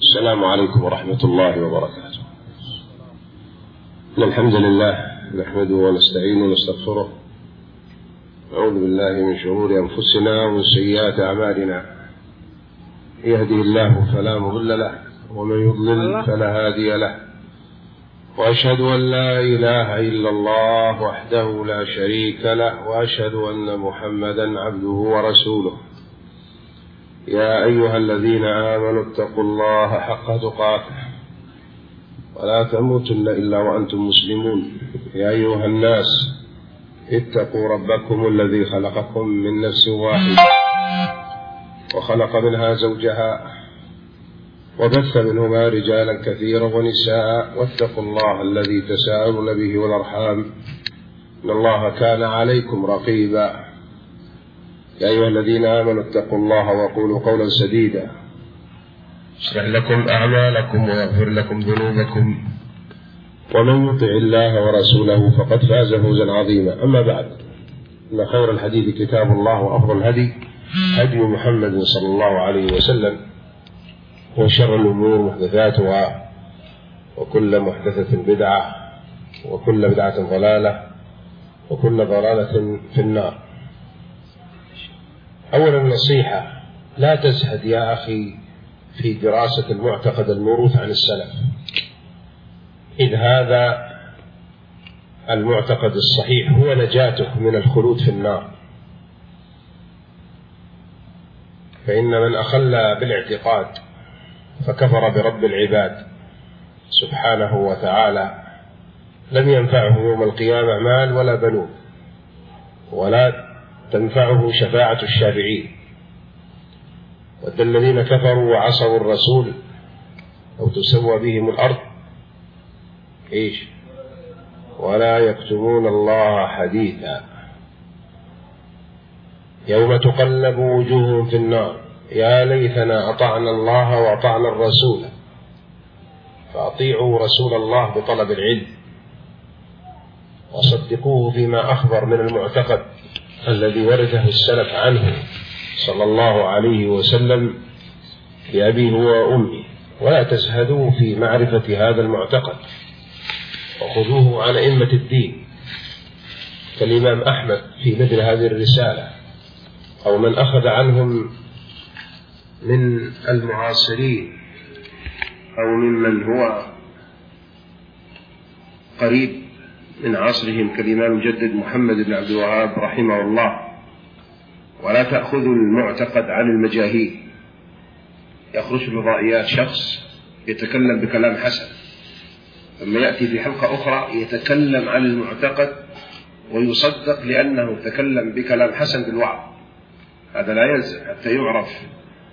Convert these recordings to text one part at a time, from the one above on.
السلام عليكم ورحمة الله وبركاته. الحمد لله نحمده ونستعينه ونستغفره، نعوذ بالله من شرور أنفسنا ومن سيئات أعمالنا، يهده الله فلا مضل له ومن يضلل فلا هادي له، وأشهد أن لا إله إلا الله وحده لا شريك له، وأشهد أن محمدا عبده ورسوله. يا أيها الذين آمنوا اتقوا الله حق تقاته ولا تموتن إلا وأنتم مسلمون. يا أيها الناس اتقوا ربكم الذي خلقكم من نفس واحدة وخلق منها زوجها وبث منهما رجالا كثيرا ونساء، واتقوا الله الذي تساءلون به والأرحام إن الله كان عليكم رقيبا. يا أيها الذين آمنوا اتقوا الله وقولوا قولا سديدا يصلح لكم أعمالكم ويغفر لكم ذنوبكم، ومن يطع الله ورسوله فقد فاز فوزا عظيما. أما بعد، إن خير الحديث كتاب الله، وأفضل الهدي هدي محمد صلى الله عليه وسلم، وشر الأمور محدثاتها، وكل محدثة بدعة، وكل بدعة ضلالة، وكل ضلالة في النار. أولا النصيحة: لا تزهد يا أخي في دراسة المعتقد الموروث عن السلف، إذ هذا المعتقد الصحيح هو نجاتك من الخلود في النار. فإن من أخل بالاعتقاد فكفر برب العباد سبحانه وتعالى لم ينفعه يوم القيامة مال ولا بنون، ولا تنفعه شفاعة الشافعين. ود الذين كفروا وعصوا الرسول أو تسوى بهم الأرض ولا يكتمون الله حديثا يوم تقلب وجوههم في النار يا ليتنا أطعنا الله وأطعنا الرسول فأطيعوا رسول الله بطلب العلم، وصدقوه فيما أخبر من المعتقد الذي ورثه السلف عنه صلى الله عليه وسلم بأبيه وأمه، ولا تزهدوا في معرفة هذا المعتقد، وخذوه عن أئمة الدين كالإمام أحمد في مثل هذه الرسالة، أو من أخذ عنهم من المعاصرين أو ممن هو قريب من عصرهم كالإمام المجدد محمد بن عبد الوهاب رحمه الله. ولا تأخذوا المعتقد عن المجاهيل. يخرج في الفضائيات شخص يتكلم بكلام حسن، ثم يأتي في حلقة أخرى يتكلم عن المعتقد ويصدق لأنه تكلم بكلام حسن بالوعظ. هذا لا يلزم حتى يعرف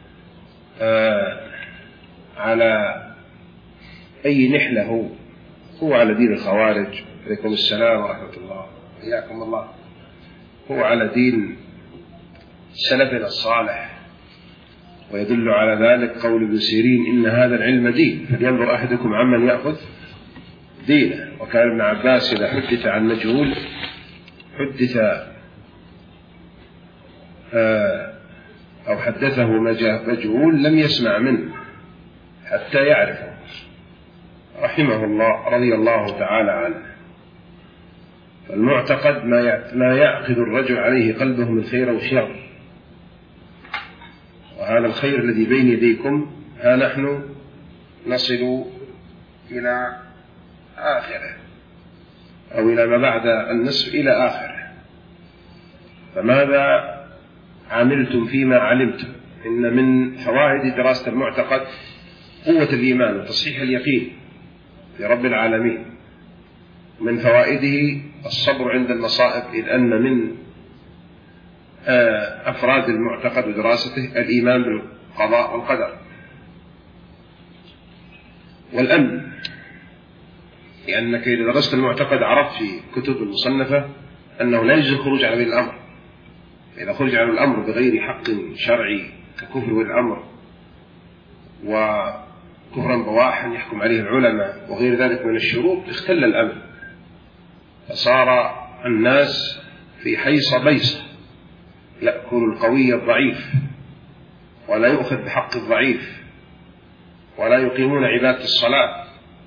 على أي نحلة هو على دين الخوارج. عليكم السلام ورحمة الله، حياكم الله. هو على دين سلفنا الصالح، ويدل على ذلك قول ابن سيرين: إن هذا العلم دين، فلينظر أحدكم عمن يأخذ دينه. وكان ابن عباس إذا حدث عن مجهول حدث أو حدثه مجهول لم يسمع منه حتى يعرفه، رحمه الله رضي الله تعالى عنه. فالمعتقد ما يعقد الرجل عليه قلبه من خير أو شر، وهذا الخير الذي بين يديكم ها نحن نصل إلى آخره، أو إلى ما بعد النصف إلى آخره. فماذا عملتم فيما علمتم؟ إن من فوائد دراسة المعتقد قوة الإيمان وتصحيح اليقين لرب العالمين. من فوائده الصبر عند المصائب، إذ أن من أفراد المعتقد ودراسته الإيمان بالقضاء والقدر. والأمن، لأنك إذا درست المعتقد عرفت في كتب المصنفة أنه لا يجوز الخروج عن الأمر. إذا خرج عن الأمر بغير حق شرعي ككفر والأمر وكفرا بواحا يحكم عليه العلماء وغير ذلك من الشروط، اختل الأمن، فصار الناس في حيصة بيصة، يأكل القوي الضعيف ولا يؤخذ بحق الضعيف. ولا يقيمون عبادة الصلاة،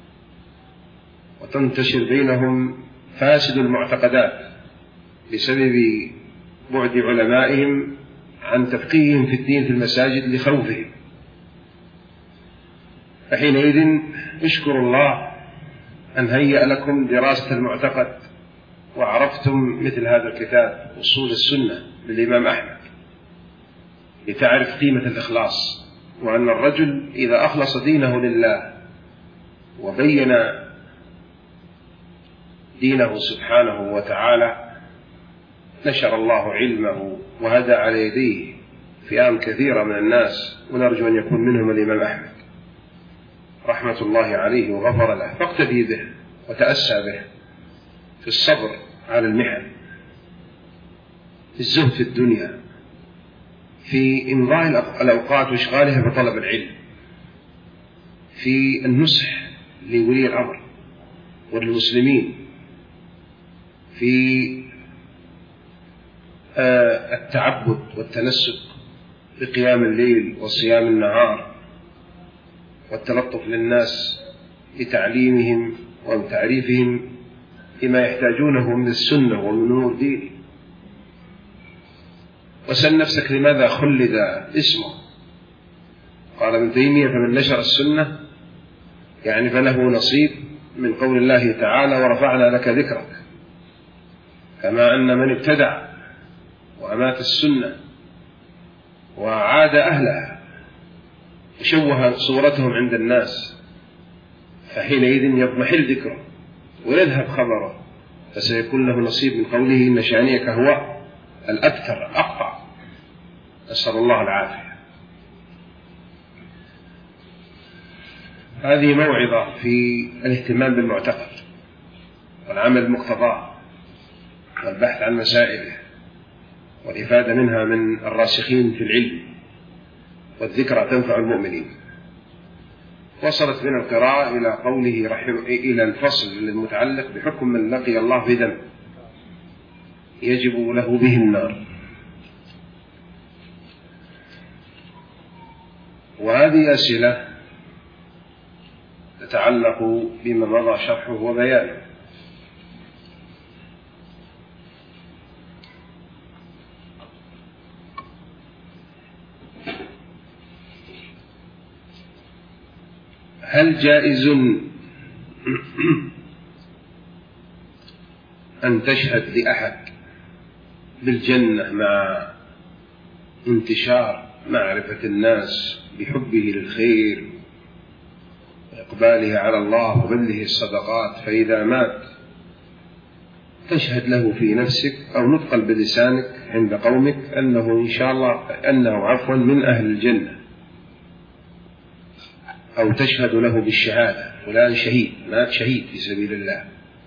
وتنتشر بينهم فاسد المعتقدات بسبب بعد علمائهم عن تفقيههم في الدين في المساجد لخوفهم. فحينئذ اشكروا الله أن هيأ لكم دراسة المعتقد، وعرفتم مثل هذا الكتاب أصول السنة للإمام أحمد، لتعرف قيمة الإخلاص، وأن الرجل إذا أخلص دينه لله وبين دينه سبحانه وتعالى نشر الله علمه وهدى على يديه فئام كثيرة من الناس، ونرجو أن يكون منهم الإمام أحمد رحمة الله عليه وغفر له. فاقتدي به وتأسى به في الصبر على المحن، في الزهد في الدنيا، في إمضاء الأوقات وإشغالها بطلب العلم، في النصح لولي الأمر والمسلمين، في التعبد والتنسك بقيام الليل وصيام النهار، والتلطف للناس لتعليمهم وتعريفهم بما يحتاجونه من السنة ومن نور دين. وسل نفسك لماذا خلد اسمه. قال ابن تيمية: فمن نشر السنة يعني فله نصيب من قول الله تعالى: ورفعنا لك ذكرك. كما أن من ابتدع وأمات السنة وعاد أهلها وشوه صورتهم عند الناس، فحينئذ يضمحل ذكره ويذهب خبره، فسيكون له نصيب من قوله: إن شانئك هو الأبتر أقطع. نسأل الله العافية. هذه موعظة في الاهتمام بالمعتقد والعمل بمقتضاه والبحث عن مسائله والإفادة منها من الراسخين في العلم، والذكرى تنفع المؤمنين. وصلت من القراءة إلى قوله إلى الفصل المتعلق بحكم من لقي الله بذنب يجب له به النار. وهذه أسئلة تتعلق بما مضى شرحه وبيانه. هل جائز أن تشهد لأحد بالجنة مع انتشار معرفة الناس بحبه للخير وإقباله على الله وبذله الصدقات، فإذا مات تشهد له في نفسك أو نطقا بلسانك عند قومك أنه إن شاء الله من أهل الجنة، أو تشهد له بالشهادة: فلان شهيد، مات شهيد في سبيل الله.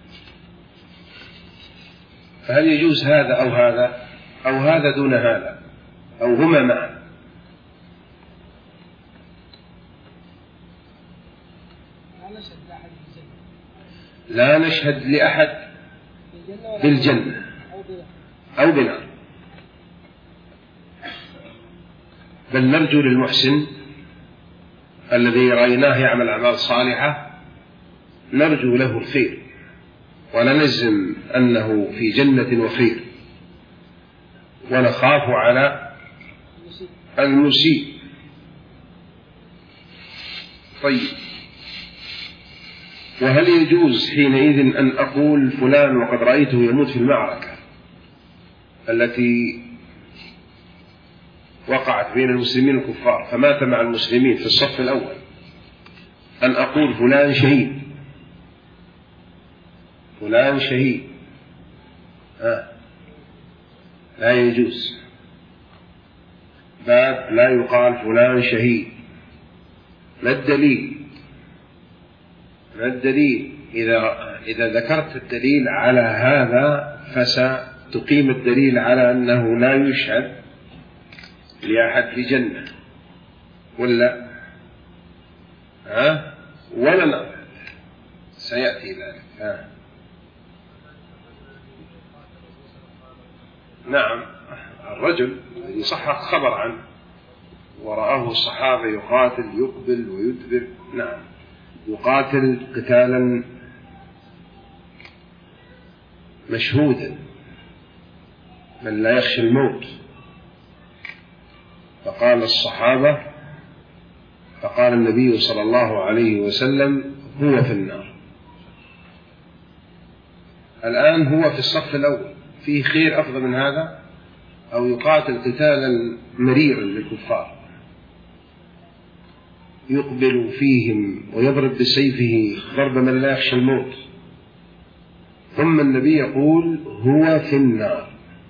فهل يجوز هذا أو هذا، أو هذا دون هذا، أو هما معا؟ لا نشهد لأحد بالجنة أو بنار، بل نرجو للمحسن الذي رأيناه يعمل أعمال صالحة، نرجو له الخير ولا نجزم أنه في جنة وخير، ونخاف على المسيء. طيب، وهل يجوز حينئذ أن أقول فلان وقد رأيته يموت في المعركة التي وقعت بين المسلمين الكفار فمات مع المسلمين في الصف الأول، أن أقول فلان شهيد، فلان شهيد؟ لا يجوز. باب لا يقال فلان شهيد. ما الدليل؟ إذا ذكرت الدليل على هذا فستقيم الدليل على أنه لا يشهد لأحد في جنة، ولا ولا لا؟ سيأتي ذلك. نعم، الرجل يصحح خبر عنه ورآه الصحابة يقاتل يقبل ويدبر، نعم، يقاتل قتالا مشهودا من لا يخشى الموت. فقال الصحابة، فقال النبي صلى الله عليه وسلم: هو في النار. الآن هو في الصف الأول، فيه خير أفضل من هذا؟ أو يقاتل قتالا مريرا للكفار يقبل فيهم ويضرب بسيفه ضرب من لا يخشى الموت، ثم النبي يقول: هو في النار.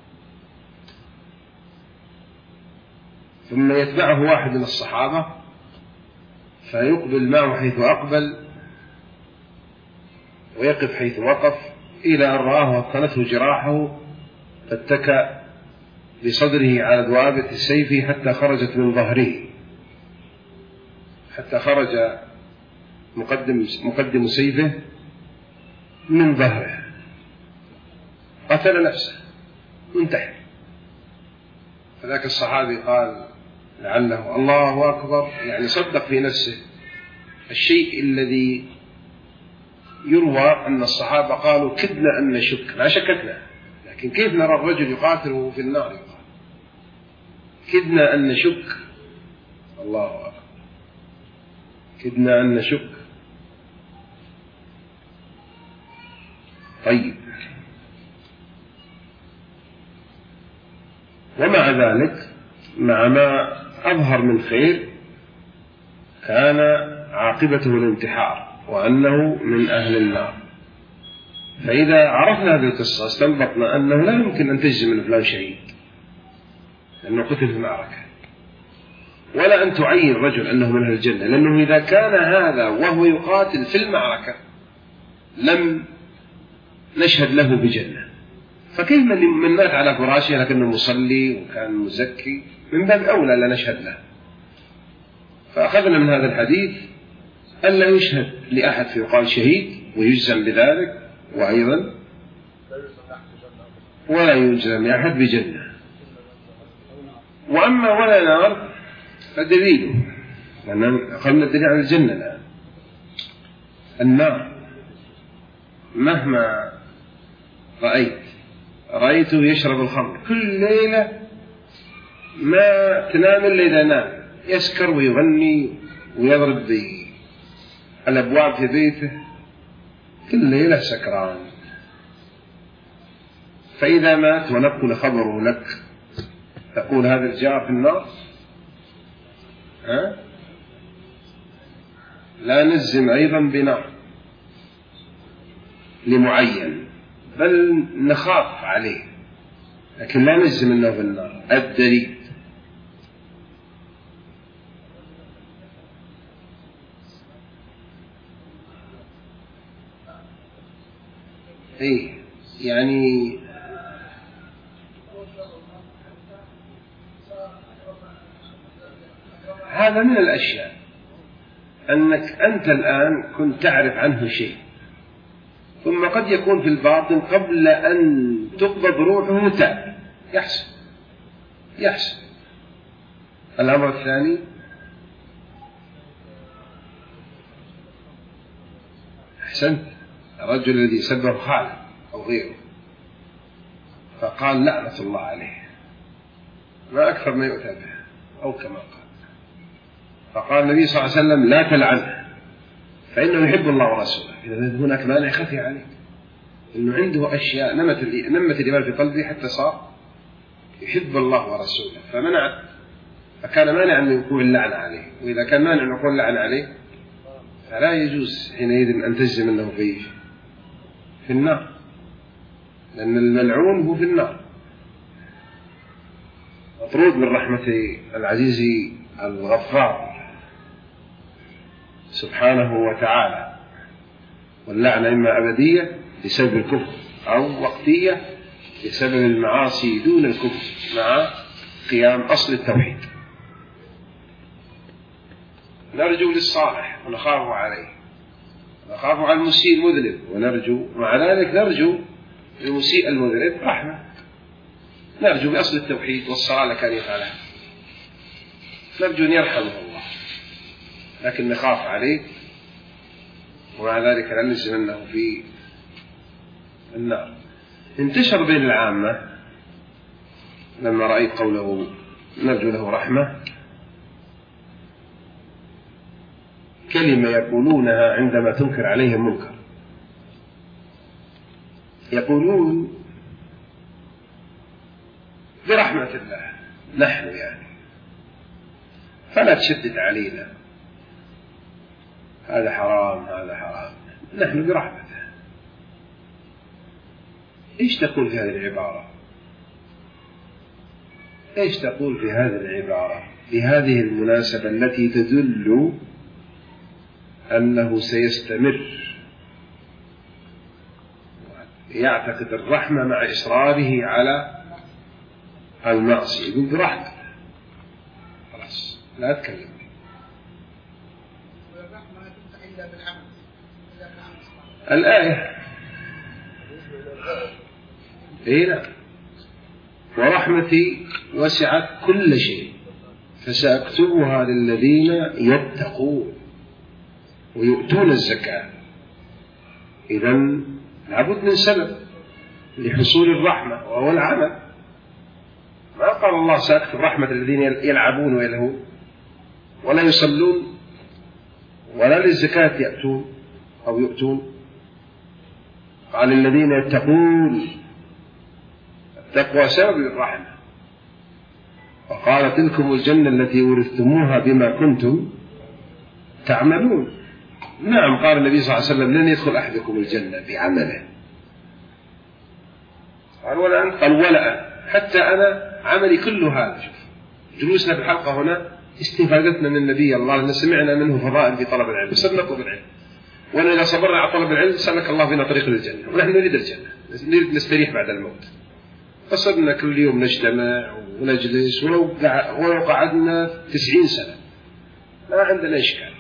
ثم يتبعه واحد من الصحابة فيقبل معه حيث أقبل ويقف حيث وقف، إلى أن رآه وثنته جراحه فاتكأ بصدره على دوابة السيف حتى خرجت من ظهره، حتى خرج مقدم سيفه من ظهره، قتل نفسه منتحر. فذاك الصحابي قال لعله الله أكبر، يعني صدق في نفسه الشيء الذي يروى أن الصحابة قالوا: كدنا أن نشك، لا شككنا، لكن كيف نرى الرجل يقاتل وهو في النار؟ يقال كدنا أن نشك. الله أكبر، كدنا أن نشك. طيب، ومع ذلك مع ما أظهر من خير كان عاقبته الانتحار وأنه من أهل النار. فإذا عرفنا هذه القصة استنبطنا أنه لا يمكن أن تجزم من فلان شهيد لأنه قتل في المعركة، ولا أن تعين رجل أنه من أهل الجنة، لأنه إذا كان هذا وهو يقاتل في المعركة لم نشهد له بجنة، فكيف من مات على فراشه لكنه مصلي وكان مزكي؟ من باب أولى لا نشهد له. فأخذنا من هذا الحديث ألا يشهد لأحد فيقال شهيد ويجزم بذلك، وأيضا ولا يجزم لأحد بجنة. وأما ولا نار فدليله، لأن أخذنا الدليل على الجنة الآن. النار مهما رأيته يشرب الخمر كل ليلة، ما تنام إلا إذا نام، يسكر ويغني ويضرب الأبواب في بيته كل ليلة سكران. فإذا مات ونقل خبره لك تقول هذا الجار في النار؟ لا نجزم أيضا بنار لمعين، بل نخاف عليه، لكن لا نجزم أنه في النار. الدليل يعني هذا من الأشياء أنك أنت الآن كنت تعرف عنه شيء، ثم قد يكون في الباطن قبل أن تقبض روحه تاب، يحسن. الأمر الثاني أحسنت، الرجل الذي سبه خالد أو غيره فقال لعنة الله عليه، ما أكثر ما يؤتى به، أو كما قال. فقال النبي صلى الله عليه وسلم: لا تلعنه فإنه يحب الله ورسوله. إذا هناك مانع خفي عليه، إنه عنده أشياء نمت الإيمان في قلبه حتى صار يحب الله ورسوله، فكان مانع أن يكون اللعنة عليه. وإذا كان مانع أن يكون اللعنة عليه فلا يجوز حينئذ أن تجزم أنه في النار، لأن الملعون هو في النار، مطرود من رحمة العزيز الغفار سبحانه وتعالى. واللعنة إما أبدية بسبب الكفر، أو وقتية بسبب المعاصي دون الكفر مع قيام أصل التوحيد. نرجو للصالح ونخاف عليه، نخاف على المسيء المذنب، ونرجو مع ذلك نرجو للمسيء المذنب رحمة، نرجو بأصل التوحيد والصلاة لكان يفعلها. نرجو أن يرحمه الله، لكن نخاف عليه، ومع ذلك لا نلزمنه في النار. انتشر بين العامة لما رأيت قوله نرجو له رحمة كلمة يقولونها عندما تنكر عليهم منكر، يقولون برحمة الله نحن يعني، فلا تشدد علينا، هذا حرام هذا حرام، نحن برحمته. إيش تقول في هذه العبارة؟ إيش تقول في هذه العبارة بهذه المناسبة التي تدل أنه سيستمر يعتقد الرحمة مع إصراره على المعصية؟ يقول برحمة، خلاص لا تكلم. الآية لا، ورحمتي وسعت كل شيء فسأكتبها للذين يتقون ويؤتون الزكاة. إذن لابد من سبب لحصول الرحمة وهو العمل. ما قال الله سأكتب رحمة الذين يلعبون ويلهون ولا يصلون ولا للزكاة يأتون أو يؤتون، قال الذين يتقون، التقوى سبب للرحمة. وقال تلكم الجنة التي ورثتموها بما كنتم تعملون. نعم، قال النبي صلى الله عليه وسلم لن يدخل أحدكم الجنة بعمله، قال ولا أنت، قال ولا أنا، حتى أنا عملي كل هذا. شوف جلوسنا في الحلقة هنا استفادتنا من النبي الله، لأن سمعنا منه فضائل في طلب العلم، بس نطلب العلم، وأنا إذا صبرنا على طلب العلم سلك الله بنا طريق للجنة، ونحن نريد الجنة، نريد نستريح بعد الموت. فصرنا كل يوم نجتمع ونجلس ولو قعدنا 90 سنة ما عندنا إشكال.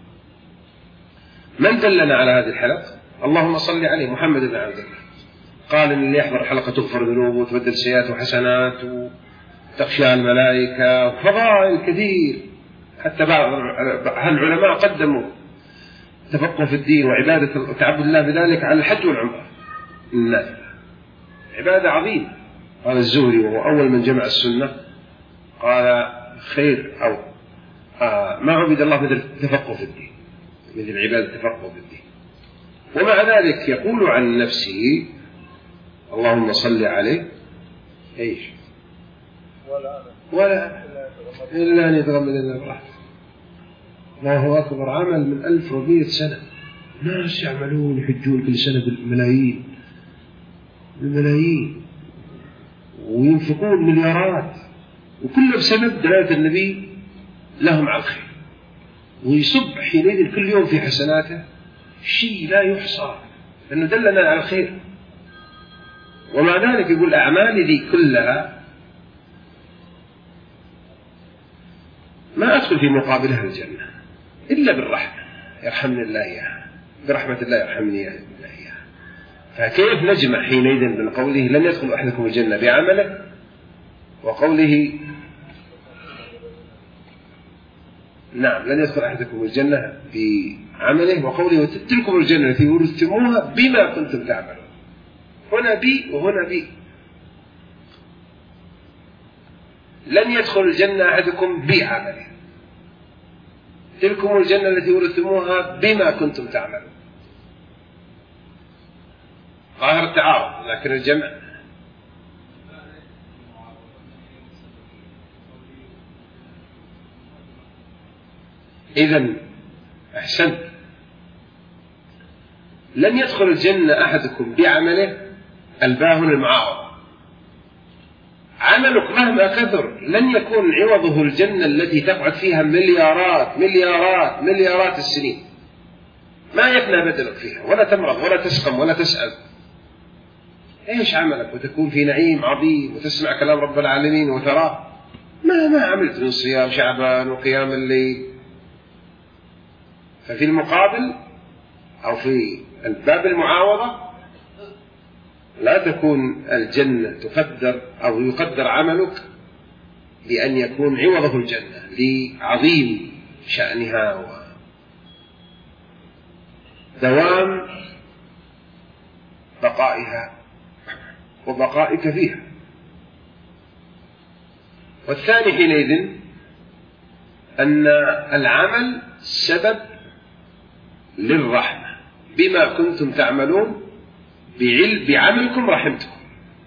من دلنا على هذه الحلقة؟ اللهم صل عليه محمد بن عبد الله، قال إن اللي يحضر حلقة تغفر ذنوبه وتبدل سيئات وحسنات وتخشى الملائكة وفضائل كثير. حتى بعض العلماء قدموا تفقه في الدين وعبادة وتعبد الله بذلك على الحج والعمرة النافلة، عبادة عظيمة. قال الزهري وهو أول من جمع السنة، قال خير أو ما عبد الله مثل التفقه في الدين، مثل عبادة التفقه في الدين. ومع ذلك يقول عن نفسه اللهم صل عليه ايش ولا إلا أن يتغمد الله برحمته. الله أكبر، عمل من 1400 سنة، ناس يعملون يحجون كل سنة بالملايين وينفقون مليارات، وكله بسبب دلالة النبي لهم على الخير، ويصب حينئذ كل يوم في حسناته شيء لا يحصى، لأنه دلنا على الخير. ومع ذلك يقول أعمالي دي كلها ما أدخل في مقابلها الجنة إلا بالرحمة، يرحمني الله إياها، برحمة الله يرحمني الله إياها. فكيف نجمع حينئذ من قوله لن يدخل أحدكم الجنة بعمله، وقوله نعم لن يدخل أحدكم الجنة بعمله، وقوله تلكم الجنة التي ورثتموها بما كنتم تعملون. هنا بي وهنا بي. لن يدخل الجنة أحدكم بعمله، تلكم الجنة التي ورثتموها بما كنتم تعملون. ظاهر التعارض، لكن الجمع إذن أحسنت. لن يدخل الجنة أحدكم بعمله، الباء هنا المعارضة، عملك مهما كثر لن يكون عوضه الجنة التي تقعد فيها مليارات السنين، ما يفنى بدلك فيها، ولا تمرض ولا تسقم ولا تسأل. ايش عملك وتكون في نعيم عظيم وتسمع كلام رب العالمين وتراه ما عملت من صيام شعبان وقيام الليل. ففي المقابل أو في الباب المعاوضة لا تكون الجنة تقدر أو يقدر عملك بأن يكون عوضه الجنة، لعظيم شأنها ودوام بقائها وبقائك فيها. والثاني حينئذ أن العمل سبب للرحمة، بما كنتم تعملون بعملكم رحمتكم.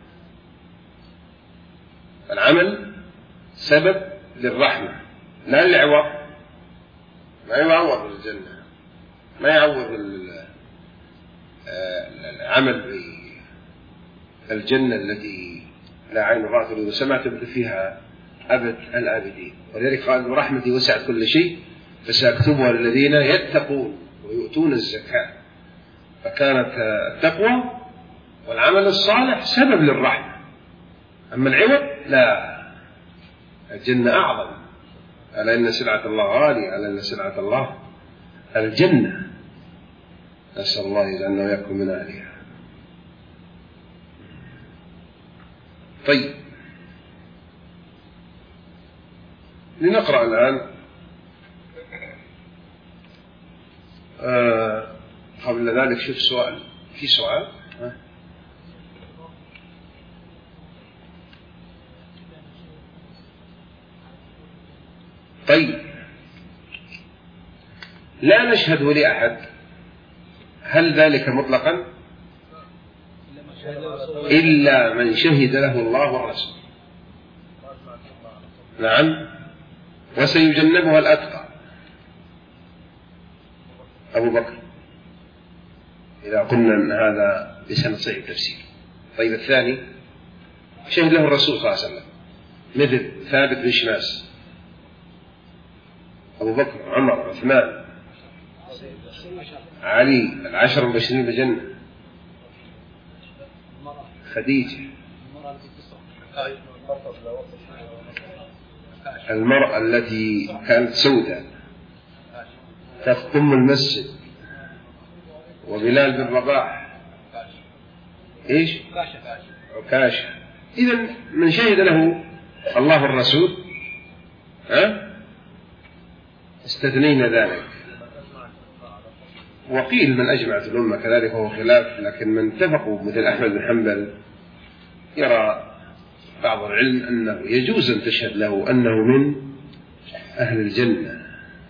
العمل سبب للرحمة لا للعوض، ما يعوض الجنة، ما يعوض العمل بالجنة التي لا عين رأت ولا سمعت تبدو فيها أبد الآبدين. ولذلك قال رحمتي وسعت كل شيء فسأكتبها للذين يتقون ويؤتون الزكاة. فكانت التقوى والعمل الصالح سبب للرحمة، أما العوض لا، الجنة أعظم. ألا إن سلعة الله غالية، ألا إن سلعة الله الجنة. نسأل الله يجعلنا ويكون من أهلها. طيب، لنقرأ الآن قبل ذلك شوف سؤال، في سؤال طيب، لا نشهد لأحد، هل ذلك مطلقا؟ إلا من شهد له الله والرسول. نعم، وسيجنبها الأتقى أبو بكر، إذا قلنا أن هذا بسند صحيح التفسير. طيب، الثاني شهد له الرسول صلى الله عليه وسلم، مثل ثابت بن شماس، أبو بكر، عمر، عثمان، علي، العشر المبشرين بالجنة، خديجة، المرأة التي كانت سوداء تقوم المسجد، وبلال بن رباح، إيش؟ عكاشة. إذن من شهد له الله الرسول استثنينا ذلك. وقيل من أجمعت الأمة كذلك، وهو خلاف، لكن من اتفقوا مثل أحمد بن حنبل يرى بعض العلم أنه يجوز أن تشهد له أنه من أهل الجنة.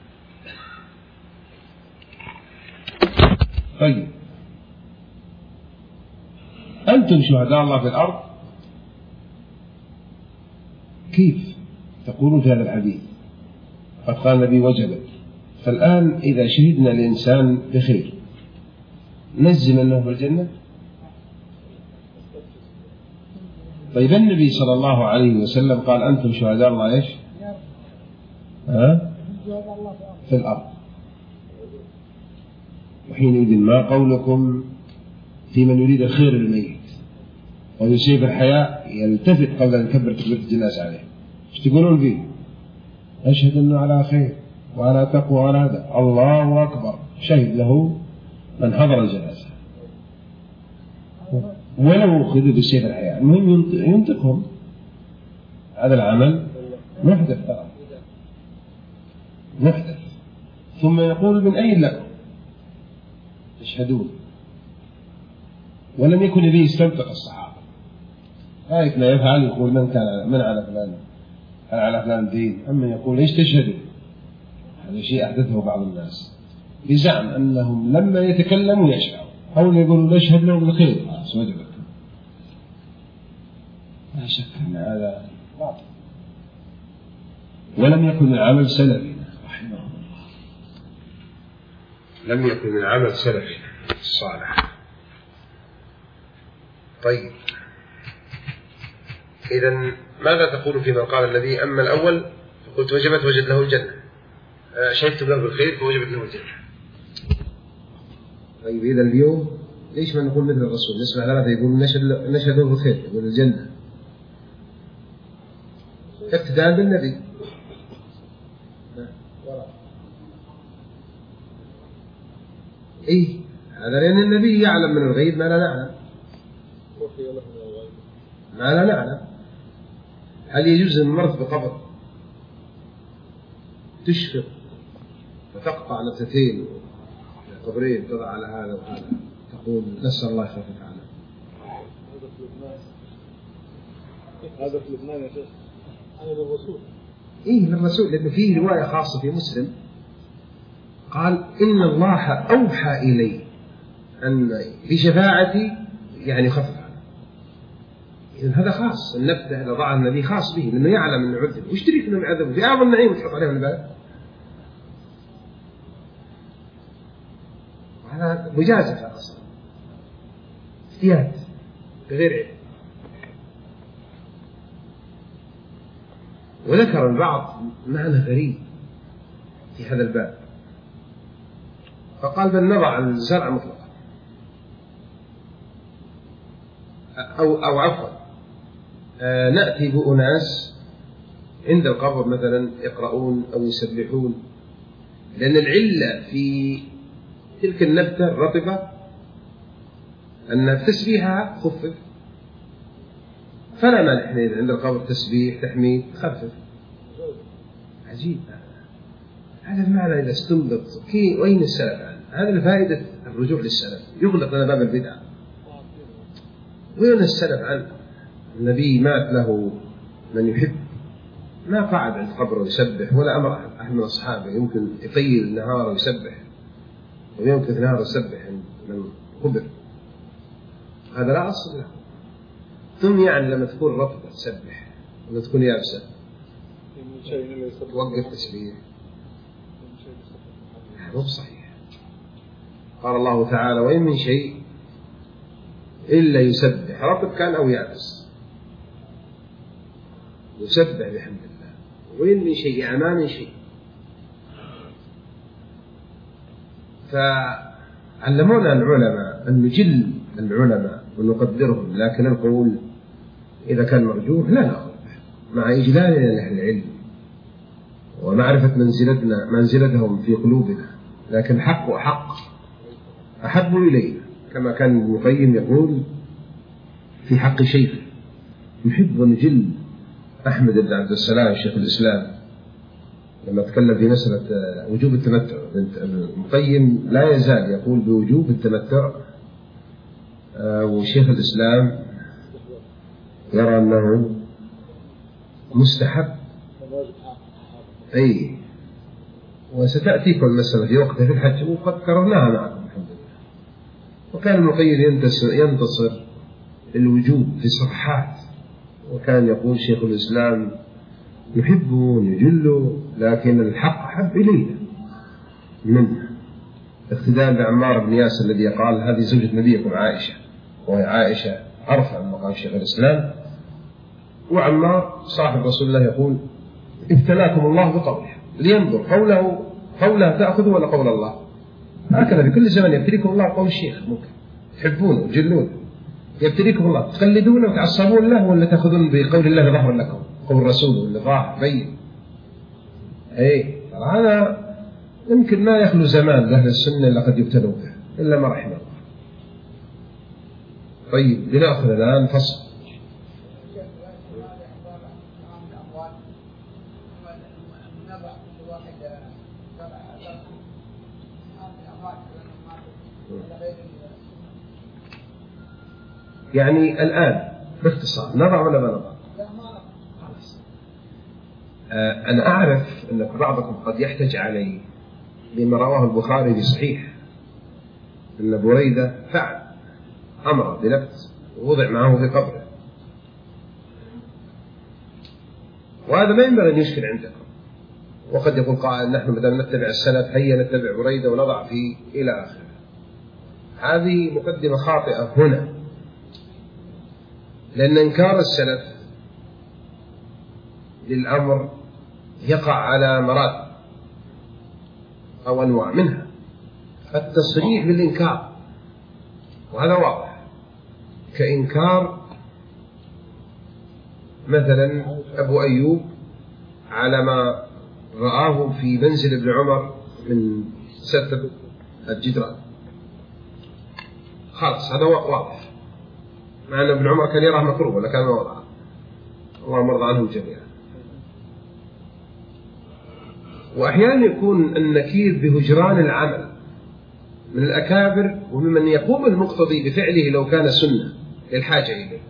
طيب، أنتم شهداء الله في الأرض، كيف تقولون في هذا الحديث؟ قد قال النبي وجبت. فالآن إذا شهدنا الإنسان بخير نجزم أنه في الجنة؟ طيب، النبي صلى الله عليه وسلم قال أنتم شهداء الله إيش؟ في الأرض. وحينئذ ما قولكم في من يريد الخير للميت ويصيب الحياء يلتفت قبل أن يكبر تكبيرة الجنازة عليه؟ ايش تقولون فيه؟ أشهد أنه على خير وعلى تقوى وعلى هذا. الله أكبر، شهد له من حضر الجنازة ولو خذوا بالسيف الحياة، المهم ينطقهم. هذا العمل محدث ترى، محدث. ثم يقول من أين لكم تشهدون؟ ولم يكن النبي يستنطق الصحابة، رأيك لا يفعل يقول من على فلان، هل على فلان دين، أما يقول ليش تشهدوا؟ هذا شيء أحدثه بعض الناس بزعم أنهم لما يتكلموا يشفعوا، أو يقولوا نشهد له بالخير وجبت. لا شك أن هذا باطل. ولم يكن العمل سلفنا رحمه الله، لم يكن العمل سلفنا الصالح. طيب، إذن ماذا تقول في من قال الذي أما الأول فقلت وجبت وجد له الجنة، شهدت له بالخير فوجبت له الجنة؟ طيب، إذا اليوم ليش ما نقول مثل الرسول؟ نسمع ثلاثة يقول نشهد له بالخير يقول الجنة، اقتداء بالنبي. إيه هذا لأن النبي يعلم من الغيب ما لا نعلم، ما لا نعلم. هل يجوز المرض بقبر؟ تشفق فتقطع نبتتين قبرين تضع على هذا وهذا، تقول نسأل الله يخفف عنه. هذا في لبنان يا شيخ، هذا للرسول. إيه للرسول، لأن فيه رواية خاصة في مسلم قال إن الله أوحى إلي أن بشفاعتي يعني يخفف عنه. إذن هذا خاص، النبتة إذا ضع النبي خاص به لأنه يعلم أنه عذب، وش تريك أنه يعذب في أعظم نعيم تحط عليه الباب؟ هذا مجازفة أصلا، اجتهاد بغير علم. وذكر البعض معنى غريب في هذا الباب، فقال بل نضع الزرع مطلقا، أو عفوا نأتي بأناس عند القبر مثلا يقرؤون أو يسبحون، لأن العلة في تلك النبتة الرطبة أن تسبيحها خفف، فلا مانع حين عند القبر تسبيح تحميد خفف. عجيب هذا المعنى إذا استنبط وين السلف عنه؟ هذا الفائدة الرجوع للسلف، يغلق لنا باب البدعة. وين السلف عنه؟ النبي مات له من يحب، ما قعد عند قبره يسبح، ولا أمر أحد من أصحابه يمكن يطيل النهار ويسبح ويمكث نهار يسبح عند من قبر، هذا لا أصل له. ثم يعني لما تكون رطبة تسبح ولا تكون يابسة توقف تسبيح، هذا صحيح. قال الله تعالى وإن من شيء إلا يسبح، رطب كان أو يابس يسبح بحمد الله. وإن من شيء يعني ما من شيء. فعلمونا العلماء أن نجل العلماء ونقدرهم، لكن القول إذا كان مرجوح لا نأخذ مع إجلالنا لأهل العلم ومعرفة منزلتهم في قلوبنا، لكن حق وحق أحب إلينا، كما كان ابن القيم يقول في حق شيخ نحب ونجل أحمد بن عبد السلام شيخ الإسلام لما تكلم في مسألة وجوب التمتع. ابن القيم لا يزال يقول بوجوب التمتع، وشيخ الإسلام يرى أنه مستحب. أي وستأتيكم المسألة في وقتها في الحج وقد كررناها معكم الحمد لله. وكان ابن القيم ينتصر للوجوب في صفحات، وكان يقول شيخ الإسلام نحبه ونجله، لكن الحق أحب إلينا منه، اقتداء بعمار بن ياسر الذي قال هذه زوجة نبيكم عائشة، وهي عائشة أرفع من مقام شيخ الإسلام. وعمار صاحب رسول الله يقول ابتلاكم الله بقوله، لينظر قوله تأخذوا ولا قول الله. هكذا في كل زمن يبتليكم الله قول الشيخ، ممكن تحبونه وتجلونه، يبتليكم الله تقلدونه وتعصبون له، ولا تأخذون بقول الله ظهر لكم قول الرسول اللي ظاهر بين. أي هذا يمكن ما يخلو زمان لأهل السنة إلا قد يبتلوا به إلا ما رحم الله. طيب لنأخذ الآن فصل. يعني الآن باختصار نضع ولا ما نضع؟ أنا أعرف أن بعضكم قد يحتج علي بما رواه البخاري بصحيح أن بريدة فعل أمر بنبت ووضع معه في قبره، وهذا ما ينبغي أن يشكل عندكم. وقد يقول قائل نحن بدل نتبع السلف هيا نتبع بريدة ونضع فيه إلى آخره. هذه مقدمة خاطئة هنا، لأن إنكار السلف للأمر يقع على مراتب أو أنواع، منها التصريح بالإنكار، وهذا واضح، كإنكار مثلا أبو أيوب على ما رآه في منزل ابن عمر من ستر الجدران، خلاص هذا واضح، مع أن ابن عمر كان يراه مكروه ولا كان واضح، الله مرضى عنهم جميعا. وأحيانا يكون النكير بهجران العمل من الأكابر وممن يقوم المقتضي بفعله لو كان سنة للحاجة إليه.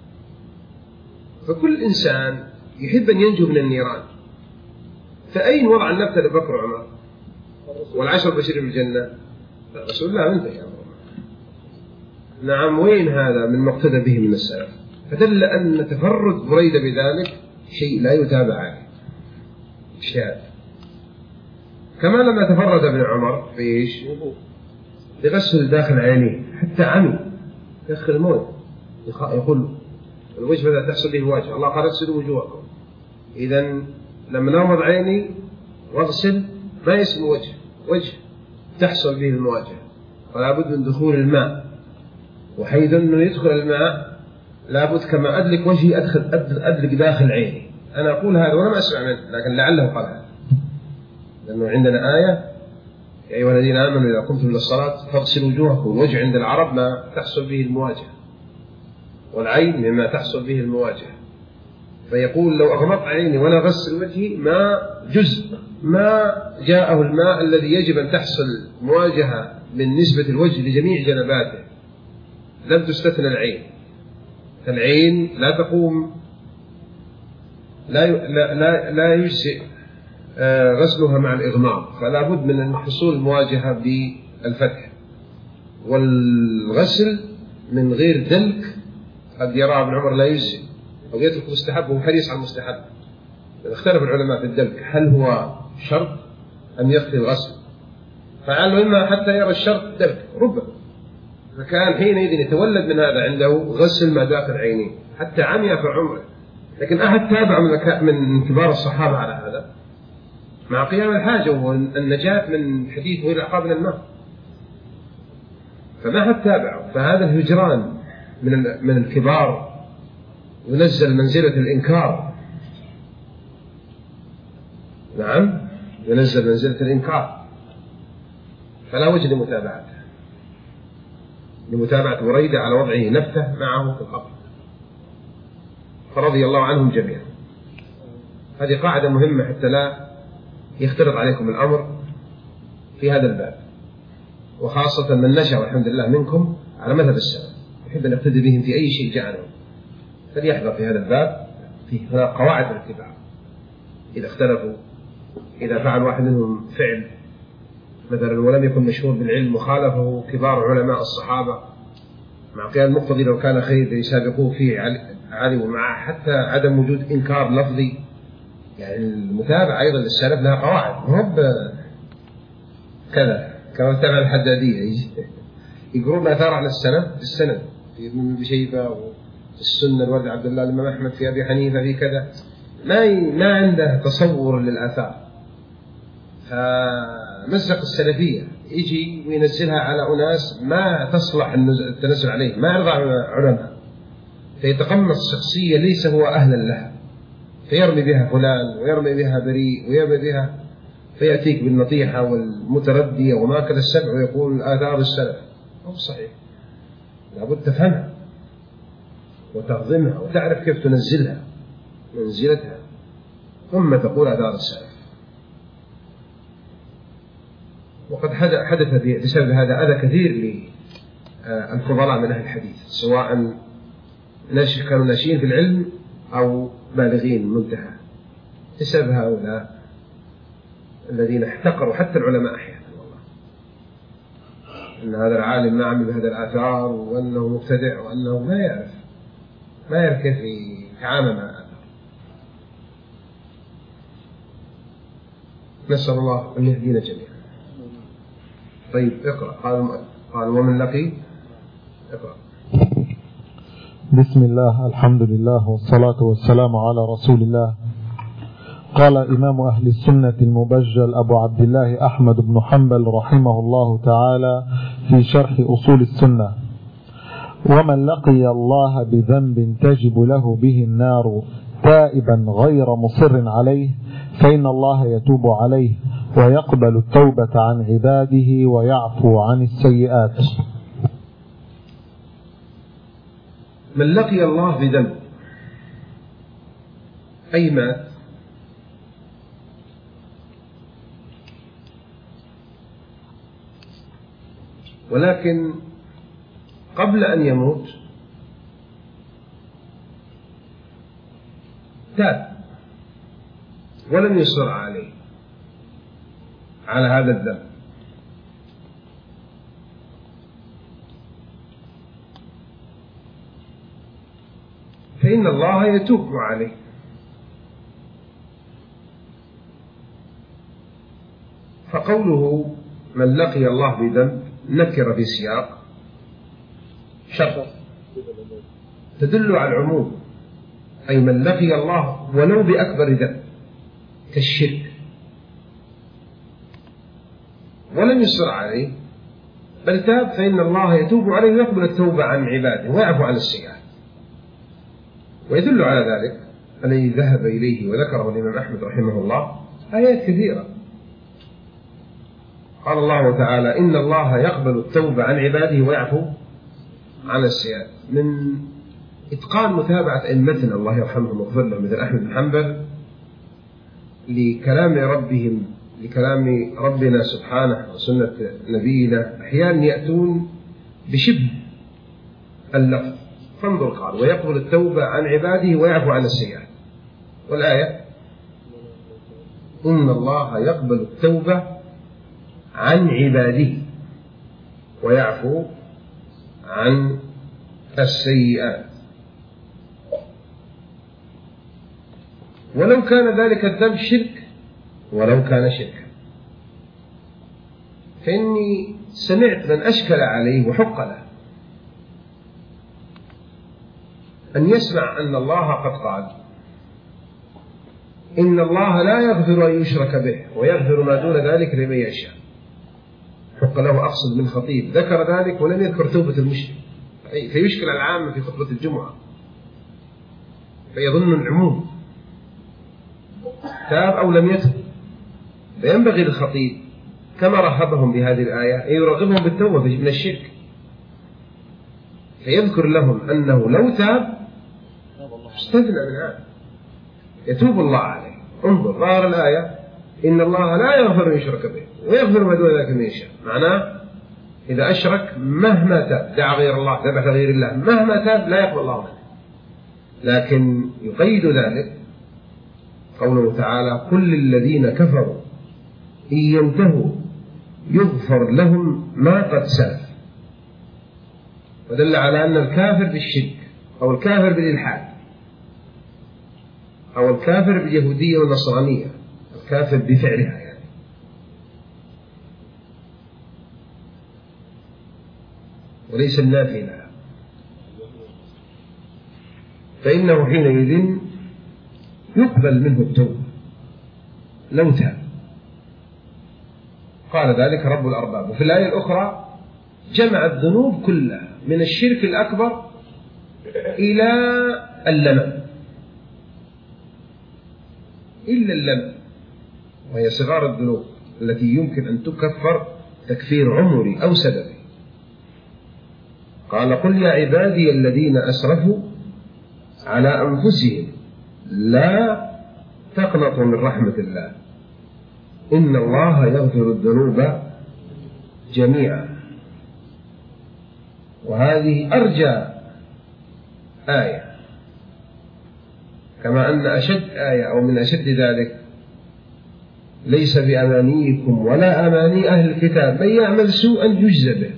فكل إنسان يحب أن ينجو من النيران، فأين وضع النبتة لبكر وعمر والعشر بشر بالجنة؟ رسول الله أنت يا الله. نعم، وين هذا من مقتدى به من السلف؟ فدل أن تفرد بريدة بذلك شيء لا يتابع عليه، اجتهاد. كما لما تفرد ابن عمر بإيش؟ بغسل داخل عينيه حتى عمي يدخل الموت، يقول الوجه بدأ تحصل به الواجهة، الله قال اغسلوا وجوهكم. إذن لما نغمض عيني واغسل ما يسمى وجه تحصل به المواجهة، فلا بد من دخول الماء، وحيث أنه يدخل الماء لابد كما أدلك وجهي أدلك داخل عيني. أنا أقول هذا وأنا ما أسمع منه، لكن لعله قال هذا، لأنه عندنا آية يا أيها الذين آمنوا إذا قمتم للصلاة فاغسلوا وجوهكم. الوجه عند العرب ما تحصل به المواجهة، والعين مما تحصل به المواجهة. فيقول لو أغمضت عيني وأنا أغسل وجهي ما جزء ما جاءه الماء الذي يجب أن تحصل مواجهة من نسبة الوجه لجميع جنباته، لم تستثنى العين. فالعين لا تقوم لا يجزئ غسلها مع الإغماض، فلا بد من حصول المواجهة بالفتح. والغسل من غير دلك قد يرى ابن عمر لا يجزئ أو يترك مستحب وهو حريص على المستحب. اختلف العلماء في الدلك، هل هو شرط أم يكفي الغسل؟ فعله إما حتى يرى الشرط دلك ربما، فكان حينئذ يتولد من هذا عنده غسل ما داخل عينيه حتى عمي في عمره. لكن أحد تابع من كبار الصحابة على هذا مع قيام الحاجة والنجاة من حديث غير العقاب من الماء، فما حد تابعه. فهذا الهجران من الكبار ينزل منزلة الإنكار. نعم، ينزل منزلة الإنكار، فلا وجه لمتابعة بريدة على وضعه نفته معه في القبر، فرضي الله عنهم جميعا. هذه قاعدة مهمة حتى لا يختلط عليكم الأمر في هذا الباب، وخاصة من نشأ والحمد لله منكم على مذهب السلف يحب أن يقتدي بهم في أي شيء جاء لهم، فليحذر في هذا الباب. فيه قواعد الاتباع، إذا اختلفوا، إذا فعل واحد منهم فعل مثلا ولم يكن مشهور بالعلم وخالفه كبار علماء الصحابة مع قيام المقتضي لو كان خير يسابقوه فيه علموا معه، حتى عدم وجود إنكار لفظي. يعني المتابعة أيضا للسلف لها قواعد، مهب كذا كما تابع الحدادية يقولون آثار على السلف بالسند في ابن بشيبة والسنة الورد عبد الله الإمام أحمد في أبي حنيفة في كذا، ما عنده تصور للآثار. فمزق السلفية يجي وينزلها على أناس ما تصلح التنزل عليه، ما يرضى علماء، فيتقمص شخصية ليس هو أهلا لها، فيرمي بها فلان ويرمي بها بريء ويرمي بها، فيأتيك بالنطيحة والمتردية وما كذا السبع ويقول آثار السلف. هو صحيح، لابد تفهمها وتعظمها وتعرف كيف تنزلها منزلتها ثم تقول آثار السلف. وقد حدث بسبب هذا أذى كثير للفضلاء من أهل الحديث، سواء كانوا ناشئين في العلم أو بالغين منتهى، بسبب هؤلاء الذين احتقروا حتى العلماء أحيانا، والله أن هذا العالم ما عمل بهذا الآثار وأنه مبتدع وأنه ما يعرف كيف يتعامل مع الآثار. نسأل الله أن يهدينا جميعا. طيب اقرأ. قال ومن لقي اقرأ. بسم الله، الحمد لله، والصلاة والسلام على رسول الله. قال إمام أهل السنة المبجل أبو عبد الله أحمد بن حنبل رحمه الله تعالى في شرح أصول السنة: ومن لقي الله بذنب تجب له به النار تائبا غير مصر عليه فإن الله يتوب عليه ويقبل التوبة عن عباده ويعفو عن السيئات. من لقي الله بذنب أي مات ولكن قبل أن يموت تاب ولم يصر عليه على هذا الذنب، فإن الله يتوب عليه. فقوله من لقي الله بذنب نكر في سياق شرط تدل على العموم، أي من لقي الله ولو بأكبر ذنب كالشرك ولم يصر عليه بل تاب، فإن الله يتوب عليه ويقبل التوبة عن عباده ويعفو عن السيئات. ويدل على ذلك الذي ذهب إليه وذكره الإمام أحمد رحمه الله آيات كثيرة. قال الله تعالى إن الله يقبل التوبة عن عباده ويعفو عن السيئات، من إتقان متابعة أئمتنا الله يرحمهم ويغفر لهم مثل أحمد بن حنبل لكلام ربهم، لكلام ربنا سبحانه وسنة نبينا، أحيانا يأتون بشبه اللفظ. فانظر قال ويقبل التوبة عن عباده ويعفو عن السيئات، والآية إن الله يقبل التوبة عن عباده ويعفو عن السيئات. ولو كان ذلك الذنب شرك، ولو كان شركا، فإني سمعت من أشكل عليه وحق له أن يسمع أن الله قد قال إن الله لا يغفر أن يشرك به ويغفر ما دون ذلك لمن يشاء. حق له أقصد من خطيب ذكر ذلك ولم يذكر توبة المشرك، فيشكل العامة في خطبة الجمعة فيظن العموم تاب أو لم يتب. فينبغي للخطيب كما رهبهم بهذه الآية أن يرغبهم بالتوبة من الشرك، فيذكر لهم أنه لو تاب استثنى من هذا يتوب الله عليه. انظر ظاهر الآية إن الله لا يغفر أن يشرك به ويغفر ما دون ذلك من يشاء، معناه إذا أشرك مهما تاب، دعا غير الله، ذبح غير الله، مهما تاب لا يقبل الله منه. لكن يقيد ذلك قوله تعالى كل الذين كفروا إن ينتهوا يغفر لهم ما قد سلف، ودل على أن الكافر بالشرك أو الكافر بالإلحاد أو الكافر باليهودية والنصرانية، الكافر بفعلها يعني، وليس النافي لها، فإنه حينئذ يقبل منه التوبة لو تاب. قال ذلك رب الأرباب. وفي الآية الأخرى جمع الذنوب كلها من الشرك الأكبر إلى اللمم إلا اللمم، وهي صغار الذنوب التي يمكن أن تكفر تكفير عمري أو سببي. قال قل يا عبادي الذين أسرفوا على أنفسهم لا تقنطوا من رحمة الله إن الله يغفر الذنوب جميعا. وهذه أرجى آية، كما أن أشد آية أو من أشد ذلك ليس بأمانيكم ولا أماني أهل الكتاب من يعمل سوءا يجزى به،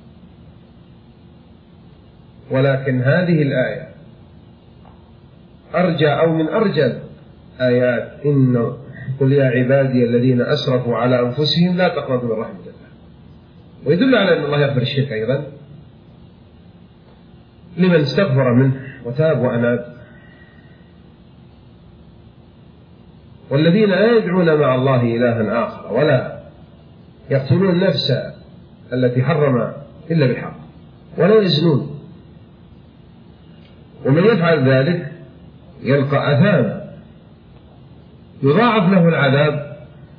ولكن هذه الآية أرجى أو من أرجى آيات إن قل يا عبادي الذين أسرفوا على أنفسهم لا تقنطوا من رحمة الله. ويدل على أن الله يغفر الشرك أيضا لمن استغفر منه وتاب وأناب. والذين لا يدعون مع الله إلها آخر ولا يقتلون النفس التي حرم إلا بالحق ولا يزنون ومن يفعل ذلك يلقى أثاما يضاعف له العذاب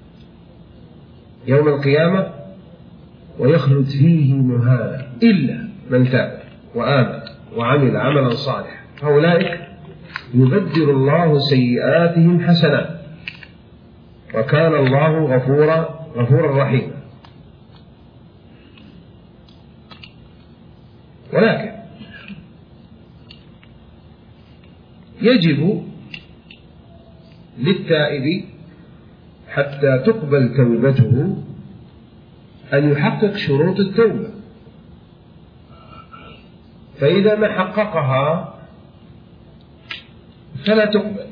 يوم القيامة ويخلد فيه مهانا إلا من تاب وآمن وعمل عملا صالحا فأولئك يبدل الله سيئاتهم حسنات وكان الله غفورا رحيما. ولكن يجب للتائب حتى تقبل توبته أن يحقق شروط التوبة، فإذا ما حققها فلا تقبل.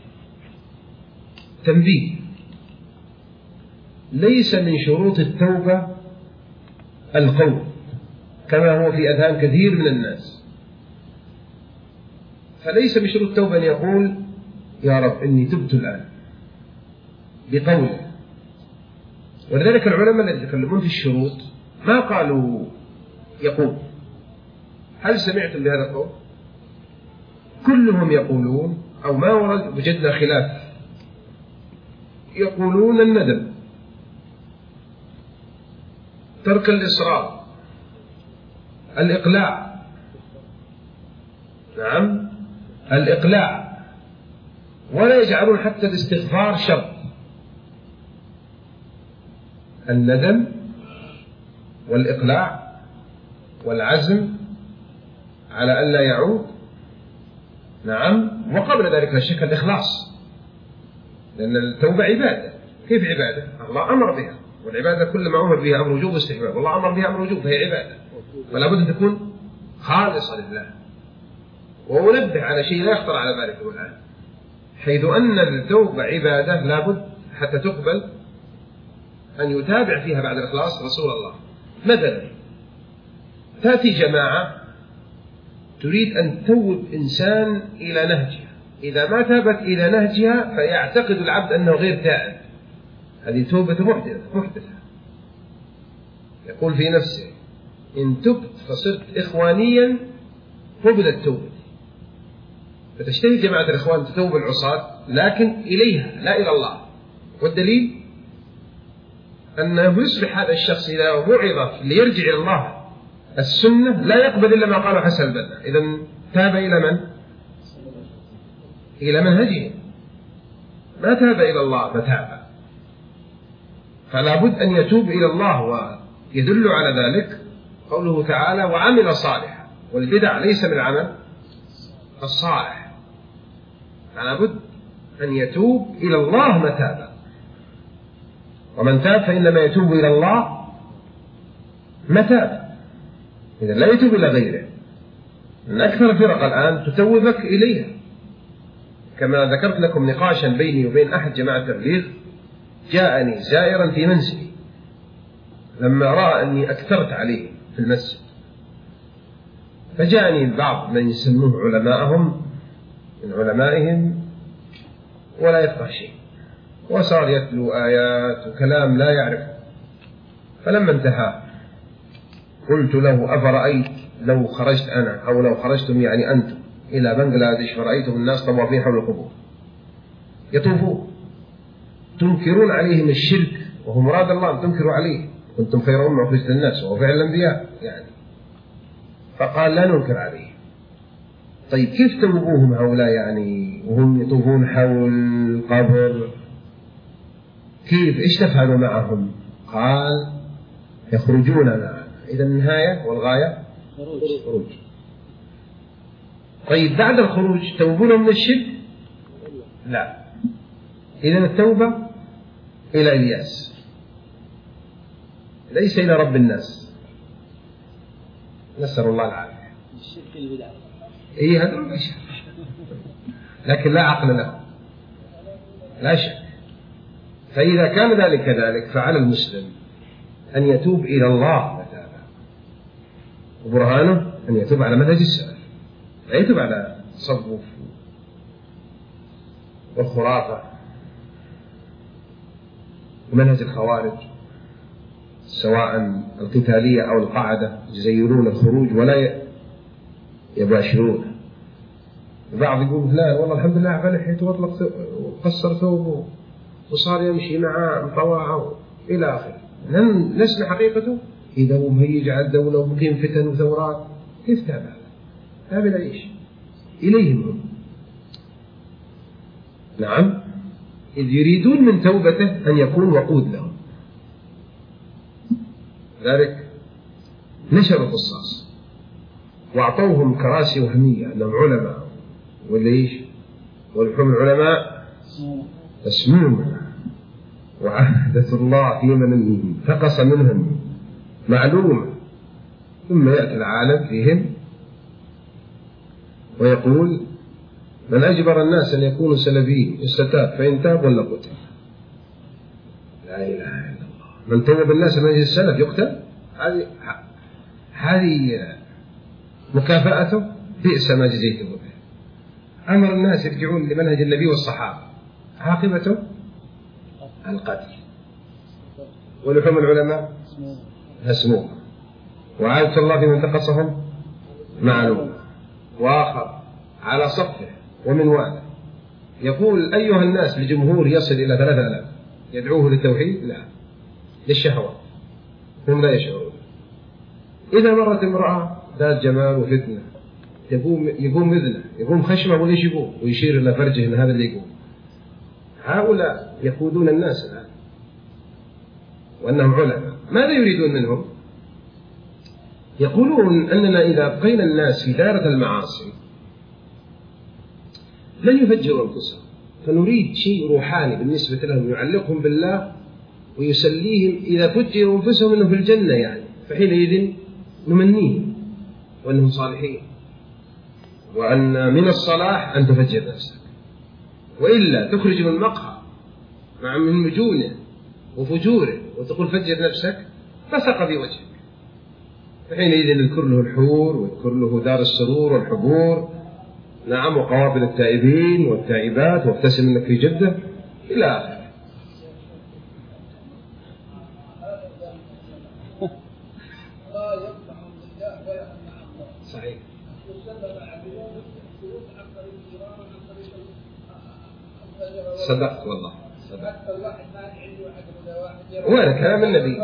تنبيه: ليس من شروط التوبة القول كما هو في أذهان كثير من الناس، فليس من شروط التوبة أن يقول يا رب إني تبت الآن بقوله. ولذلك العلماء الذين يتكلمون في الشروط ما قالوا يقول. هل سمعتم بهذا القول؟ كلهم يقولون، أو ما ورد وجدنا خلاف، يقولون الندم، ترك الإصرار، الإقلاع. نعم، الإقلاع، ولا يجعلون حتى الاستغفار شرط. الندم والإقلاع والعزم على أن لا يعود. نعم، وقبل ذلك لا شك الإخلاص، لأن التوبة عبادة. كيف عبادة؟ الله أمر بها، والعبادة كل ما أمر بها أمر وجوب واستحباب، والله أمر بها أمر وجوب، فهي عبادة، فلا بد أن تكون خالصة لله. وأنبه على شيء لا يخطر على بالكم الآن، حيث أن التوبة عبادة لا بد حتى تقبل أن يتابع فيها بعد الإخلاص رسول الله. مثلا تأتي جماعة تريد أن توب إنسان إلى نهجها، إذا ما تابت إلى نهجها فيعتقد العبد أنه غير تائب، هذه توبة محدثة. يقول في نفسه إن تبت فصرت إخوانيا قبلت توبتي. فتجتهد جماعة الإخوان تتوب العصاة لكن إليها لا إلى الله. والدليل أنه يصبح هذا الشخص إذا وعظ ليرجع إلى الله السنة لا يقبل إلا ما قاله حسن البنا. إذن تاب إلى من؟ إلى منهجه، ما تاب إلى الله فتاب. فلا بد أن يتوب إلى الله، ويدل على ذلك قوله تعالى وعمل صالحا. والبدع ليس من العمل الصالح، فلا بد أن يتوب إلى الله متابا. ومن تاب فإنما يتوب إلى الله متابا، إذا لا يتوب إلى غيره. من أكثر الفرق الآن تتوبك إليها، كما ذكرت لكم نقاشا بيني وبين أحد جماعة التبليغ جاءني زائرا في منزلي لما رأى أني أكثرت عليه في المسجد، فجاءني بعض من يسموه علماءهم من علمائهم ولا يفقه شيء، وصار يتلو آيات وكلام لا يعرفه. فلما انتهى قلت له أفرأيت لو خرجت أنا أو لو خرجتم يعني أنتم إلى بنغلاديش فرأيتم الناس طوافين حول القبور يطوفون تنكرون عليهم الشرك وهو مراد الله أن تنكروا عليه، كنتم خير أمة أخرجت للناس وهو فعل الأنبياء يعني. فقال لا ننكر عليه. طيب كيف توبوهم هؤلاء يعني وهم يطوفون حول القبر؟ كيف إيش تفعلوا معهم؟ قال يخرجون معنا. إذا النهاية والغاية خروج. طيب بعد الخروج توبون من الشرك؟ لا. إذا التوبة إلى إلياس ليس إلى رب الناس، نسأل الله العافية. الشرك البدع إيه هذا البشر، لكن لا عقل له لا شك. فإذا كان ذلك كذلك فعلى المسلم أن يتوب إلى الله متابا، وبرهانه أن يتوب على منهج السلف، لا يتوب على تصوف والخرافة ومنهج الخوارج سواء القتالية أو القاعدة، يزينون الخروج ولا يباشرونه. البعض يقول لا والله الحمد لله فلحيت واطلق وقصر ثوبه وصار يمشي مع مطوعه إلى آخره. لن نسمع حقيقته. إذا هو مهيج على الدولة ومقيم فتن وثورات، كيف تابع هذا؟ تابع إيش؟ إليهم هم. نعم، إذ يريدون من توبته أن يكون وقود لهم، ذلك نشر القصاص وأعطوهم كراسي وهمية أنهم علماء، وليش؟ ولحوم العلماء مسمومة، وعهدة الله في من انتقص منهم معلومة. ثم يأتي العالم فيهم ويقول: من أجبر الناس أن يكونوا سلفيين يستتاب، فإن تاب ولا قتل. لا إله إلا الله. من توب الناس من أجل السلف يقتل. هذه مكافأته، بئس ما جزيته به. أمر الناس يرجعون لمنهج النبي والصحابة، عاقبته القتل. ولحوم العلماء مسمومة، وعادة الله في من انتقصهم معلومة. وآخر على صفه ومنواله يقول: أيها الناس، لجمهور يصل إلى 3000 يدعوه للتوحيد؟ لا، للشهوات، هم لا يشعرون. إذا مرت امرأة ذات جمال وفتنة يقوم مثله، يقوم خشمه وليش يقوم، ويشير إلى فرجه إن هذا اللي يقوم. هؤلاء يقودون الناس الآن وأنهم علماء. ماذا يريدون منهم؟ يقولون أننا إذا أبقينا الناس في دائرة المعاصي لن يفجروا أنفسهم، فنريد شيء روحاني بالنسبة لهم يعلقهم بالله ويسليهم إذا فجروا أنفسهم أنهم في الجنة، يعني فحينئذ نمنيهم وأنهم صالحين، وأن من الصلاح أن تفجر نفسك، وإلا تخرج من مقهى من مجونه وفجوره وتقول فجر نفسك، فسق في وجهك. فحينئذ يذكر له الحور، ويذكر له دار السرور والحبور، نعم، وقوابل التائبين والتائبات، وابتسم انك في جدة، إلى آخره. صحيح. صدقت والله، صدقت. وهذا كلام النبي.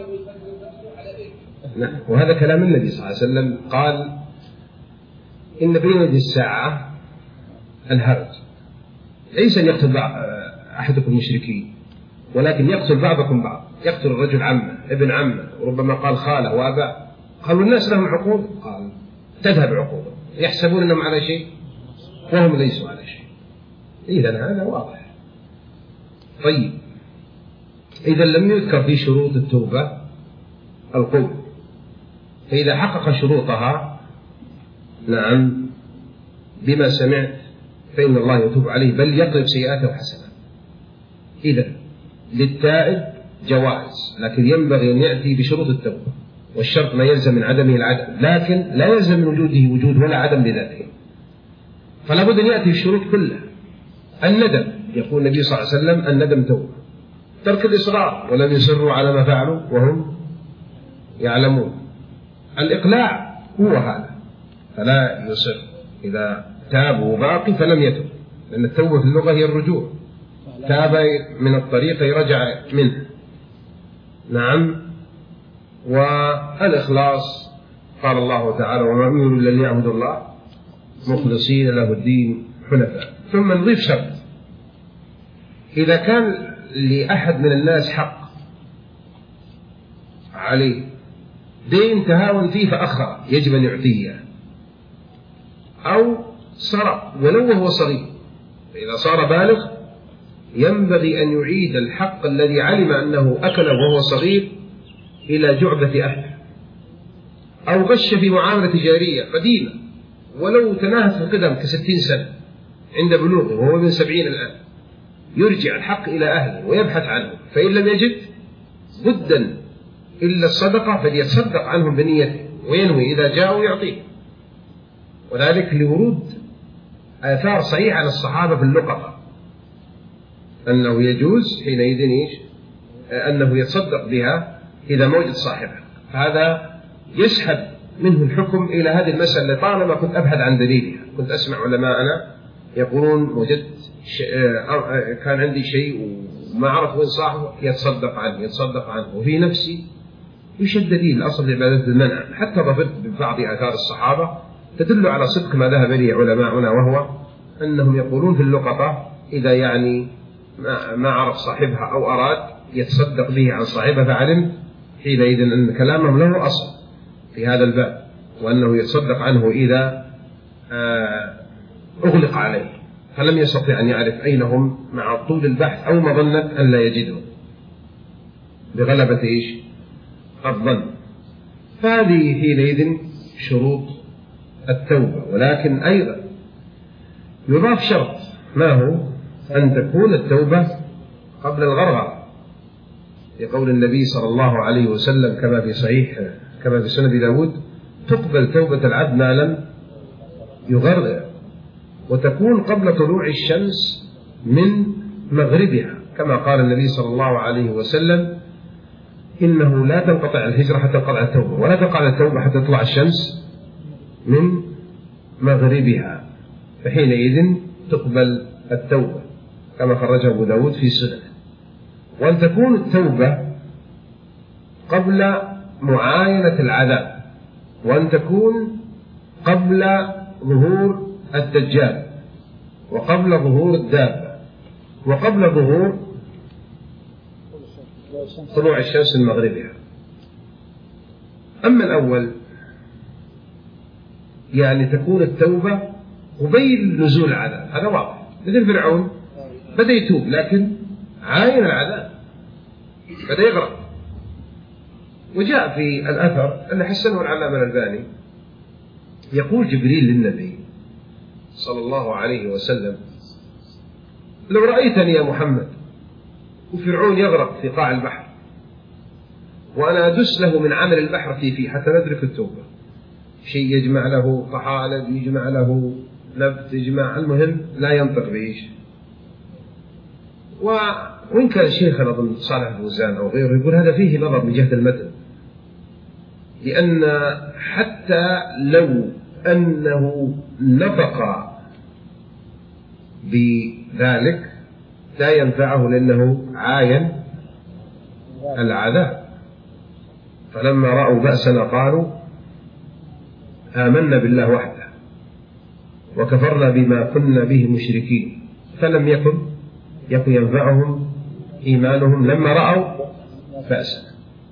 نعم، وهذا كلام النبي صلى الله عليه وسلم. قال: إن بين يدي الساعة الهرج، ليس أن يقتل أحدكم المشركين، ولكن يقتل بعضكم بعض. يقتل الرجل عمه، ابن عمه، وربما قال خاله وأباه. قالوا: الناس لهم عقول؟ قال: تذهب عقولهم، يحسبون أنهم على شيء وهم ليسوا على شيء. إذن هذا واضح. طيب، إذا لم يذكر في شروط التوبة القول، فإذا حقق شروطها، نعم، بما سمعت، فإن الله يتوب عليه، بل يقلب سيئاته حسنات. إذا للتائب جواز، لكن ينبغي أن يأتي بشروط التوبة، والشرط ما يلزم من عدمه العدم، لكن لا يلزم من وجوده وجود ولا عدم بذاته. فلا بد أن يأتي الشروط كلها. الندم، يقول النبي صلى الله عليه وسلم: الندم توبة. ترك الإصرار، ولم يصروا على ما فعلوا وهم يعلمون. الإقلاع هو هذا، فلا يصر. إذا تاب وباقي فلم يتب، لأن التوبة في اللغة هي الرجوع. تاب من الطريق رجع منه. نعم. والإخلاص قال الله تعالى: وما أمروا إلا ليعبدوا الله مخلصين له الدين حنفاء. ثم نضيف شرط: إذا كان لأحد من الناس حق عليه دين تهاون فيه فأخر، يجب أن يعطيه، أو سرق ولو وهو صغير، فإذا صار بالغ ينبغي أن يعيد الحق الذي علم أنه أكله وهو صغير إلى جعبة أهله، أو غش في معاملة تجارية قديمة ولو تناهت في القدم ك60 سنة عند بلوغه وهو من 70 الآن، يرجع الحق إلى أهله ويبحث عنه، فإن لم يجد بدا إلا الصدقة فليتصدق عنهم بنيته، وينوي إذا جاءوا يعطيه. وذلك لورود آثار صحيحة عن الصحابة في اللقطة أنه يجوز حينئذ أنه يتصدق بها إذا موجد صاحبها. هذا يسحب منه الحكم إلى هذه المسألة. طالما كنت أبحث عن دليلها، كنت أسمع علماءنا يقولون وجدت كان عندي شيء وما عرف وين صاحبه، يتصدق عنه، وفي نفسي يشد دليل أصل عبادة المنع. حتى ظفرت ببعض آثار الصحابة تدل على صدق ما ذهب إليه علماؤنا، وهو أنهم يقولون في اللقطة إذا يعني ما عرف صاحبها أو أراد يتصدق به عن صاحبها، فعلم حينئذ أن كلامهم له أصل في هذا الباب. وأنه يتصدق عنه إذا أغلق عليه، فلم يستطع أن يعرف أين هم مع طول البحث أو مظنة أن لا يجدهم بغلبة الظن. فهذه حينئذ شروط التوبة. ولكن أيضا يضاف شرط، ما هو؟ أن تكون التوبة قبل الغرغرة، لقول النبي صلى الله عليه وسلم كما في سنن داود: تقبل توبة العبد ما لم يغرغر، وتكون قبل طلوع الشمس من مغربها، كما قال النبي صلى الله عليه وسلم: إنه لا تنقطع الهجرة حتى تنقطع التوبة، ولا تنقطع التوبة حتى تطلع الشمس من مغربها، فحينئذ تقبل التوبة، كما خرجه أبو داود في سننه. وأن تكون التوبة قبل معاينة العذاب، وأن تكون قبل ظهور الدجال، وقبل ظهور الدابة، وقبل ظهور طلوع الشمس من مغربها. أما الأول يعني تكون التوبة قبيل نزول العذاب، هذا واضح، مثل فرعون بدأ يتوب لكن عاين العذاب، بدأ يغرق. وجاء في الأثر أن حسنه العلامة الألباني يقول جبريل للنبي صلى الله عليه وسلم: لو رأيتني يا محمد وفرعون يغرق في قاع البحر وأنا أدس له من عمل البحر فيه حتى ندرك التوبة، شيء يجمع له طحالب، يجمع له نبت، يجمع، المهم لا ينطق بإيش. وإن كان شيخنا أظن صالح الفوزان أو غيره يقول هذا فيه نظر من جهة المتن، لأن حتى لو أنه نطق بذلك لا ينفعه، لأنه عاين العذاب. فلما رأوا بأسنا قالوا آمنا بالله وحده وكفرنا بما كنا به مشركين، فلم يكن ينفعهم إيمانهم لما رأوا بأسنا.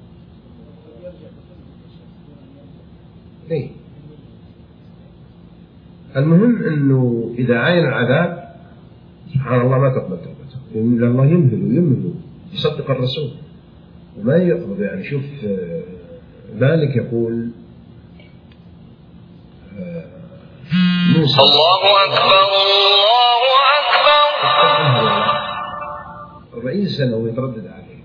المهم أنه إذا عاين العذاب سبحان الله ما تقبل توبته، إن الله يمهل يصدق الرسول وما يقبض. يعني شوف مالك يقول موسى الله أكبر الله أكبر 40 سنة ويتردد عليه،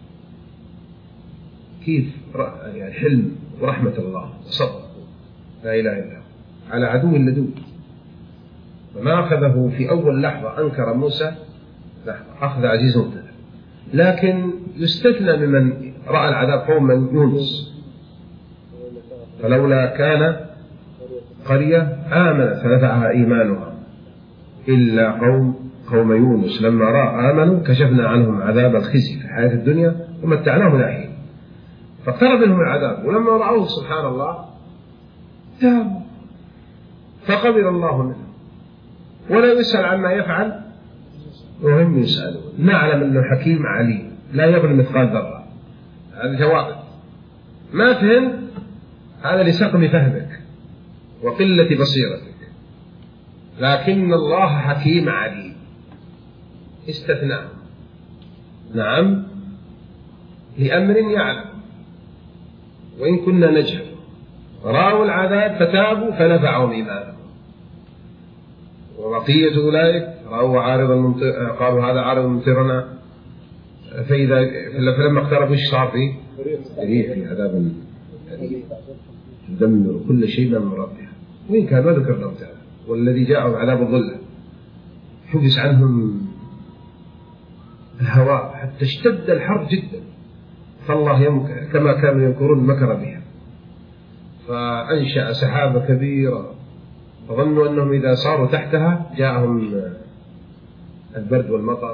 كيف يعني حلم ورحمة الله وصبر لا إله إلا هو على عدو لدود. فما أخذه في أول لحظة أنكر موسى أخذ عزيز مقتدر، لكن يستثنى ممن رأى العذاب قوما يونس، فلولا كان قرية آمنت فنفعها إيمانها إلا قوم يونس لما رأى آمنوا كشفنا عنهم عذاب الخزي في الحياة الدنيا ومتعناهم إلى حين، فاقترب منهم العذاب، ولما رأوه سبحان الله تابوا فقبل الله منه، ولا يسأل عما يفعل وهم يسألون. نعلم أنه حكيم عليم لا يظلم مثقال ذرة، هذا جواب. ما فهم هذا لسقم فهمك وقلة بصيرتك، لكن الله حكيم عليم استثناء، نعم، لأمر يعلم. وإن كنا نجهل رأوا العذاب فتابوا فنفعهم إيمانهم، وبقية أولئك رأوا عارضا قالوا هذا عارض ممطرنا فلما اقتربوا ايش صار فيه؟ في عذاب تدمر كل شيء من مرضها. وإن كان ما ذكر الله تعالى والذي جاءهم عذاب الظلة حبس عنهم الهواء حتى اشتد الحر جدا، فالله كما كانوا يمكرون مكر بها، فأنشأ سحابة كبيرة فظنوا أنهم إذا صاروا تحتها جاءهم البرد والمطر،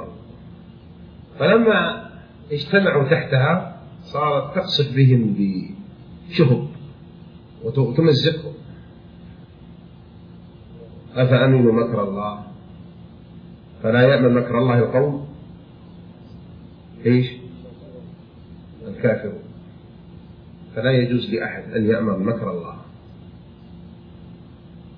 فلما اجتمعوا تحتها صارت تقصف بهم بشهب وتمزقهم. أفأمنوا مكر الله فلا يأمن مكر الله القوم الكافرون. فلا يجوز لأحد أن يأمن مكر الله،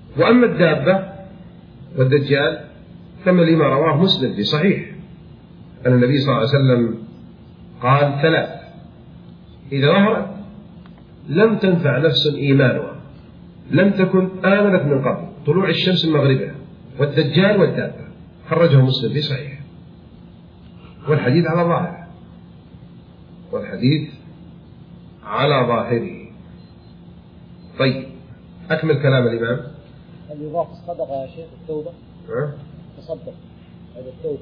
وأما الدابة والدجال كما لما رواه مسلم في صحيح أن النبي صلى الله عليه وسلم قال 3 إذا ظهرت لم تنفع نفس إيمانها لم تكن آمنت من قبل طلوع الشمس من مغربها، والدجال والدابة. خرجه مسلم في صحيح، والحديث على ظاهره، والحديث على ظاهره. طيب أكمل كلام الإمام. هل يضاف الصدقة يا شيخ التوبة؟ تصدق هذا التوبة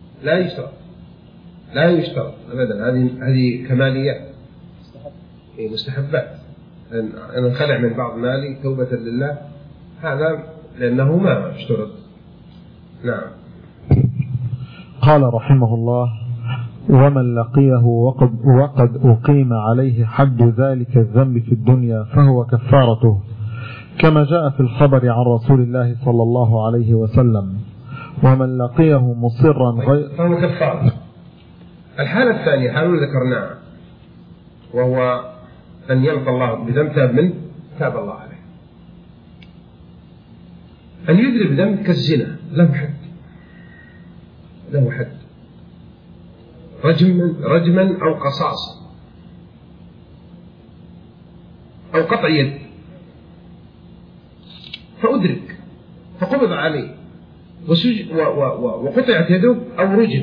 لا يشترط أبدا. هذه كماليات مستحبات. أن انخلع من بعض مالي توبة لله، هذا لأنه ما اشترط. نعم. قال رحمه الله: ومن لقيه وقد أقيم عليه حد ذلك الذنب في الدنيا فهو كفارته، كما جاء في الخبر عن رسول الله صلى الله عليه وسلم: ومن لقيه مصرا فهو كفارته. الحالة الثانية حال ذكرناها، وهو أن يلقى الله بذنب تاب منه تاب الله عليه. أن يذنب ذنب كالزنا له حد رجما أو قصاصا أو قطع يد، فأدرك فقبض عليه وقطعت يده أو رجم،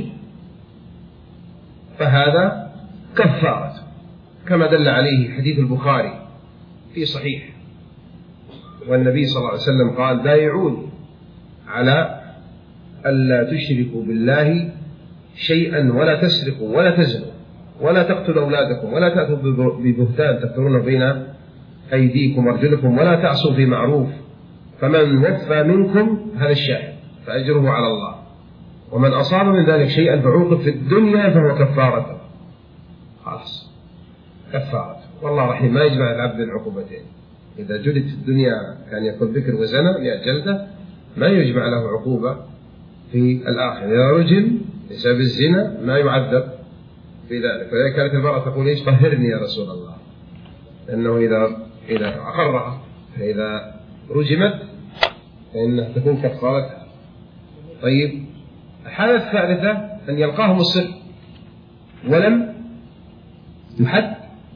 فهذا كفارة، كما دل عليه حديث البخاري في صحيح. والنبي صلى الله عليه وسلم قال: بايعوني على ألا تشركوا بالله شيئا ولا تسرقوا ولا تزنوا ولا تقتلوا أولادكم ولا تأتوا ببهتان تفترون بين أيديكم وأرجلكم ولا تعصوا في معروف، فمن وفى منكم هذا الشاهد فأجره على الله، ومن أصاب من ذلك شيئا فعوقب في الدنيا فهو كفارته. خلاص كفارته. والله رحيم ما يجمع العبد العقوبتين. إذا جلد في الدنيا كان يقول ذكر وزنا 100 جلدة، ما يجمع له عقوبة في الآخر. إذا رجم بسبب الزنا ما يعذب في ذلك. فإذا كانت المرأة تقول: إيش طهرني يا رسول الله، لأنه إذا أقرها فإذا رجمت فإنها تكون كفارتها. طيب الحالة الثالثة أن يلقاه مصر ولم يحد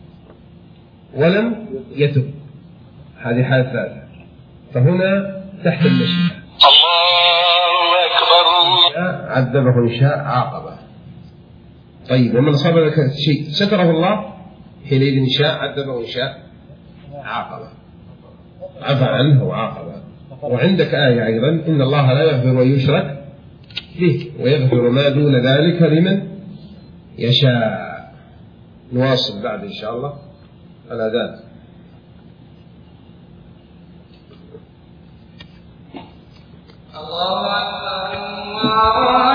ولم يتب، هذه حالة ثالثة، فهنا تحت المشيئة. الله أكبر. عذبه إن شاء عاقبه. طيب ومن أصاب ذلك الشيء ستره الله، حينئذ إن شاء عذبه وإن شاء عاقبه، عفى عنه وعاقبه. وعندك آية أيضا: إن الله لا يغفر أن يشرك به ويغفر ما دون ذلك لمن يشاء. نواصل بعد إن شاء الله الأذان. الله أكبر الله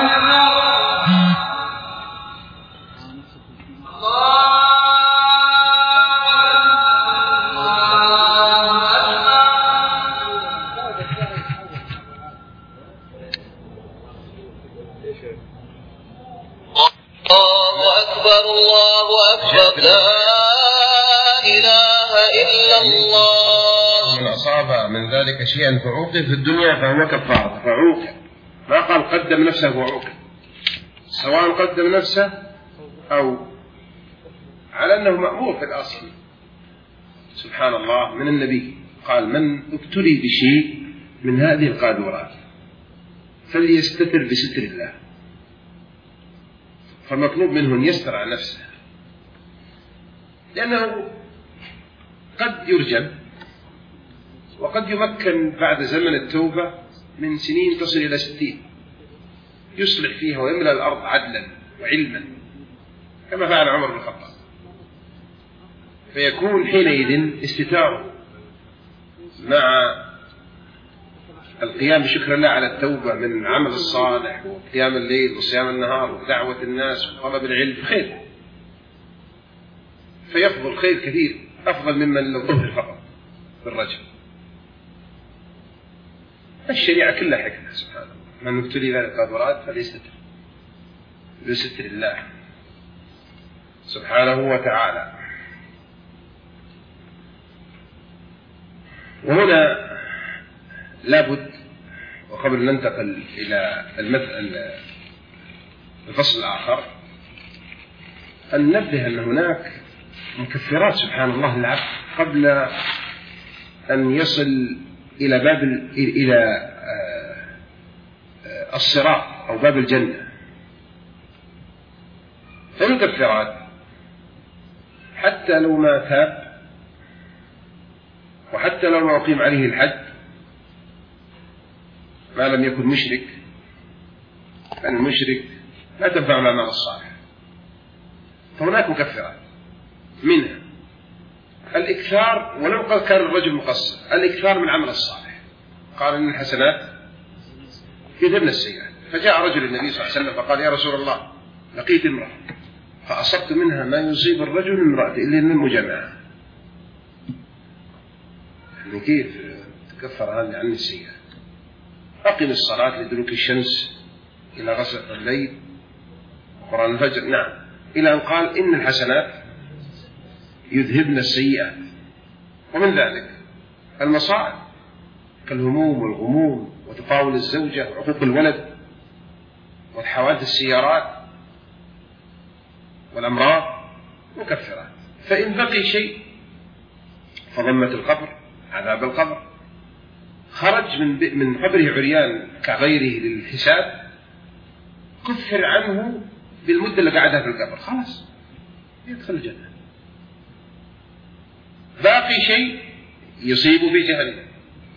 أكبر لا إله إلا الله. من أصاب من ذلك شيئا فعوقب في الدنيا فهو كفارة. فعوقب، ما قال قدم نفسه وعوقب، سواء قدم نفسه أو على أنه مأمور في الأصل. سبحان الله، من النبي قال: من ابتلي بشيء من هذه القاذورات فليستتر بستر الله. فالمطلوب منه أن يستر على نفسه، لأنه قد يرجم وقد يمكن بعد زمن التوبة من سنين تصل إلى 60 يصلح فيها ويملأ الأرض عدلا وعلما كما فعل عمر بن الخطاب، فيكون حينئذ استتاره مع القيام بشكر الله على التوبة من عمل الصالح وقيام الليل وصيام النهار ودعوة الناس وطلب العلم خير، فيفضل خير كثير أفضل ممن لو طهر فقط بالرجل. الشريعة كلها حكمة سبحان الله. من ابتلي ذلك القاذورات فليستتر بستر الله سبحانه وتعالى. وهنا لابد، وقبل أن ننتقل إلى الفصل الآخر، أن ننبه أن هناك مكفرات سبحان الله للعبد قبل أن يصل إلى إلى الصراط أو باب الجنة. فالمكفرات حتى لو ما تاب وحتى لو ما أقيم عليه الحد ما لم يكن مشرك، لأن المشرك لا تنفع الأعمال الصالحة. فهناك مكفرات، منها الإكثار، ولو قد كان الرجل مقصر، الإكثار من العمل الصالح. قال إن الحسنات يذهبن السيئات. فجاء رجل النبي صلى الله عليه وسلم فقال: يا رسول الله، لقيت امرأة فأصبت منها ما يصيب الرجل من امرأته إلا من المجامعة. يعني كيف تكفر هذا عن السيئات؟ أقم الصلاة لدلوك الشمس إلى غسق الليل قرآن الفجر. نعم، إلى أن قال: إن الحسنات يذهبن السيئات. ومن ذلك المصائب كالهموم والغموم وتطاول الزوجة وعقوق الولد والحوادث السيارات والأمراض مكفرات. فإن بقي شيء فضمة القبر، عذاب القبر، خرج من قبره عريان كغيره للحساب، كفر عنه بالمدة اللي قعدها في القبر، خلاص يدخل الجنة. باقي شيء يصيب بجهنم.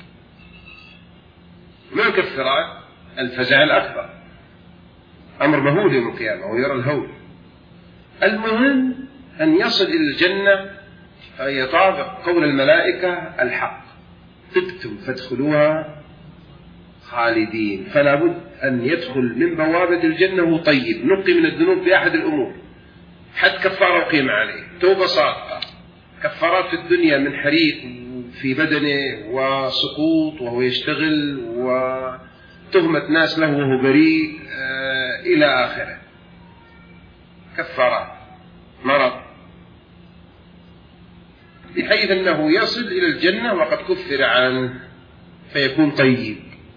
من الكفرات الفزع الأكبر، أمر مهول يوم القيامة ويرى الهول. المهم أن يصل إلى الجنة فيطابق قول الملائكة الحق: طبتم فادخلوها خالدين. فلا بد أن يدخل من بوابة الجنة وهو طيب، نقي من الذنوب بأحد الأمور، حد كفارة وقيم عليه، توبة صادقة، كفارات في الدنيا من حريق في بدنه وسقوط وهو يشتغل وتهمة ناس له وهو بريء إلى آخره، كفارات، مرض، بحيث أنه يصل إلى الجنة وقد كفر عنه فيكون طيب.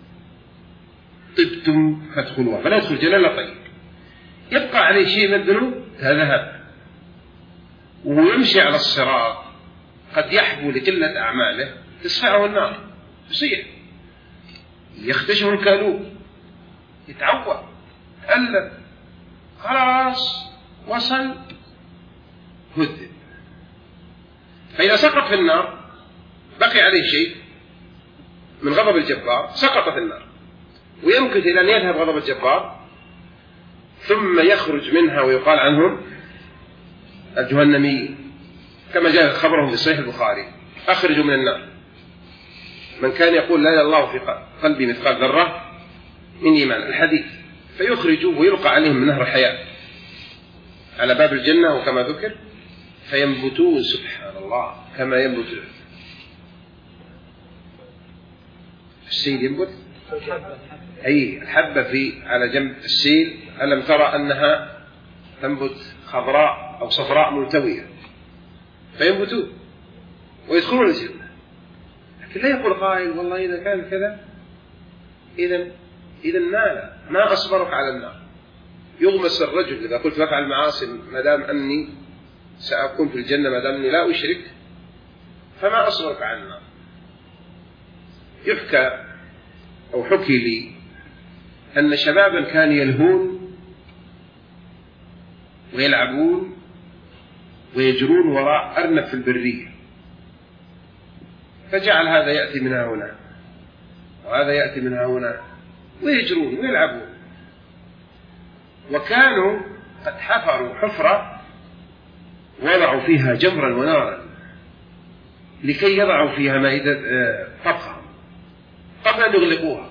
طبتم فادخلوها، فلا يدخل الجنة لا طيب. يبقى عليه شيء من الذنوب ذهب ويمشي على الصراط، قد يحبو لقلة أعماله تسفعه النار، يصيح، يختشه الكالوب، يتعوى، ألم، خلاص وصل، هدد. فإذا سقط في النار بقي عليه شيء من غضب الجبار، سقط في النار، ويمكث إلى أن يذهب غضب الجبار، ثم يخرج منها ويقال عنهم الجهنميين، كما جاء خبرهم في صحيح البخاري: أخرجوا من النار من كان يقول لا إله إلا الله في قلبي مثقال ذرة من إيمان، الحديث. فيخرجوا ويلقى عليهم من نهر الحياة على باب الجنة وكما ذكر، فينبتون سبحان الله كما ينبت السيل، ينبت أي الحبة على جنب السيل. ألم ترى أنها تنبت خضراء أو صفراء ملتوية، فينبتون ويدخلون الجنة. لكن لا يقول قائل: والله إذا كان كذا إذا ما أصبرك على النار. يغمس الرجل إذا قلت أفعل معاصي ما دام أني سأكون في الجنة، ما دام أني لا أشرك، فما أصبرك على النار. يحكى أو حكي لي أن شبابا كانوا يلهون ويلعبون ويجرون وراء أرنب في البرية، فجعل هذا يأتي من هنا وهذا يأتي من هنا ويجرون ويلعبون، وكانوا قد حفروا حفرة وضعوا فيها جمرا ونارا لكي يضعوا فيها مائدة طبخة قبل أن يغلقوها.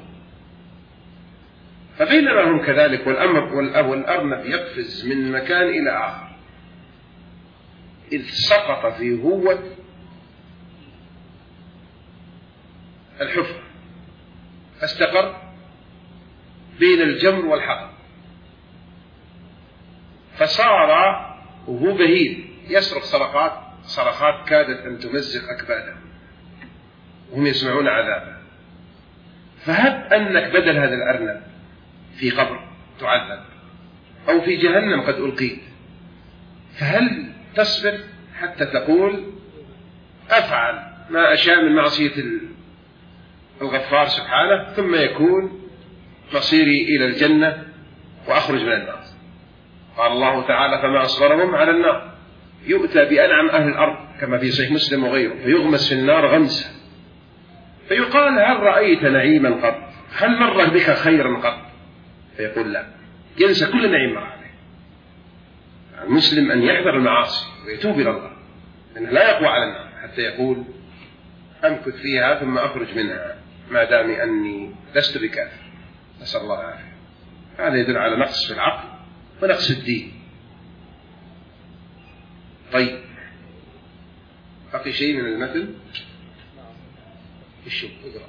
فبينما هم كذلك والأرنب يقفز من مكان إلى آخر، إذ سقط في هوة الحفرة فاستقر بين الجمر والحطب، فصار وهو بهيل يصرخ صرخات كادت أن تمزق أكبادهم وهم يسمعون عذابه. فهب أنك بدل هذا الأرنب في قبر تعذب، أو في جهنم قد ألقيت، فهل تصبر حتى تقول أفعل ما أشاء من معصية الغفار سبحانه ثم يكون مصيري إلى الجنة وأخرج من النار؟ قال الله تعالى: فما أصبرهم على النار. يؤتى بأنعم أهل الأرض كما في صحيح مسلم وغيره، فيغمس في النار غمسة، فيقال: هل رأيت نعيما قط؟ هل مر بك خيرا قط؟ فيقول: لا. ينسى كل نعيم مر عليه. المسلم أن يحذر المعاصي ويتوب إلى الله، لأنه لا يقوى على النار حتى يقول أمكث فيها ثم أخرج منها ما دام أني لست بكافر، نسأل الله العافية. هذا يدل على نقص في العقل ونقص الدين. طيب، بقي شيء من المثل؟ الشوف اقرأ.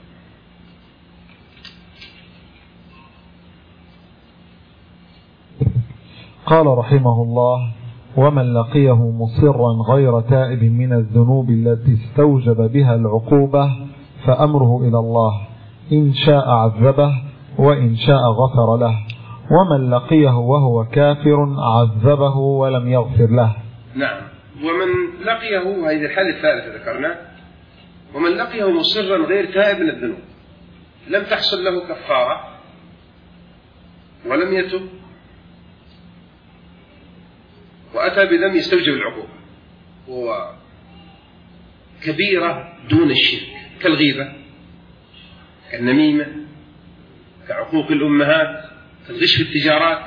قال رحمه الله: ومن لقيه مصرا غير تائب من الذنوب التي استوجب بها العقوبة فأمره إلى الله، إن شاء عذبه وإن شاء غفر له، ومن لقيه وهو كافر عذبه ولم يغفر له. نعم. ومن لقيه، هذه الحالة الثالثة ذكرنا، ومن لقيه مصرا غير تائب من الذنوب، لم تحصل له كفارة ولم يتب وأتى بذنب يستوجب العقوبة، هو كبيرة دون الشرك، كالغيبة، كالنميمة، كعقوق الأمهات، كالغش في التجارات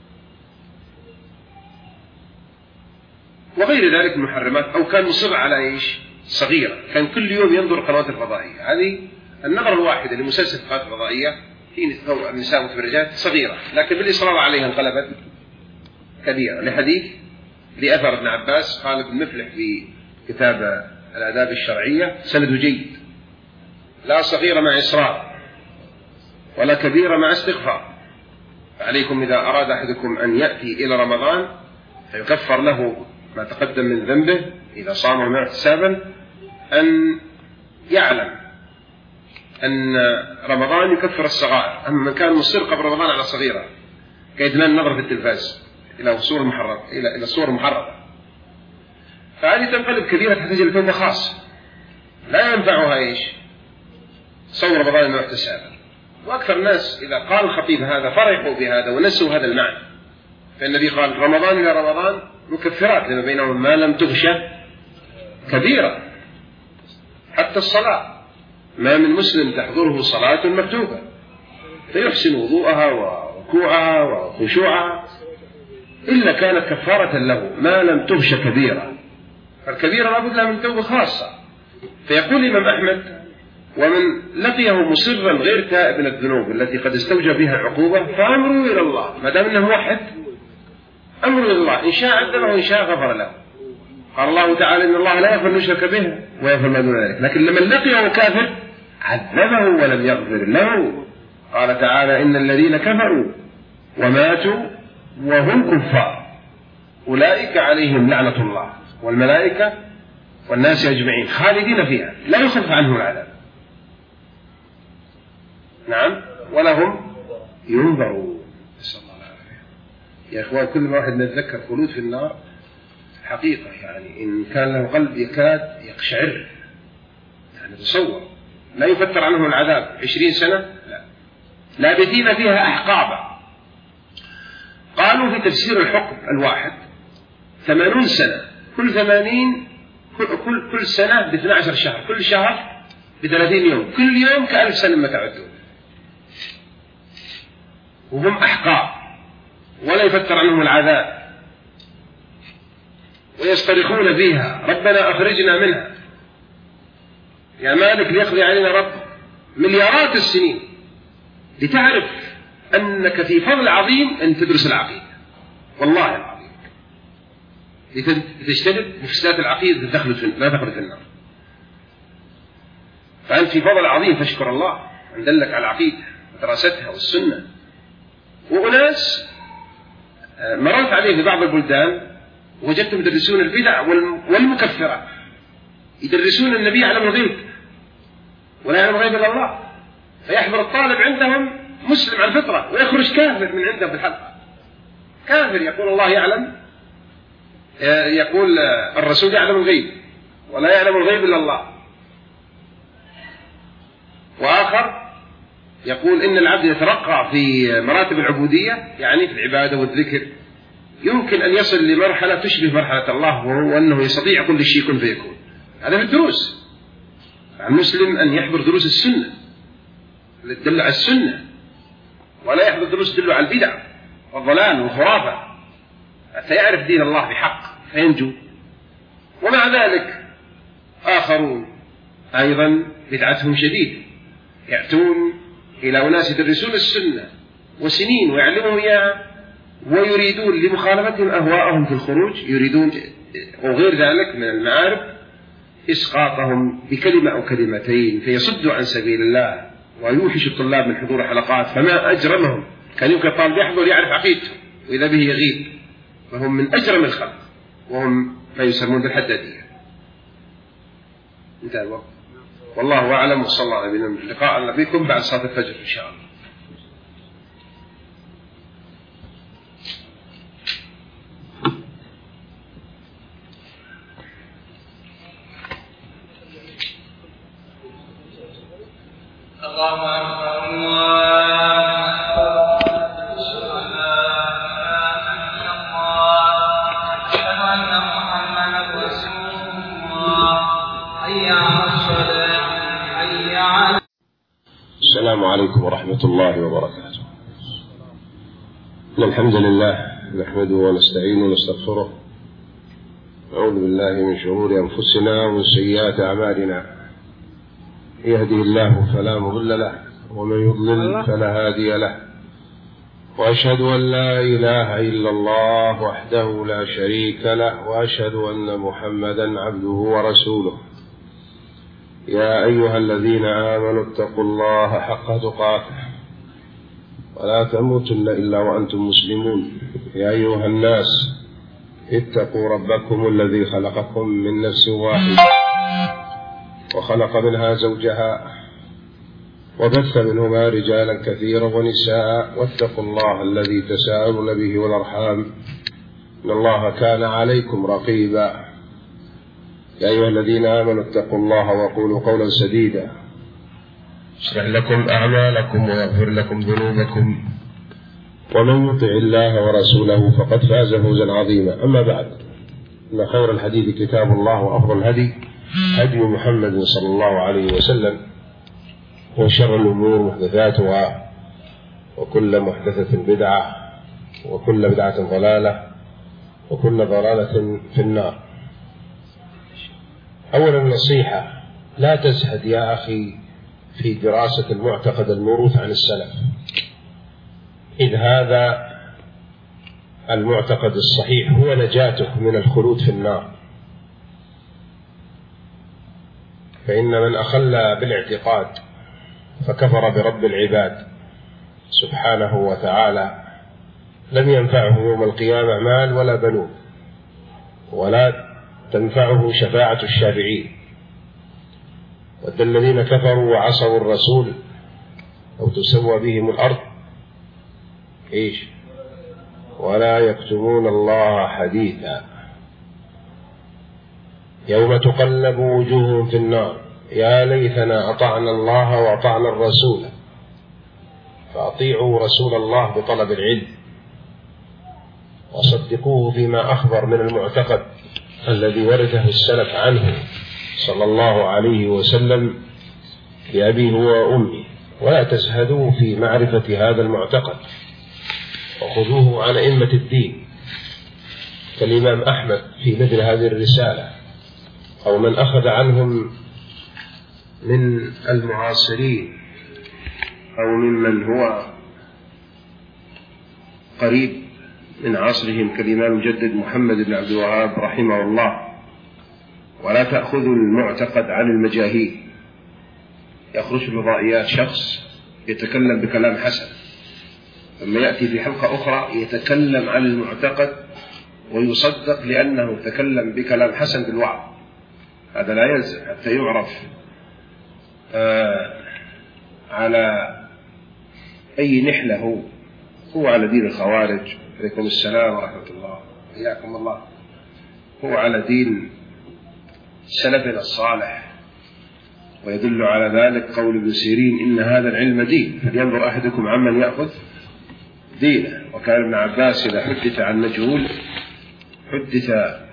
وغير ذلك من المحرمات، أو كان مصر على إيش؟ صغيرة، كان كل يوم ينظر القنوات الفضائية. هذه النظرة الواحدة لمسلسل القنوات الفضائية في النساء متبرجات صغيرة، لكن بالإصرار عليها انقلبت كبيرة، لحديث لأثر ابن عباس قال ابن مفلح في كتاب الآداب الشرعية: سند جيد، لا صغيرة مع إصرار ولا كبيرة مع استغفار. فعليكم إذا أراد أحدكم أن يأتي إلى رمضان فيكفر له ما تقدم من ذنبه إذا صامه معه احتسابا، أن يعلم أن رمضان يكفر الصغائر. أما من كان مصر قبل رمضان على صغيرة كإدمان النظر في التلفاز إلى الصور المحرمة، إلى الصور المحرمة، فهذه تنقلب كبيرة تحتاج إلى توبة خاصة، لا ينفعها إيش؟ صوم رمضان معه احتسابا. وأكثر الناس إذا قال الخطيب هذا فرحوا بهذا ونسوا هذا المعنى، فالنبي قال: رمضان إلى رمضان مكفرات لما بينهم ما لم تغشى كبيرة. حتى الصلاة، ما من مسلم تحضره صلاة مكتوبة فيحسن وضوءها وركوعها وخشوعها إلا كانت كفارة له ما لم تغش كبيرة. فالكبيرة لابد لها من توبة خاصة. فيقول الإمام أحمد: ومن لقيه مصرا غير تائب من الذنوب التي قد استوجب بها العقوبة فأمره إلى الله، ما دام أنه موحد أمره إلى الله، إن شاء عذبه وإن شاء غفر له. قال الله تعالى: إن الله لا يغفر يشرك به ويغفر ما دون ذلك، لكن لمن لقيه كافر عذبه ولم يغفر له. قال تعالى: إن الذين كفروا وماتوا وهم كفار أولئك عليهم لعنة الله والملائكة والناس أجمعين خالدين فيها لا يخفف عنهم العذاب. نعم، ولهم ينظرون. نسأل الله العافية. يا إخوان، كل ما واحد نتذكر خلود في النار حقيقة، يعني إن كان له قلب يكاد يقشعر، يعني تصور لا يفتر عنهم العذاب 20 سنة، لا، لابثين فيها أحقابا. قالوا في تفسير الحكم الواحد 80 سنة، كل 80 كل سنة ب12 شهر، كل شهر ب30 يوم، كل يوم ك1000 سنة ما تعدون، وهم أحقاب ولا يفتر عنهم العذاب، ويصطرخون فيها: ربنا أخرجنا منها، يا مالك ليقضي علينا ربك. مليارات السنين لتعرف أنك في فضل عظيم أن تدرس العقيدة، والله العظيم، لتجتنب مفسدات العقيدة لا تخرج في النار. فأنت في فضل عظيم، فاشكر الله أن دلك على العقيدة ودراستها والسنة. وأناس مررت عليه في بعض البلدان وجدتهم يدرسون البدع والمكفرات، يدرسون النبي علم الغيب ولا يعلم الغيب إلا الله، فيحضر الطالب عندهم مسلم على الفطرة ويخرج كافر من عندهم بالحلقة، كافر يقول الله يعلم، يقول الرسول يعلم الغيب ولا يعلم الغيب إلا الله، وآخر يقول إن العبد يترقى في مراتب العبودية، يعني في العبادة والذكر، يمكن أن يصل لمرحلة تشبه مرحلة الله، وهو أنه يستطيع كل شيء كن فيكون. هذا في الدروس. المسلم أن يحضر دروس السنة اللي تدل على السنة، ولا يحضر دروس تدل على البدع والضلال والخرافة، حتى يعرف دين الله بحق فينجو. ومع ذلك آخرون أيضا بدعتهم شديد، يأتون إلى أناس يدرسون السنة وسنين ويعلمهم إياها، ويريدون لمخالفتهم أهواءهم في الخروج، يريدون وغير ذلك من المعارف إسقاطهم بكلمة أو كلمتين فيصدوا عن سبيل الله ويوحش الطلاب من حضور حلقات. فما أجرمهم، كان يمكن الطالب يحضر يعرف عقيدته وإذا به يغيب، فهم من أجرم الخلق، وهم ما يسمون بالحدادية. انتهى الوقت، والله أعلم، وصلى الله عليه وسلم. لقاء بكم بعد صلاة الفجر إن شاء الله. السلام عليكم ورحمة الله وبركاته. الحمد لله نحمده ونستعينه ونستغفره، نعوذ بالله من شرور أنفسنا ومن سيئات أعمالنا، يهده الله فلا مضل له ومن يضلل فلا هادي له، وأشهد أن لا إله إلا الله وحده لا شريك له، وأشهد أن محمدا عبده ورسوله. يا أيها الذين آمنوا اتقوا الله حق تقاته ولا تموتن إلا وأنتم مسلمون. يا أيها الناس اتقوا ربكم الذي خلقكم من نفس واحدة وخلق منها زوجها وبث منهما رجالا كثيرا ونساء، واتقوا الله الذي تساءلون به والأرحام إن الله كان عليكم رقيبا. يا أيها الذين آمنوا اتقوا الله وقولوا قولا سديدا يصلح لكم أعمالكم ويغفر لكم ذنوبكم، ومن يطع الله ورسوله فقد فاز فوزا عظيما. أما بعد، إن خير الحديث كتاب الله، وأفضل الهدي هدي محمد صلى الله عليه وسلم، وشر الأمور محدثاتها، وكل محدثة بدعة، وكل بدعة ضلالة، وكل ضلالة في النار. أولا النصيحة: لا تزهد يا أخي في دراسة المعتقد الموروث عن السلف، إذ هذا المعتقد الصحيح هو نجاته من الخلود في النار. فإن من أخل بالاعتقاد فكفر برب العباد سبحانه وتعالى لم ينفعه يوم القيامة مال ولا بنون، ولا تنفعه شفاعة الشافعين. ود الذين كفروا وعصوا الرسول أو تسوى بهم الأرض ولا يكتمون الله حديثا يوم تقلب وجوههم في النار يا ليتنا أطعنا الله وأطعنا الرسول فأطيعوا رسول الله بطلب العلم، وصدقوه فيما أخبر من المعتقد الذي ورثه السلف عنه صلى الله عليه وسلم بأبيه وأمه، ولا تزهدوا في معرفة هذا المعتقد، وخذوه عن أئمة الدين كالإمام أحمد في مثل هذه الرسالة، أو من أخذ عنهم من المعاصرين أو ممن هو قريب من عصرهم كالإمام المجدد محمد بن عبد الوهاب رحمه الله. ولا تأخذوا المعتقد عن المجاهيل. يخرج في الفضائيات شخص يتكلم بكلام حسن، ثم يأتي في حلقة أخرى يتكلم عن المعتقد ويصدق لأنه تكلم بكلام حسن بالوعظ. هذا لا يلزم حتى يعرف على أي نحلة هو على دين الخوارج، عليكم السلام ورحمة الله، حياكم الله، هو على دين سلفنا الصالح. ويدل على ذلك قول ابن سيرين: إن هذا العلم دين، فلينظر أحدكم عمن يأخذ دينه. وكان ابن عباس إذا حدث عن مجهول حدث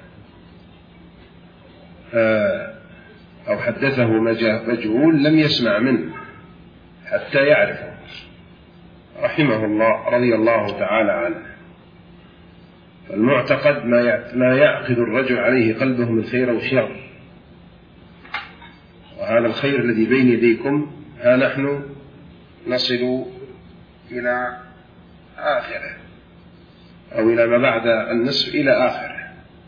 أو حدثه مجهول لم يسمع منه حتى يعرفه، رحمه الله رضي الله تعالى عنه. فالمعتقد ما يعقد الرجل عليه قلبه من خير أو شر، وهذا الخير الذي بين يديكم ها نحن نصل إلى آخره أو إلى ما بعد النصف إلى آخره.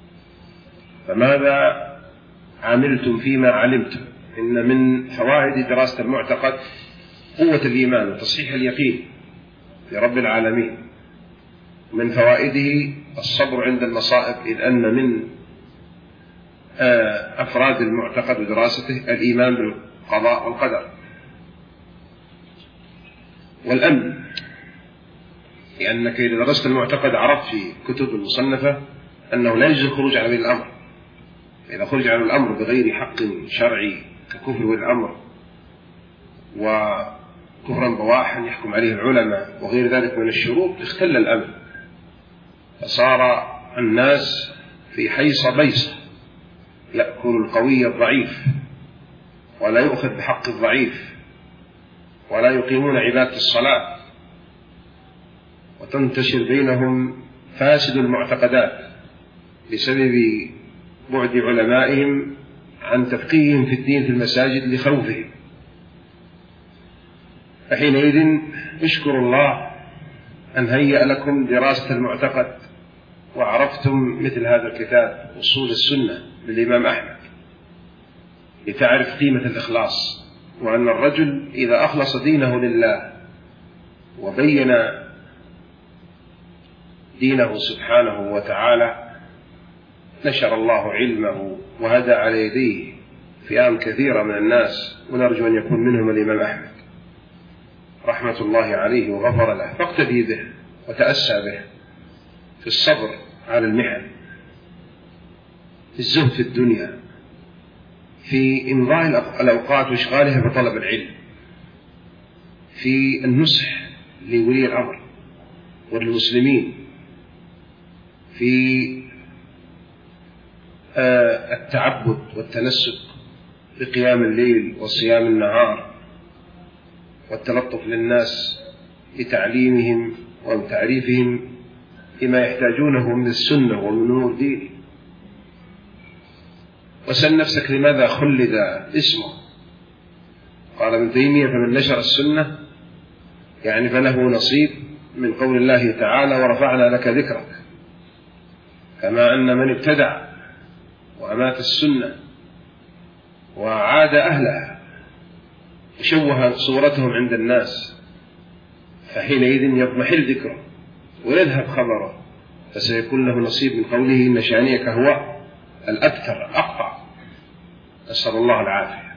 فماذا عملتم فيما علمتم؟ إن من فوائد دراسة المعتقد قوة الإيمان وتصحيح اليقين في رب العالمين. من فوائده الصبر عند المصائب، إذ أن من أفراد المعتقد ودراسته الإيمان بالقضاء والقدر. والأمن، لأنك إذا درست المعتقد عرفت في كتب المصنفة أنه لا يجوز الخروج عن الأمر. إذا خرج عن الأمر بغير حق شرعي ككفر والأمر وكفرا بواحا يحكم عليه العلماء وغير ذلك من الشروط، اختل الأمن، فصار الناس في حيصة بيصة، يأكل القوي الضعيف ولا يؤخذ بحق الضعيف، ولا يقيمون عبادة الصلاة، وتنتشر بينهم فاسد المعتقدات بسبب بعد علمائهم عن تفقيههم في الدين في المساجد لخوفهم. فحينئذ اشكروا الله أن هيأ لكم دراسة المعتقد، وعرفتم مثل هذا الكتاب أصول السنة للإمام أحمد، لتعرف قيمة الإخلاص، وأن الرجل إذا أخلص دينه لله وبين دينه سبحانه وتعالى نشر الله علمه وهدى على يديه فئام كثيرة من الناس، ونرجو أن يكون منهم الإمام أحمد رحمة الله عليه وغفر له. فاقتدي به وتأسى به في الصبر على المحن، في الزهد في الدنيا، في إمضاء الأوقات وإشغالها بطلب العلم، في النصح لولي الأمر والمسلمين، في التعبد والتنسك بقيام الليل وصيام النهار، والتلطف للناس بتعليمهم وتعريفهم بما يحتاجونه من السنة ومن نور دينه. وسل نفسك لماذا خلد اسمه. قال ابن تيمية: فمن نشر السنة يعني فله نصيب من قول الله تعالى: ورفعنا لك ذكرك. كما أن من ابتدع وأمات السنة وعاد أهلها وشوه صورتهم عند الناس، فحينئذ يضمحل ذكره ويذهب خبره، فسيكون له نصيب من قوله: إن شانئك هو الأبتر أقطع. نسأل الله العافية.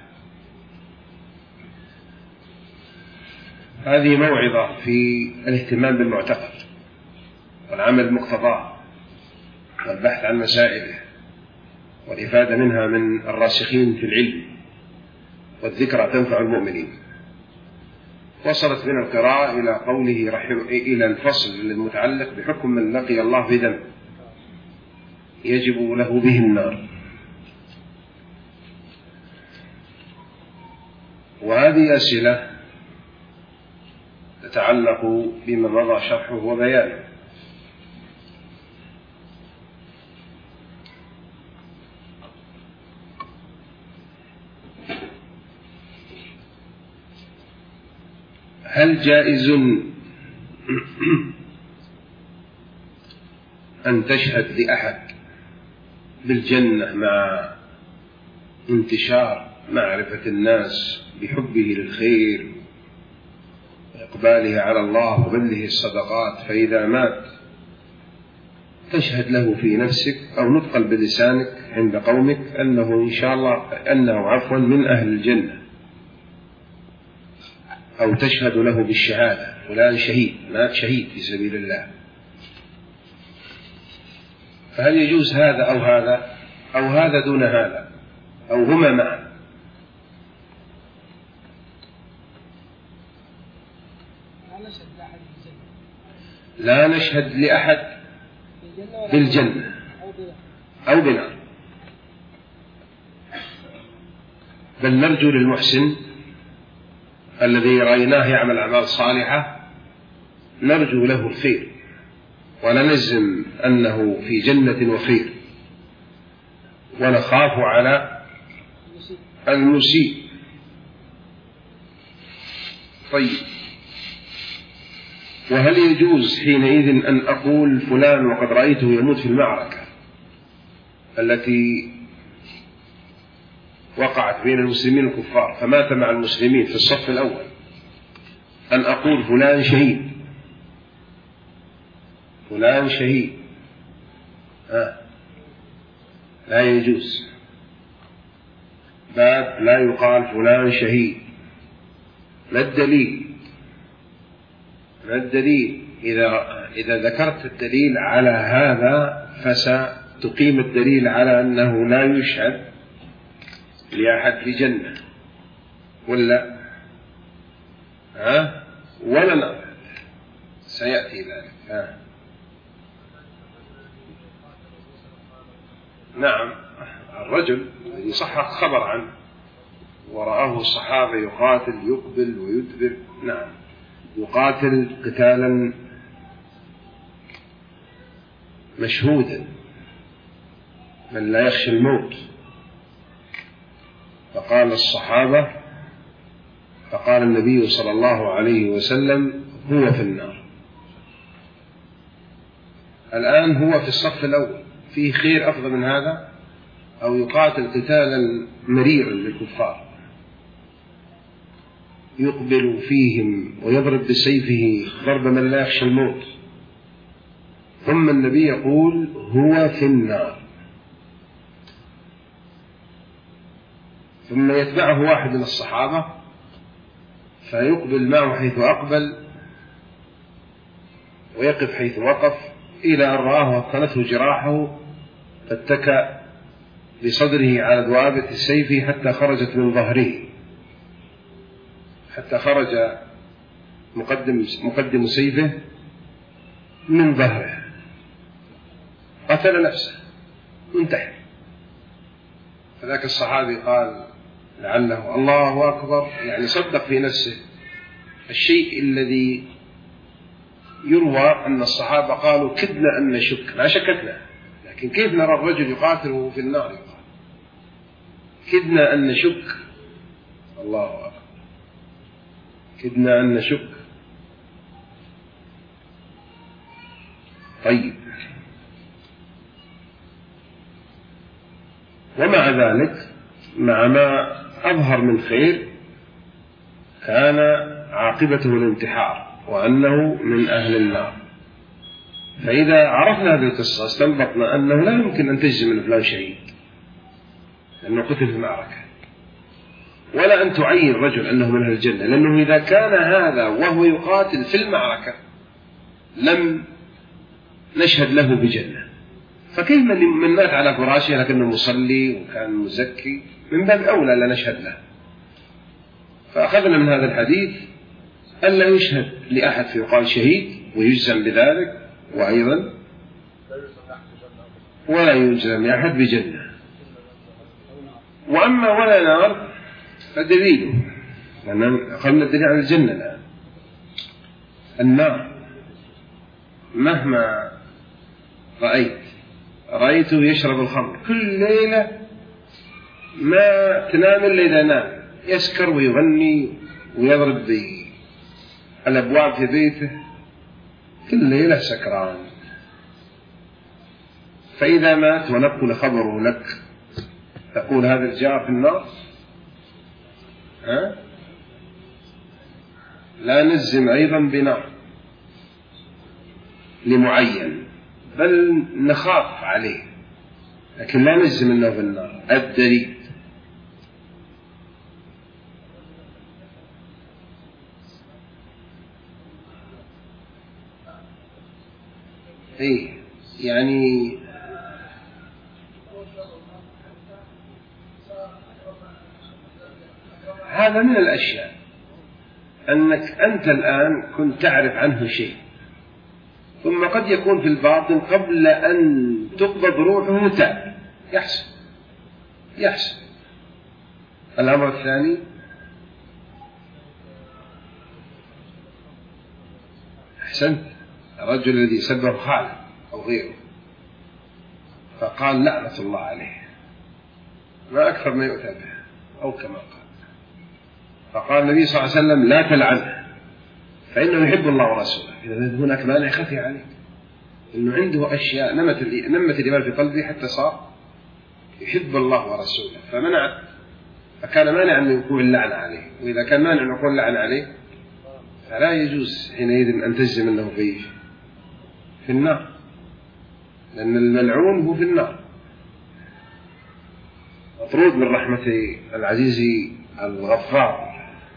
هذه موعظة في الاهتمام بالمعتقد والعمل بمقتضاه والبحث عن مسائله والإفادة منها من الراسخين في العلم، والذكرى تنفع المؤمنين. وصلت بنا القراءة إلى قوله إلى الفصل المتعلق بحكم من لقي الله بذنب يجب له به النار. وهذه أسئلة تتعلق بما مضى شرحه وبيانه. هل جائز أن تشهد لأحد بالجنة مع انتشار معرفة الناس بحبه للخير وإقباله على الله وبذله الصدقات، فإذا مات تشهد له في نفسك أو نطقا بلسانك عند قومك أنه إن شاء الله من أهل الجنة، أو تشهد له بالشهادة فلان شهيد، مات شهيد في سبيل الله، فهل يجوز هذا أو هذا أو هذا دون هذا أو هما معا؟ لا نشهد لأحد بالجنة أو بنار، بل نرجو للمحسن الذي رأيناه يعمل أعمال صالحة نرجو له الخير، ولا نجزم أنه في جنة وخير، ونخاف على المسيء. طيب، وهل يجوز حينئذ أن أقول فلان وقد رأيته يموت في المعركة التي وقعت بين المسلمين الكفار فمات مع المسلمين في الصف الأول، أن أقول فلان شهيد فلان شهيد؟ لا يجوز. باب لا يقال فلان شهيد. ما الدليل؟ إذا ذكرت الدليل على هذا فستقيم الدليل على أنه لا يشهد لأحد في جنة ولا ولا لا، سيأتي ذلك. نعم، الرجل الذي صح خبر عنه ورآه الصحابة يقاتل يقبل ويدبر، نعم، يقاتل قتالا مشهودا من لا يخشى الموت، فقال النبي صلى الله عليه وسلم هو في النار. الآن هو في الصف الأول، فيه خير أفضل من هذا؟ أو يقاتل قتالا مريرا للكفار يقبل فيهم ويضرب بسيفه ضرب من لا يخشى الموت، ثم النبي يقول هو في النار، ثم يتبعه واحد من الصحابة فيقبل معه حيث أقبل ويقف حيث وقف، إلى أن رآه أثخنته جراحه فاتكأ بصدره على دوابة السيف حتى خرجت من ظهره، حتى خرج مقدم سيفه من ظهره، قتل نفسه منتحر. فذاك الصحابي قال لعله الله أكبر، يعني صدق في نفسه الشيء الذي يروى أن الصحابة قالوا كدنا أن نشك، ما شككنا، لكن كيف نرى الرجل يقاتل وهو في النار؟ يقال كدنا أن نشك، الله أكبر، كدنا أن نشك. طيب، ومع ذلك مع ما أظهر من خير كان عاقبته الانتحار وأنه من أهل النار. فإذا عرفنا هذه القصة استنبطنا أنه لا يمكن أن تجزم أن فلان شهيد لأنه قتل في المعركة، ولا أن تعين رجل أنه من أهل الجنة، لأنه إذا كان هذا وهو يقاتل في المعركة لم نشهد له بجنة، فكيف من مات على فراشه لكنه مصلي وكان مزكي؟ من باب أولى لا نشهد له. فأخذنا من هذا الحديث ألا يشهد لأحد فيقال شهيد ويجزم بذلك، وأيضا ولا يجزم لأحد بجنة. وأما ولا نار فدليله، لأن أخذنا الدليل على الجنة الآن. النار مهما رأيته يشرب الخمر كل ليلة، ما تنام إلا إذا نام، يسكر ويغني ويضرب الأبواب في بيته كل ليلة سكران. فإذا مات ونقل خبره لك تقول هذا الجار في النار؟ لا نجزم أيضا بنار لمعين، بل نخاف عليه، لكن لا نجزم أنه في النار. الدليل إيه يعني هذا من الأشياء أنك أنت الآن كنت تعرف عنه شيء، ثم قد يكون في الباطن قبل أن تقبض روحه تاب، يحسن. الأمر الثاني أحسنت، الرجل الذي سبه خالد أو غيره فقال لعنة الله عليه، ما أكثر ما يؤتى به أو كما قال. فقال النبي صلى الله عليه وسلم لا تلعنه فإنه يحب الله ورسوله. إذا هناك مانع خفي عليك إنه عنده أشياء نمت الإيمان في قلبه حتى صار يحب الله ورسوله فمنع، فكان مانعا من وقوع اللعنة عليه. وإذا كان مانع من وقوع اللعنة عليه فلا يجوز حينئذ أن تجزم أنه في النار، لأن الملعون هو في النار، مطرود من رحمة العزيز الغفار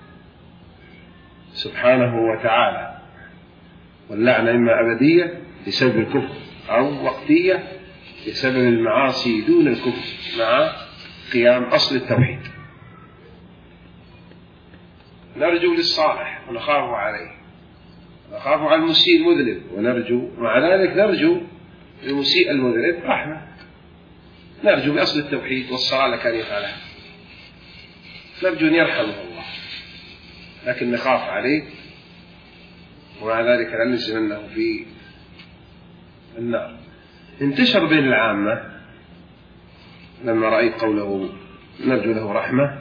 سبحانه وتعالى. واللعنة إما أبدية بسبب الكفر أو وقتية بسبب المعاصي دون الكفر مع قيام أصل التوحيد. نرجو للصالح ونخاف عليه، نخاف على المسيء المذنب، ونرجو مع ذلك نرجو للمسيء المذنب رحمة، نرجو بأصل التوحيد والصلاة لكان يفعلها، نرجو أن يرحمه الله، لكن نخاف عليه ومع ذلك لا نجزم أنه في النار. انتشر بين العامة لما رأيت قوله نرجو له رحمة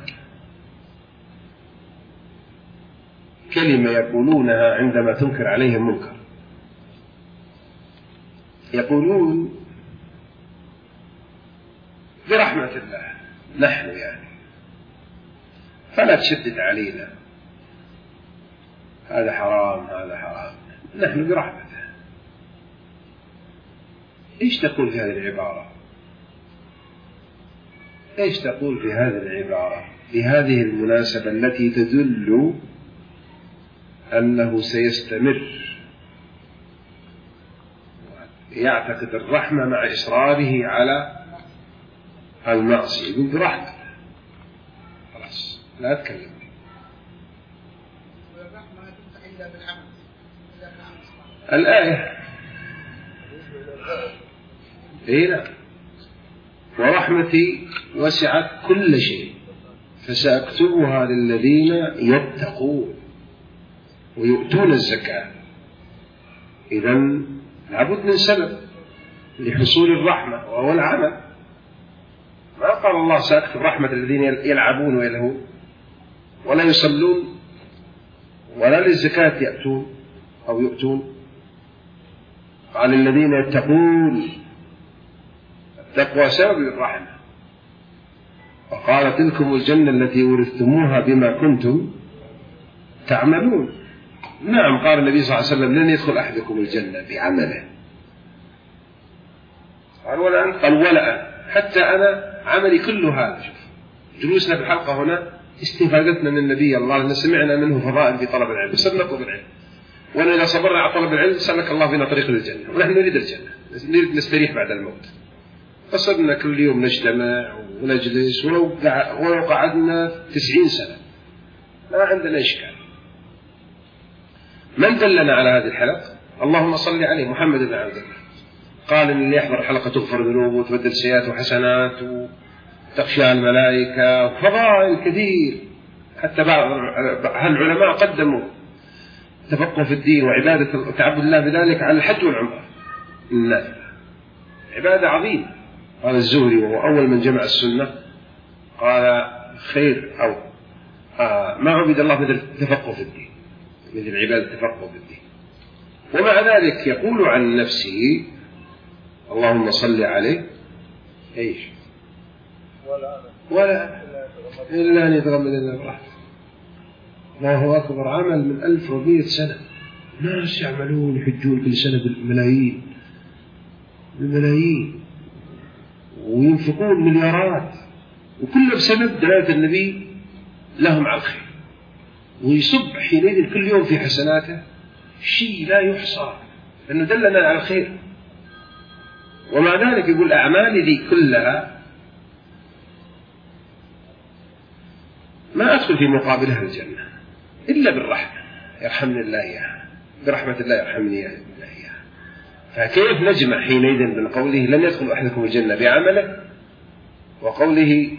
كلمة يقولونها عندما تنكر عليهم منكر، يقولون برحمة الله نحن يعني فلا تشدد علينا، هذا حرام هذا حرام، نحن برحمته. إيش تقول في هذه العبارة؟ إيش تقول في هذه العبارة بهذه المناسبة التي تدل أنه سيستمر يعتقد الرحمة مع إصراره على المعصية؟ يقول برحمة، خلاص لا تكلم. الآية إيه ورحمتي وسعت كل شيء فسأكتبها للذين يتقون ويؤتون الزكاة. إذن لابد من سبب لحصول الرحمة وهو العمل. ما قال الله سأكتب رحمة الذين يلعبون ويلهون ولا يصلون ولا للزكاة يأتون أو يؤتون، قال الذين يتقون، التقوى سبب الرحمة. وقال تلكم الجنة التي ورثتموها بما كنتم تعملون. نعم قال النبي صلى الله عليه وسلم لن يدخل أحدكم الجنة بعمله، قال ولا أنت، قال ولا أنا، حتى أنا عملي كله هذا. شوف جلوسنا في الحلقة هنا استفادتنا من النبي الله أن سمعنا منه فضائل في طلب العلم، صرنا نطلب العلم، وأنا إذا صبرنا على طلب العلم سلك الله بنا طريق للجنة، ونحن نريد الجنة، نريد نستريح بعد الموت. فصرنا كل يوم نجتمع ونجلس ولو قعدنا 90 سنة ما عندنا إشكال. من دلنا على هذه الحلقة؟ اللهم صل عليه محمد بن عبد الله، قال إن اللي يحضر الحلقة تغفر ذنوبه وتبدل سيئات وحسنات وتخشى الملائكة وفضائل كثير. حتى بعض العلماء قدموا تفقه في الدين وعبادة وتعبد الله بذلك على الحج والعمرة النافلة، عبادة عظيمة. قال الزهري وهو أول من جمع السنة قال خير أو ما عبد الله مثل التفقه في الدين، مثل عبادة التفقه في الدين. ومع ذلك يقول عن نفسه اللهم صل عليه ايش ولا إلا أن يتغمدنا برحمة. الله أكبر، عمل من 1400 سنة، ناس يعملون يحجون كل سنة بالملايين وينفقون مليارات، وكله بسبب دلالة النبي لهم على الخير، ويصب حينئذ كل يوم في حسناته شيء لا يحصى، لأنه دلنا على الخير. ومع ذلك يقول أعمالي دي كلها ما أدخل في مقابلها الجنة إلا بالرحمة، يرحمني الله إياها، برحمة الله يرحمني الله إياها. فكيف نجمع حينئذ بين قوله لن يدخل أحدكم الجنة بعمله وقوله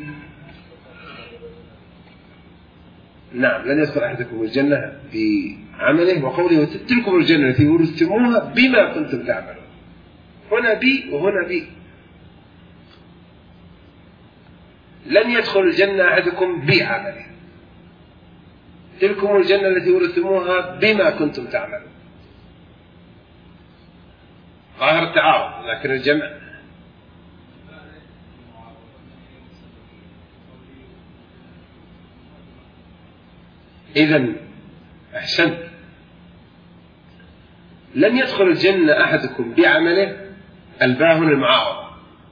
نعم لن يدخل أحدكم الجنة بعمله وقوله تلكم الجنة التي ورثتموها بما كنتم تعملون. هنا بي وهنا بي. لن يدخل الجنة أحدكم بعمله، تلكم الجنة التي ورثتموها بما كنتم تعملون. ظاهر التعارض لكن الجمع. إذن أحسنت، لن يدخل الجنة أحدكم بعمله الباهن المعارض.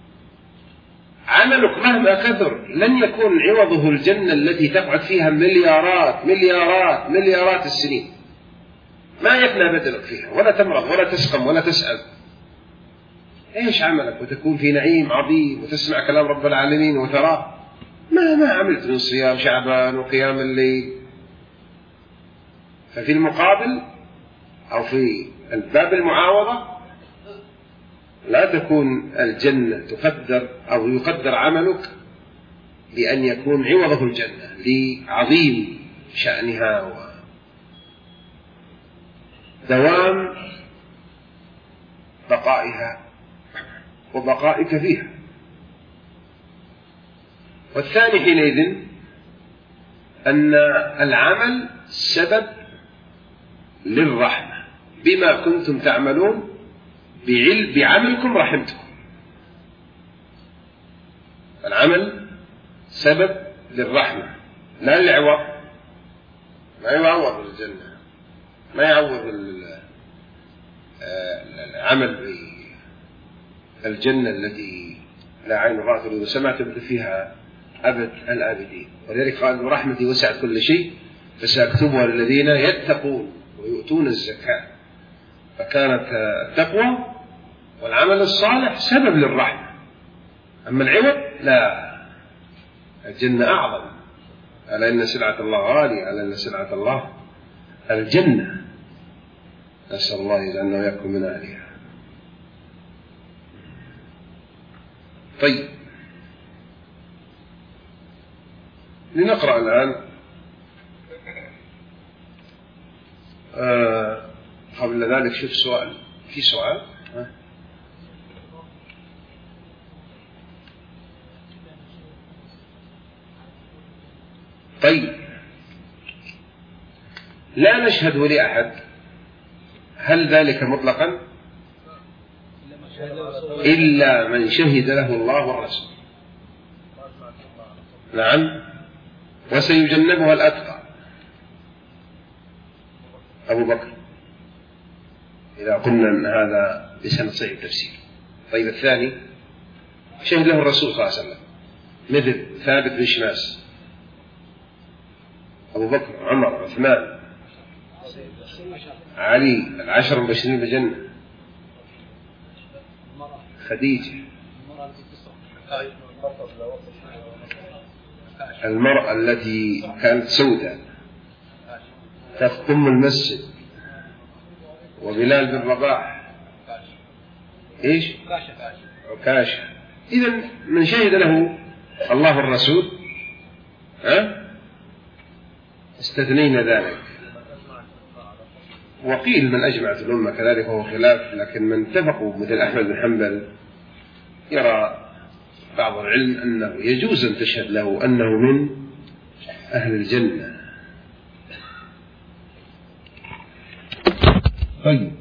عملك مهما كثر لن يكون عوضه الجنة التي تقعد فيها مليارات مليارات مليارات السنين، ما يفنى بدلك فيها ولا تمرض ولا تسقم ولا تسأل. إيش عملك وتكون في نعيم عظيم وتسمع كلام رب العالمين وتراه ما عملت من صيام شعبان وقيام الليل. ففي المقابل أو في الباب المعاوضة لا تكون الجنة تقدر أو يقدر عملك بأن يكون عوضه الجنة لعظيم شأنها ودوام بقائها وبقائك فيها. والثاني حينئذ أن العمل سبب للرحمة بما كنتم تعملون، بعملكم رحمتكم. العمل سبب للرحمة لا للعوض، ما يعوض الجنة، ما يعوض العمل بالجنة التي لا عين رأت ولا سمعت فيها أبد الآبدين. ولذلك قال رحمتي وسعت كل شيء فسأكتبها للذين يتقون ويؤتون الزكاة. فكانت التقوى والعمل الصالح سبب للرحمة، أما العوض لا، الجنة أعظم. ألا إن سلعة الله غالية، ألا إن سلعة الله الجنة. نسأل الله يجعلنا وإياكم من أهلها. طيب لنقرأ الآن قبل ذلك شوف سؤال، في سؤال طيب لا نشهد لأحد، هل ذلك مطلقا؟ إلا من شهد له الله والرسول. نعم، وسيجنبها الأتقى أبو بكر إذا قلنا أن هذا بسند صحيح التفسير. طيب الثاني شهد له الرسول صلى الله عليه وسلم مثل ثابت بن شماس، أبو بكر، عمر، عثمان، علي، العشر المبشرين بالجنة، خديجة، المرأة التي كانت سوداء تقم المسجد، وبلال بن رباح، إيش؟ عكاشة. إذن من شهد له الله الرسول استثنينا ذلك. وقيل من أجمعت الأمة كذلك وهو خلاف، لكن من اتفقوا مثل أحمد بن حنبل يرى بعض العلم أنه يجوز أن تشهد له أنه من أهل الجنة. طيب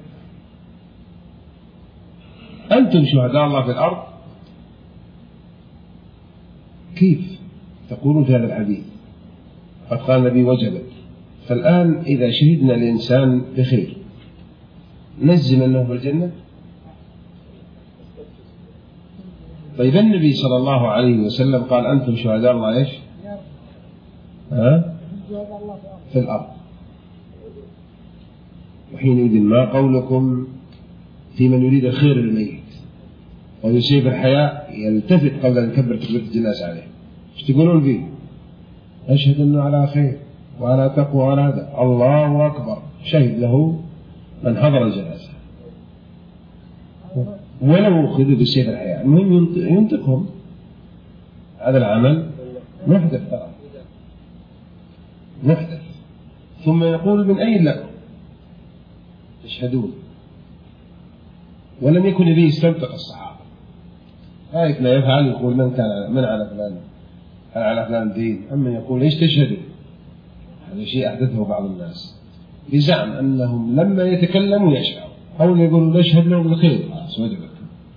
أنتم شهداء الله في الأرض، كيف تقولون في هذا الحديث؟ قد قال النبي وجبت. فالآن إذا شهدنا الإنسان بخير نجزم أنه في الجنة؟ طيب النبي صلى الله عليه وسلم قال أنتم شهداء الله إيش؟ في الأرض. وحينئذ ما قولكم في من يريد الخير للميت؟ ويصيب الحياء يلتفت قبل أن يكبر تكبيرة الجنازة عليه. ايش تقولون فيه؟ أشهد أنه على خير وعلى تقوى وعلى هذا. الله أكبر، شهد له من حضر الجنازة ولو أخذوا بسيف الحياء. المهم ينطقهم. هذا العمل محدث ترى، محدث. ثم يقول من أين لكم تشهدون؟ ولم يكن به يستنطق الصحابة. رأيت لا يفعل يقول من على فلان، هل على فلان دين؟ أما يقول ايش تشهدوا؟ هذا شيء أحدثه بعض الناس بزعم أنهم لما يتكلموا يشفعوا، أو يقولوا نشهد لهم بالخير خلاص وجبت.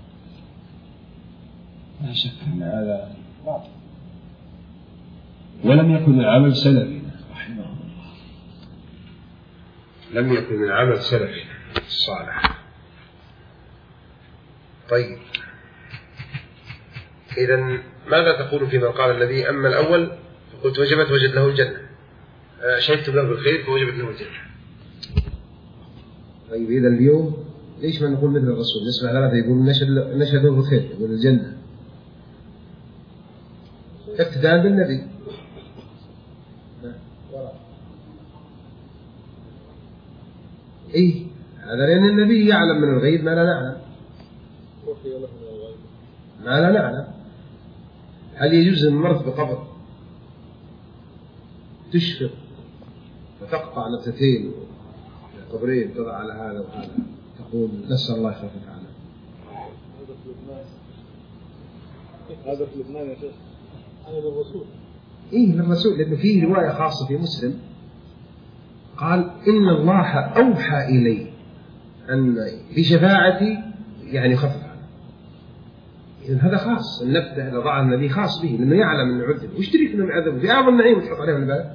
لا شك أن هذا باطل، ولم يكن من عمل سلفنا رحمه الله، لم يكن من عمل سلفنا الصالح. طيب، إذن ماذا تقول في من قال الذي أما الأول فقلت وجد له الجنة، شهدتم له بالخير فوجبت له الجنة. طيب، إذا اليوم ليش ما نقول مثل الرسول؟ نسمع ثلاثة يقول نشهد له بالخير يقول الجنة، اقتداء بالنبي. إيه هذا لأن النبي يعلم من الغيب ما لا نعلم، ما لا نعلم. هل يجوز المرض بقبر تشفق وتقطع نفستين قبرين تضع على هذا وهذا تقول نسأل الله يخفف عنه؟ هذا في لبنان يا شيخ. أنا للرسول. إيه للرسول، لأنه فيه رواية خاصة في مسلم قال إن الله أوحى إلي أن في شفاعتي يعني يخفف عنه. إذن هذا خاص، النبتة إذا ضع النبي خاص به لأنه يعلم أنه عذب ويشترك أنه عذب في أعظم النعيم وتحط عليه من البلد.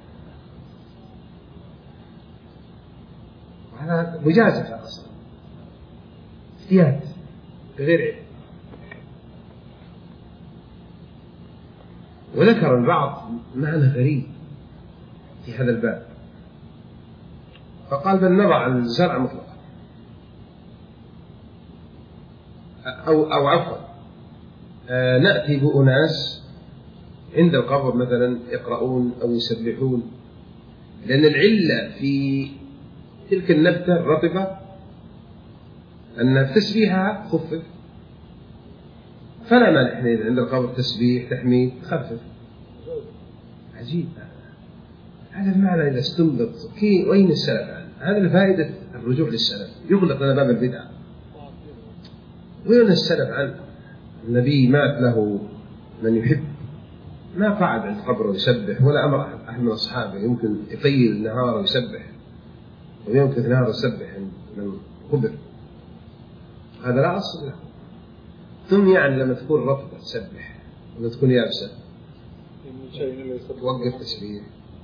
هذا مجازفة أصلا، افتيات بغير علم. وذكر البعض معنى غريب في هذا الباب، فقال بل نضع الزرع مطلقا، أو عفوا نأتي بأناس عند القبر مثلا يقرؤون أو يسبحون، لأن العلة في تلك النبتة الرطبة أن تسبيحها خفف، فلا مانع إحنا عند القبر تسبيح تحميد خفف. عجيب هذا المعنى إذا استنبط وين السلف عنه؟ هذا الفائدة الرجوع للسلف، يغلق لنا باب البدعة. وين السلف عنه؟ النبي مات له من يحب، ما قعد عند قبره يسبح، ولا أمر أحد من أصحابه يمكن يطيل النهار ويسبح ويمكث نهار يسبح من قبر، هذا لا أصل له. ثم يعني لما تكون رطبة تسبح ولا تكون يابسة توقف تسبيح،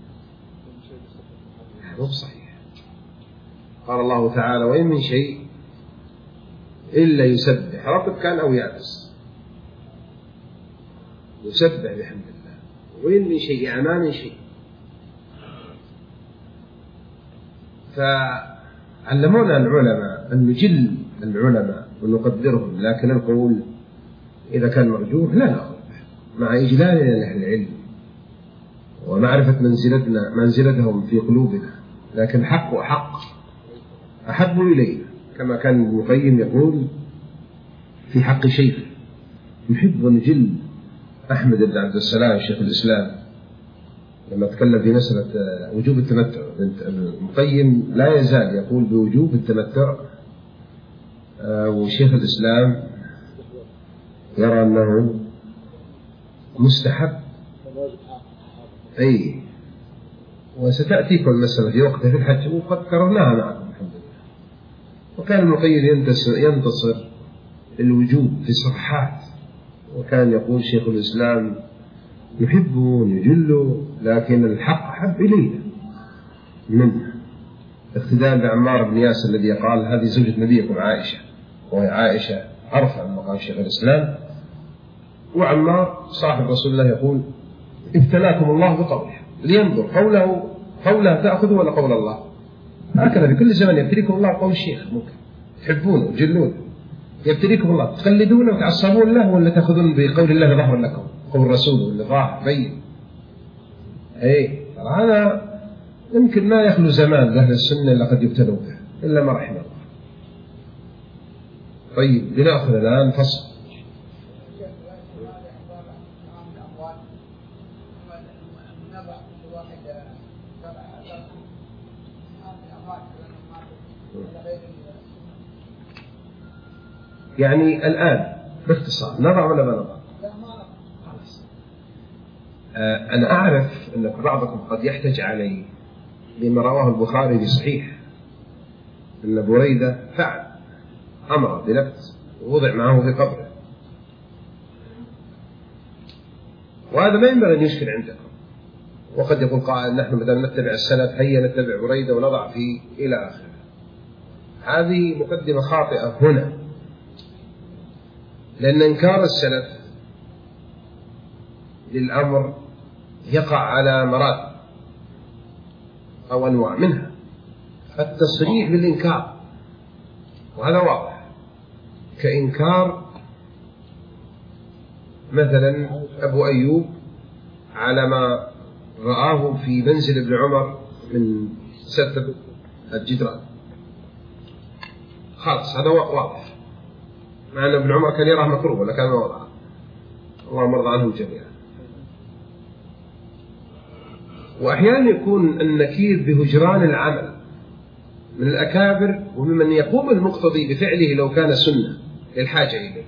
هذا مو صحيح. قال الله تعالى وإن من شيء إلا يسبح، رطب كان أو يابس يسبح بحمد الله. وإن من شيء ما من شيء. فعلمونا العلماء أن نجل العلماء ونقدرهم، لكن القول إذا كان مرجوح لا نأخذ مع إجلالنا لأهل العلم ومعرفة منزلتهم في قلوبنا، لكن حق وحق أحب إلينا، كما كان ابن القيم يقول في حق شيخ نحب ونجل أحمد بن عبد السلام شيخ الإسلام لما تكلم في مسألة وجوب التمتع. ابن القيم لا يزال يقول بوجوب التمتع، وشيخ الإسلام يرى أنه مستحب. أي وستأتيكم المسألة في وقتها في الحج وقد كررناها معكم الحمد لله. وكان ابن القيم ينتصر الوجوب في صفحات، وكان يقول شيخ الإسلام نحبه ونجله، لكن الحق أحب إلينا منه، اقتداء بعمار بن ياسر الذي قال هذه زوجة نبيكم عائشة، وهي عائشة أرفع من مقام شيخ الإسلام. وعمار صاحب رسول الله يقول ابتلاكم الله بقوله، لينظر قوله تأخذه ولا قول الله. هكذا في كل زمن يبتليكم الله قول الشيخ، ممكن تحبونه وتجلونه، يبتليكم الله تقلدونه وتعصبون له ولا تأخذون بقول الله ظهر لكم قول الرسول اللي ظاهر بين. هذا يمكن ما يخلو زمان لأهل السنة إلا قد يبتلوا به إلا ما رحم الله. طيب لنأخذ الآن فصل. يعني الآن باختصار نضع ولا ما نضع؟ أنا أعرف أن بعضكم قد يحتج علي بما رواه البخاري بصحيح أن بريدة فعل أمر بلبس ووضع معه في قبره، وهذا ما ينبغي أن يشكل عندكم. وقد يقول قائل نحن بدل نتبع السلف هيا نتبع بريدة ونضع فيه إلى آخره. هذه مقدمة خاطئة هنا، لأن إنكار السلف للأمر يقع على مراتب أو أنواع، منها التصريح بالإنكار وهذا واضح، كإنكار مثلا أبو أيوب على ما رآه في منزل ابن عمر من ستر الجدران، خلاص هذا واضح، مع أن ابن عمر كان يراه مكروه ولا كان وضعه، اللهم ارضى عنهم جميعا. وأحيانا يكون النكير بهجران العمل من الأكابر وممن يقوم المقتضي بفعله لو كان سنة للحاجة إليه.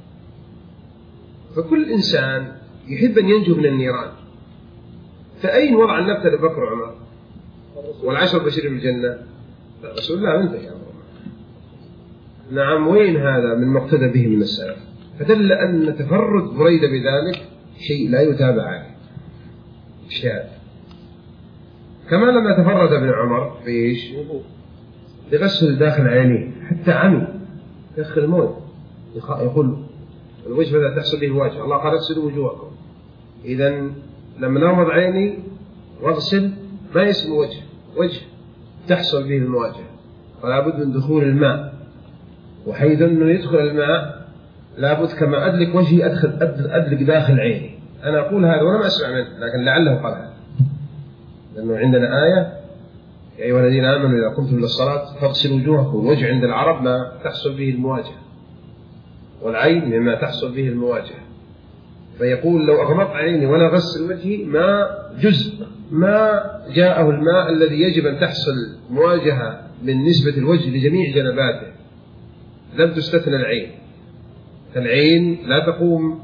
فكل إنسان يحب أن ينجو من النيران، فأين وضع النبتة لبكر وعمر والعشر بشر بالجنة؟ رسول الله أنت يا أمر. نعم، وين هذا من مقتدى به من السلف؟ فدل أن تفرد بريدة بذلك شيء لا يتابع عليه، شاذ. كما لما تفرد ابن عمر بإيش؟ بغسل داخل عينيه حتى عمي يدخل الموت، يقول الوجه بدأ تحصل به الواجه، الله قال اغسلوا وجوهكم. إذن لما نغمض عيني واغسل ما يسمى وجه تحصل به المواجهة، فلا بد من دخول الماء، وحيث أنه يدخل الماء لابد كما أدلك وجهي أدلك داخل عيني. أنا أقول هذا وأنا ما أسمع منه، لكن لعله قال هذا، لأنه عندنا آية يا أيها الذين آمنوا إذا قمتم للصلاة فاغسلوا وجوهكم. الوجه عند العرب ما تحصل به المواجهة، والعين مما تحصل به المواجهة. فيقول لو أغمضت عيني وأنا أغسل وجهي ما جاءه الماء الذي يجب أن تحصل مواجهة من نسبة الوجه لجميع جنباته، لم تستثنى العين. فالعين لا تقوم،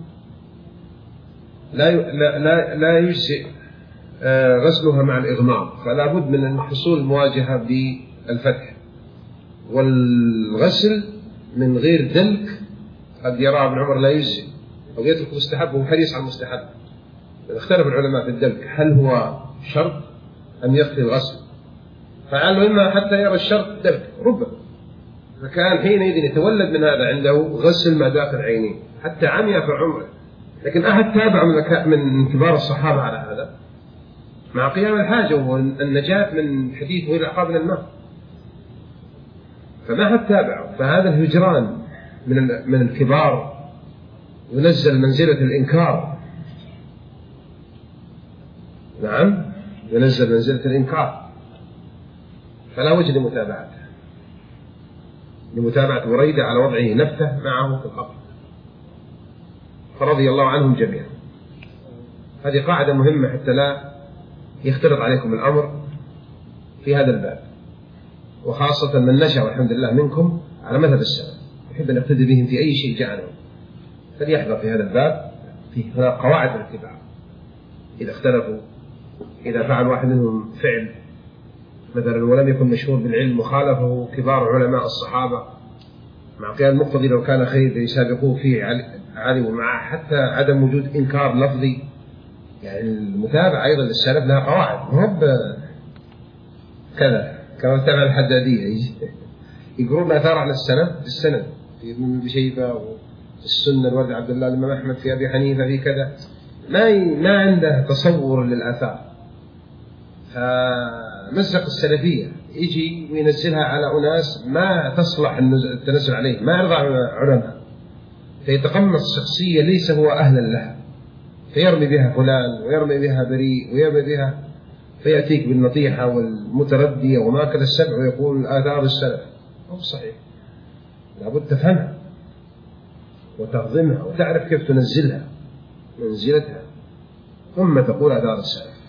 لا يجزئ غسلها مع الإغماض، فلا بد من حصول المواجهة بالفتح. والغسل من غير دلك قد يرى ابن عمر لا يجزئ أو يترك مستحب وهو حريص على المستحب. اختلف العلماء في الدلك، هل هو شرط أم يكفي الغسل؟ فعله إما حتى يرى الشرط دلك ربما، فكان حينئذ يتولد من هذا عنده غسل ما داخل عينيه حتى عمي في عمره. لكن أحد تابع من كبار الصحابة على هذا مع قيام الحاجة والنجاة من حديث وإلى عقاب من الماء، فما حد تابعه. فهذا الهجران من الكبار ينزل منزلة الإنكار. نعم، ينزل منزلة الإنكار، فلا وجه لمتابعة بريدة على وضعه نبتة معه في القبر، فرضي الله عنهم جميعا. هذه قاعدة مهمة حتى لا يختلط عليكم الأمر في هذا الباب، وخاصة من نشأ والحمد لله منكم على مذهب السلف يحب أن يقتدي بهم في أي شيء جعله، فليحذر في هذا الباب. فيه هناك قواعد الاتباع، إذا اختلفوا، إذا فعل واحد منهم فعل مثلا ولم يكن مشهور بالعلم وخالفه كبار علماء الصحابة مع قيام المقتضي لو كان خير يسابقوه فيه علموا معه، حتى عدم وجود إنكار لفظي. يعني المتابعة أيضا للسلف لها قواعد، مهب كذا كما تابع الحدادية يقولون آثار عن السلف بالسند في ابن بشيبة وفي السنة الورد عبد الله الإمام أحمد في أبي حنيفة في كذا، ما عنده تصور للآثار. مزق السلفية يجي وينزلها على أناس ما تصلح التنزل عليه، ما يرضى علماء، فيتقمص شخصية ليس هو أهلا لها، فيرمي بها فلان ويرمي بها بريء ويرمي بها، فيأتيك بالنطيحة والمتردية وما كذا السبع ويقول آثار السلف. مو صحيح، لابد تفهمها وتهضمها وتعرف كيف تنزلها منزلتها ثم تقول آثار السلف.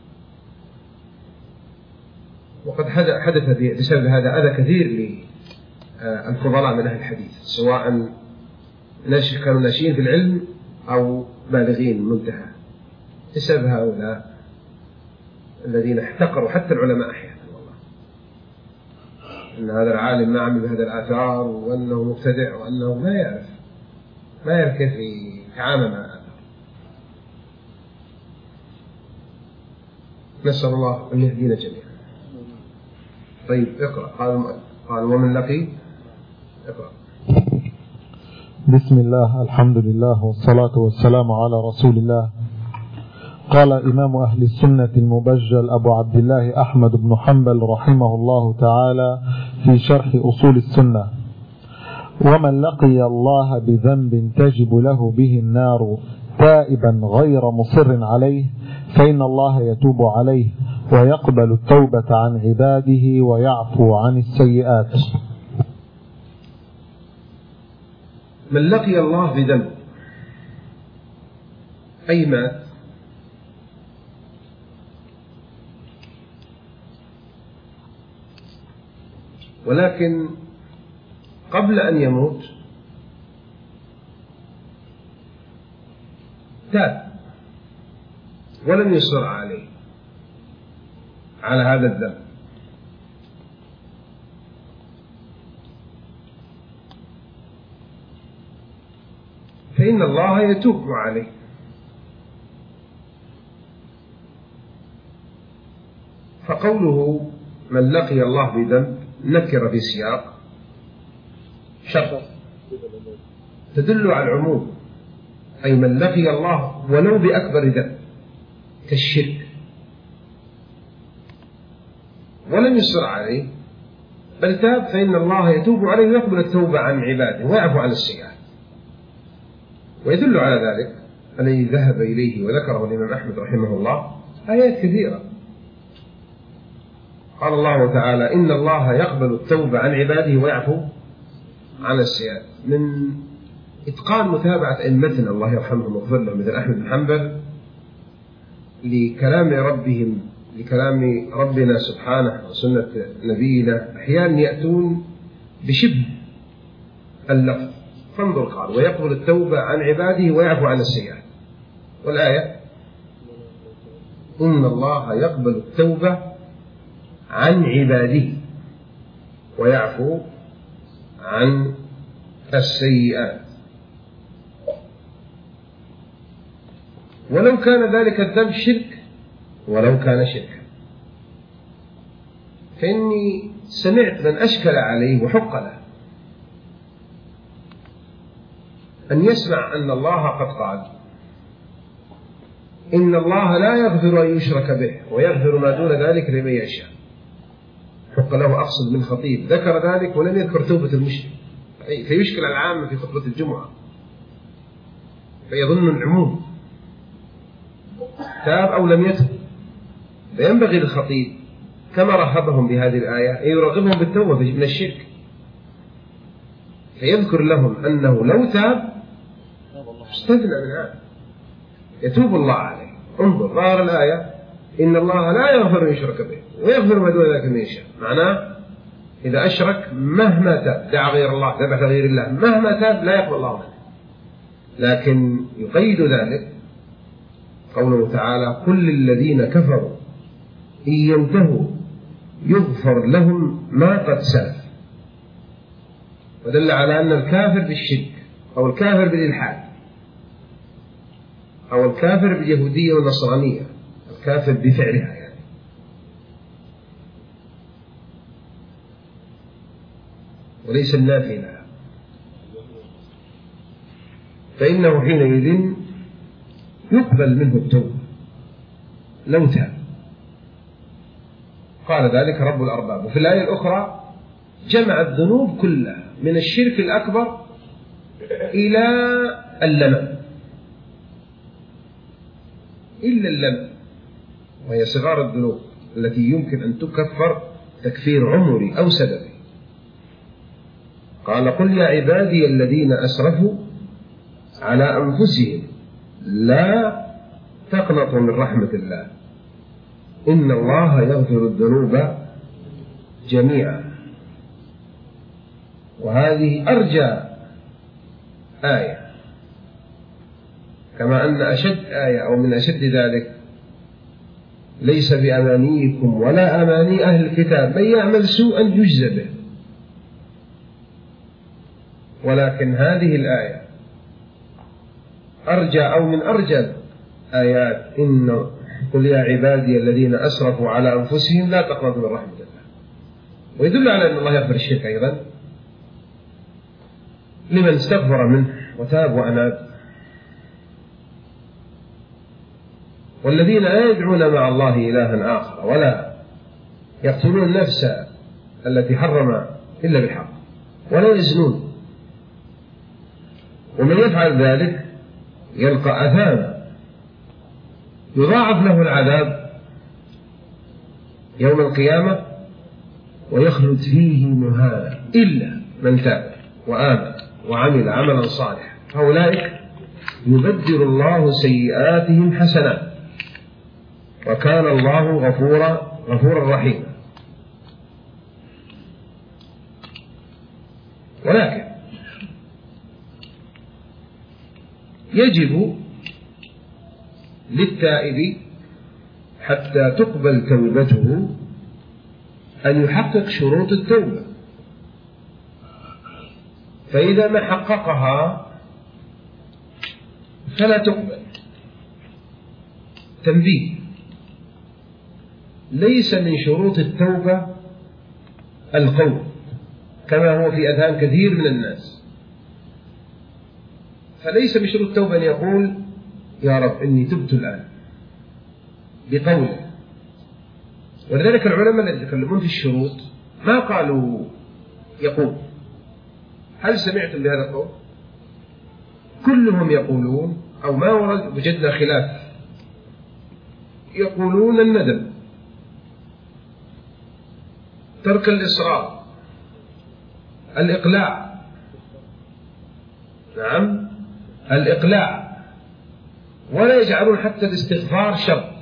وقد حدث بسبب هذا أذى كثير للفضلاء من أهل الحديث، سواء كانوا ناشئين في العلم أو بالغين منتهى، بسبب هؤلاء الذين احتقروا حتى العلماء أحيانا، والله أن هذا العالم ما عمل بهذا الآثار وأنه مبتدع وأنه ما يعرف كيف يتعامل مع الآثار. نسأل الله أن يهدينا جميعا. طيب اقرأ. قال ومن لقي اقرأ. بسم الله، الحمد لله، والصلاة والسلام على رسول الله. قال إمام أهل السنة المبجل أبو عبد الله أحمد بن حنبل رحمه الله تعالى في شرح أصول السنة: ومن لقي الله بذنب تجب له به النار تائبا غير مصر عليه فإن الله يتوب عليه ويقبل التوبة عن عباده ويعفو عن السيئات. من لقي الله بذنب أي مات، ولكن قبل أن يموت تاب ولم يصر على هذا الذنب، فإن الله يتوب عليه. فقوله من لقي الله بذنب نكر في سياق شرط تدل على العموم، أي من لقي الله ولو بأكبر ذنب كالشرك ولم يصر عليه بل تاب فإن الله يتوب عليه ويقبل التوبة عن عباده ويعفو عن السيئات. ويدل على ذلك الذي ذهب إليه وذكره الإمام أحمد رحمه الله آيات كثيرة. قال الله تعالى إن الله يقبل التوبة عن عباده ويعفو عن السيئات، من إتقان متابعة أئمتنا الله يرحمهم ويغفر لهم مثل أحمد بن حنبل لكلام ربنا سبحانه وسنة نبينا، أحيانا يأتون بشبه اللفظ. فانظر قال ويقبل التوبة عن عباده ويعفو عن السيئات، والآية إن الله يقبل التوبة عن عباده ويعفو عن السيئات. ولو كان ذلك الذنب شرك، ولو كان شركا، فإني سمعت من أشكل عليه وحق له أن يسمع أن الله قد قال إن الله لا يغفر أن يشرك به ويغفر ما دون ذلك لمن يشاء. حق له أقصد من خطيب ذكر ذلك ولم يذكر توبة المشرك، فيشكل العامة في خطبة الجمعة فيظن العموم تاب أو لم يتب. فينبغي للخطيب كما رهبهم بهذه الآية أن يرغبهم بالتوبة من الشرك، فيذكر لهم أنه لو تاب استثنى من هذا يتوب الله عليه. انظر ظاهر الآية إن الله لا يغفر أن يشرك به ويغفر ما دون ذلك من يشاء، معناه إذا أشرك مهما تاب دعا غير الله ذبح غير الله مهما تاب لا يقبل الله منه. لكن يقيد ذلك قوله تعالى كل الذين كفروا إن ينتهوا يغفر لهم ما قد سلف، ودل على أن الكافر بالشرك أو الكافر بالإلحاد أو الكافر باليهودية والنصرانية، الكافر بفعلها يعني، وليس النافي لها، فإنه حينئذ يقبل منه التوبة لو تاب. قال ذلك رب الأرباب. وفي الآية الأخرى جمع الذنوب كلها من الشرك الأكبر إلى اللمم إلا اللمم، وهي صغار الذنوب التي يمكن أن تكفر تكفير عمري أو سببي. قال قل يا عبادي الذين أسرفوا على أنفسهم لا تقنطوا من رحمة الله إن الله يغفر الذنوب جميعا. وهذه أرجى آية، كما أن أشد آية أو من أشد ذلك ليس بأمانيكم ولا أماني أهل الكتاب من يعمل سوءا يجزى به، ولكن هذه الآية أرجى أو من أرجى آيات إن قل يا عبادي الذين أسرفوا على أنفسهم لا تقنطوا من رحمة الله. ويدل على أن الله يغفر الشرك أيضا لمن استغفر منه وتاب وأناب. والذين لا يدعون مع الله إلها آخر ولا يقتلون النفس التي حرم إلا بالحق ولا يزنون ومن يفعل ذلك يلقى أثاما يضاعف له العذاب يوم القيامة ويخلد فيه مهانا إلا من تاب وآمن وعمل عملا صالحا فأولئك يبدل الله سيئاتهم حسنات وكان الله غفورا رحيما. ولكن يجب للتائب حتى تقبل توبته أن يحقق شروط التوبة، فإذا ما حققها فلا تقبل. تنبيه: ليس من شروط التوبة القول كما هو في أذهان كثير من الناس، فليس من شروط التوبة أن يقول يا رب إني تبت الآن بقوله. ولذلك العلماء الذين يتكلمون في الشروط ما قالوا يقول. هل سمعتم بهذا القول؟ كلهم يقولون أو ما ورد وجدنا خلاف، يقولون الندم، ترك الإصرار، الإقلاع، نعم الإقلاع، ولا يجعلون حتى الاستغفار شرط.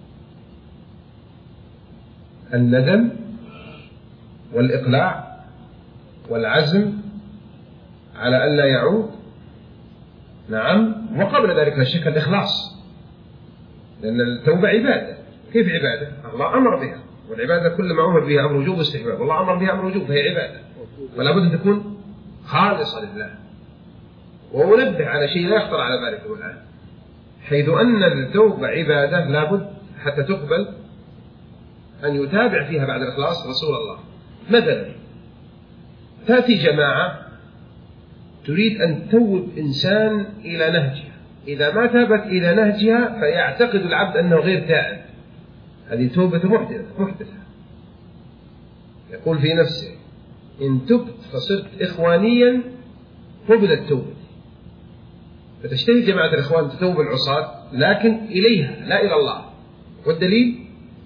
الندم والإقلاع والعزم على أن لا يعود، نعم، وقبل ذلك لا شك الإخلاص، لأن التوبة عبادة. كيف عبادة؟ الله أمر بها، والعبادة كل ما أمر بها أمر وجوب واستحباب، والله أمر بها أمر وجوب فهي عبادة، ولا بد أن تكون خالصة لله. وأنبه على شيء لا يخطر على بالكم الآن، حيث أن التوبة عبادة لابد حتى تقبل أن يتابع فيها بعد الإخلاص رسول الله. مثلا تأتي جماعة تريد أن توب إنسان إلى نهجها، إذا ما تابت إلى نهجها فيعتقد العبد أنه غير تائب، هذه توبة محدثة. يقول في نفسه إن تبت فصرت إخوانيا قبلت توبتي. فتجتهد جماعة الإخوان تتوب العصاة لكن إليها لا إلى الله. والدليل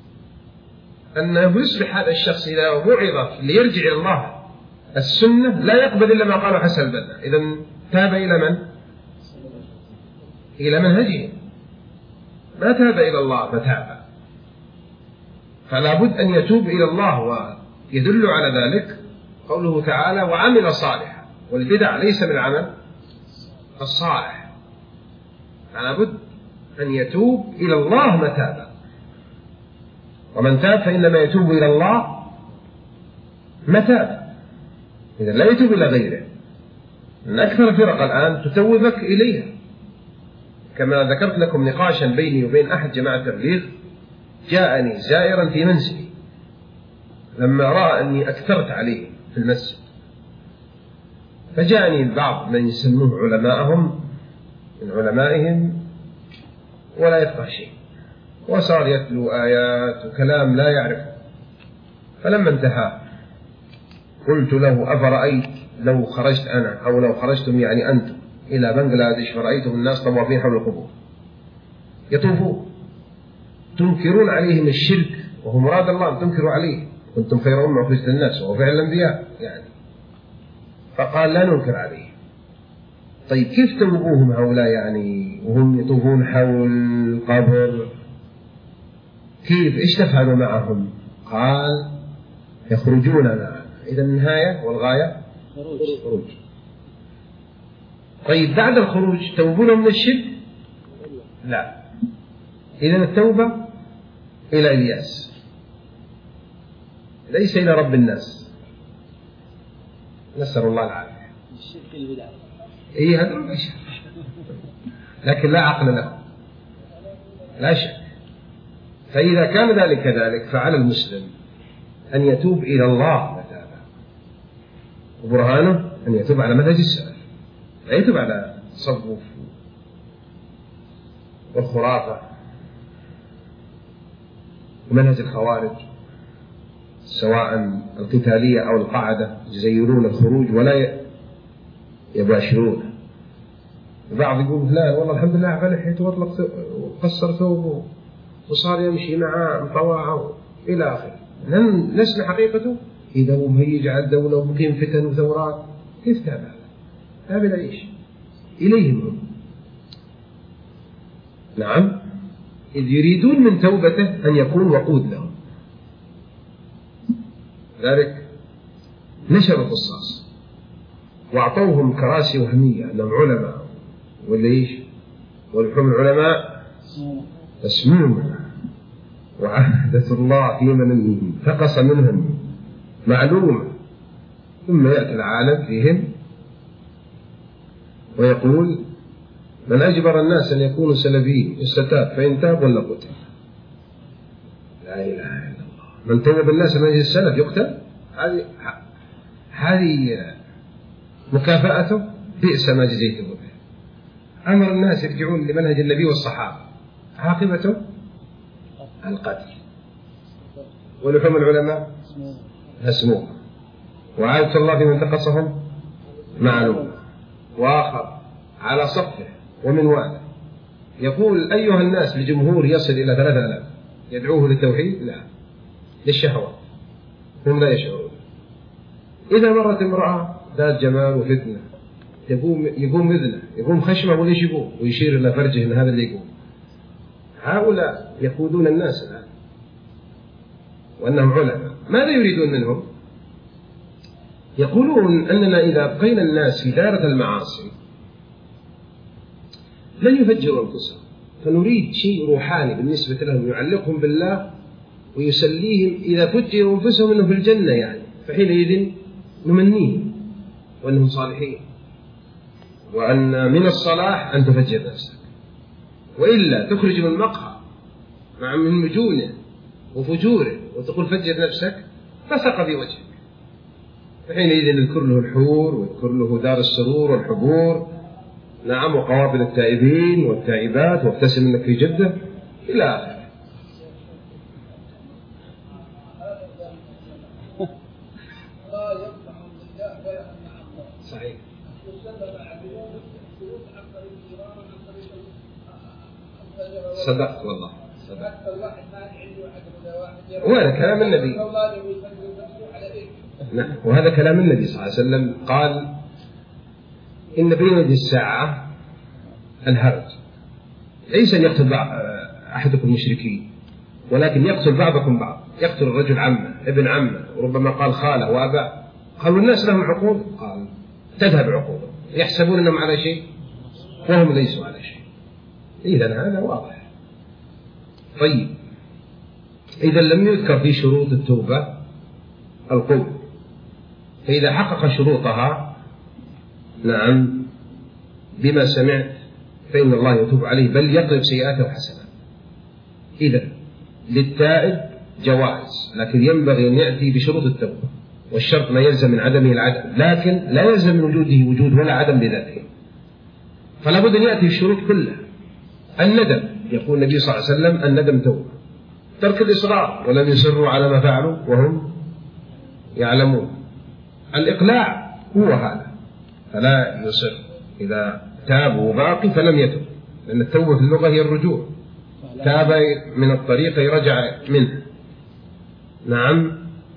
أنه يصبح هذا الشخص إذا وعظ ليرجع إلى الله السنة لا يقبل إلا ما قاله حسن البنا. إذا تاب إلى من؟ إلى منهجه، ما تاب إلى الله فتاب. فلا بد أن يتوب إلى الله، ويدل على ذلك قوله تعالى وعمل صالحا، والبدع ليس من العمل الصالح. فلا بد أن يتوب إلى الله متابا، ومن تاب فإنما يتوب إلى الله متابا، إذا لا يتوب إلى غيره. من أكثر الفرق الآن تتوبك إليها، كما ذكرت لكم نقاشا بيني وبين أحد جماعة التبليغ جاءني زائرا في منزلي لما رأى أني أكثرت عليه في المسجد، فجاءني البعض من يسموه علماءهم من علمائهم ولا يفقه شيء، وصار يتلو آيات وكلام لا يعرفه، فلما انتهى قلت له: أفرأيت لو خرجت أنا أو لو خرجتم يعني أنتم إلى بنغلاديش فرأيتم الناس طوافين حول القبور يطوفون تنكرون عليهم الشرك وهو مراد الله أن تنكروا عليه، كنتم خير أمة أخرجت للناس وهو فعل الأنبياء يعني. فقال: لا ننكر عليه. طيب كيف توبوهم هؤلاء يعني وهم يطوفون حول القبر؟ كيف إيش تفعلوا معهم؟ قال: يخرجون معنا. إذا النهاية والغاية خروج. طيب بعد الخروج توبون من الشرك؟ لا. إذا التوبة إلى إلياس ليس إلى رب الناس، نسأل الله العافية. الشرك البدعة هذا ما شك، لكن لا عقل له لا شك. فإذا كان ذلك كذلك فعلى المسلم أن يتوب إلى الله متابا، وبرهانه أن يتوب على منهج السلف، لا يتوب على التصوف والخرافة ومنهج الخوارج سواء القتالية أو القاعدة، يزينون الخروج ولا يباشرونه. البعض يقول: لا والله الحمد لله عفى لحيته واطلق وقصر ثوبه وصار يمشي معه مطوعه إلى آخره. لن نسمع حقيقته. إذا هو مهيج على الدولة ومقيم فتن وثورات، كيف تابع؟ تابع إيش؟ إليهم هم. نعم، إذ يريدون من توبته أن يكون وقود لهم، ذلك نشروا القصاص وأعطوهم كراسي وهمية أنهم علماء، وليش؟ ولحوم العلماء مسمومة، وعهدة الله في من انتقص منهم معلومة. ثم يأتي العالم فيهم ويقول: من أجبر الناس أن يكونوا سلفيين يستتاب، فإن تاب ولا قتل. لا إله إلا الله. من توب الناس من أجل السلف يقتل. هذه مكافأته بئس ما جزيته به. أمر الناس يرجعون لمنهج النبي والصحابة، عاقبته القتل. ولحوم العلماء مسمومة، وعادة الله في من انتقصهم معلومة. وآخر على صفه ومن وعده يقول: أيها الناس لجمهور يصل إلى 3000 يدعوه للتوحيد؟ لا، للشهوات، هم لا يشعرون. إذا مرت امرأة ذات جمال وفتنة يقوم مثله، يقوم خشمه وليش يقوم ويشير إلى فرجه إن هذا اللي يقوم. هؤلاء يقودون الناس الآن وأنهم علماء. ماذا يريدون منهم؟ يقولون أننا إذا أبقينا الناس في دائرة المعاصي لن يفجروا أنفسهم، فنريد شيء روحاني بالنسبة لهم يعلقهم بالله ويسليهم إذا فجروا أنفسهم أنهم في الجنة يعني، فحينئذ نمنيهم وأنهم صالحين، وأن من الصلاح أن تفجر نفسك، وإلا تخرج من مقهى مع من مجونه وفجوره وتقول فجر نفسك فسق في وجهك، فحينئذ نذكر له الحور ويذكر له دار السرور والحبور، نعم، وقوافل التائبين والتائبات، وابتسم انك في جدة إلى آخره. صحيح. صدقت والله، صدقت. وهذا كلام النبي. نعم، وهذا كلام النبي صلى الله عليه وسلم. قال: إن بين يدي الساعة الهرج، ليس أن يقتل أحدكم المشركين، ولكن يقتل بعضكم بعض، يقتل الرجل عمه ابن عمه، وربما قال خاله وأباه. قالوا: الناس لهم عقول؟ قال: تذهب عقولهم، يحسبون أنهم على شيء وهم ليسوا على شيء. إذن هذا واضح. طيب، إذا لم يذكر في شروط التوبة القبول، فإذا حقق شروطها، نعم، بما سمعت، فإن الله يتوب عليه بل يقلب سيئاته حسنات. إذا للتائب جواز، لكن ينبغي أن يأتي بشروط التوبة، والشرط ما يلزم من عدمه العدم، لكن لا يلزم من وجوده وجود ولا عدم بذاته، فلا بد أن يأتي الشروط كلها. الندم، يقول النبي صلى الله عليه وسلم: الندم توبة. ترك الإصرار ولم يصروا على ما فعلوا وهم يعلمون. الإقلاع هو هذا، فلا يصر. إذا تاب وباقي فلم يتب، لأن التوبة في اللغة هي الرجوع. تاب من الطريق رجع منه. نعم.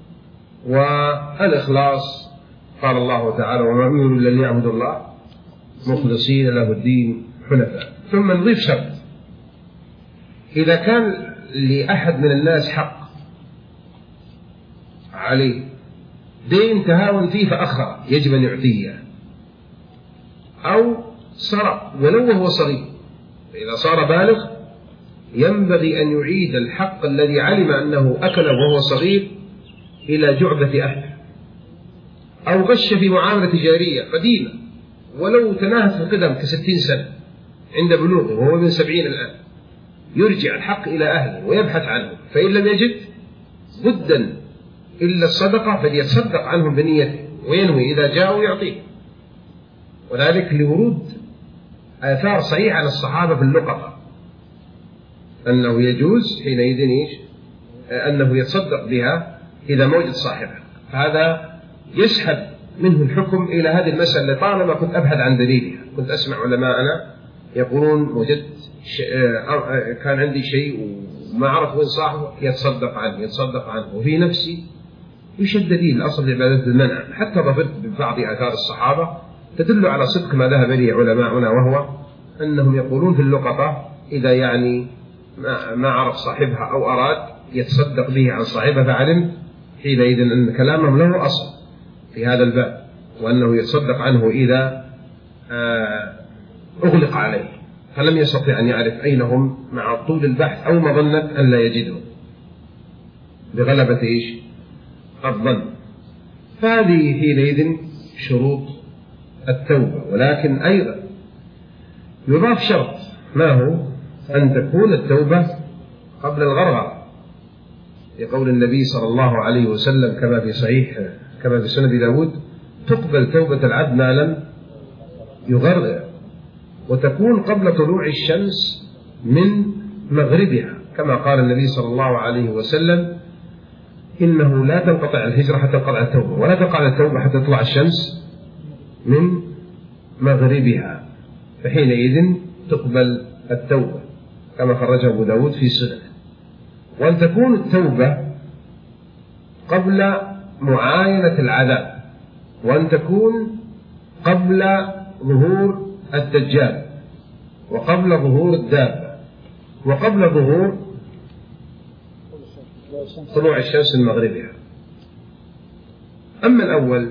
والإخلاص قال الله تعالى: وما أمروا إلا ليعبدوا الله مخلصين له الدين حنفاء. ثم نضيف شرط: إذا كان لأحد من الناس حق عليه دين تهاون فيه فأخر يجب أن يعطيه، أو سرق ولو وهو صغير، فإذا صار بالغ ينبغي أن يعيد الحق الذي علم أنه أكله وهو صغير إلى جعبة أهله، أو غش في معاملة تجارية قديمة ولو تناهت في القدم ك60 سنة عند بلوغه وهو من 70 الآن، يرجع الحق إلى أهله ويبحث عنه، فإن لم يجد بدا إلا الصدقة فليتصدق عنهم بنيته وينوي إذا جاءوا يعطيه. وذلك لورود آثار صحيحة عن الصحابة في اللقطة أنه يجوز حينئذ أنه يتصدق بها إذا موجد صاحبها. هذا يسحب منه الحكم إلى هذه المسألة. طالما كنت أبحث عن دليلها، كنت أسمع علماءنا يقولون وجدت كان عندي شيء وما عرف وين صاحبه، يتصدق عنه، وفي نفسي يشد دليل أصل عبادة المنع. حتى ظفرت ببعض آثار الصحابة تدل على صدق ما ذهب إليه علماؤنا، وهو أنهم يقولون في اللقطة إذا يعني ما عرف صاحبها أو أراد يتصدق به عن صاحبها، فعلم حينئذ أن كلامهم له أصل في هذا الباب، وأنه يتصدق عنه إذا أغلق عليه فلم يستطع أن يعرف أين هم مع طول البحث أو مظنة أن لا يجدهم بغلبة الظن. فهذه حينئذ شروط التوبة. ولكن أيضا يضاف شرط، ما هو؟ أن تكون التوبة قبل الغرغرة، لقول النبي صلى الله عليه وسلم كما في سنن داود: تقبل توبة العبد ما لم يغرغر، وتكون قبل طلوع الشمس من مغربها، كما قال النبي صلى الله عليه وسلم: إنه لا تنقطع الهجرة حتى تنقطع التوبة، ولا تنقطع التوبة حتى تطلع الشمس من مغربها، فحينئذ تقبل التوبة، كما خرجه أبو داود في سننه. وأن تكون التوبة قبل معاينة العذاب، وأن تكون قبل ظهور الدجال، وقبل ظهور الدابة، وقبل ظهور طلوع الشمس من مغربها. أما الأول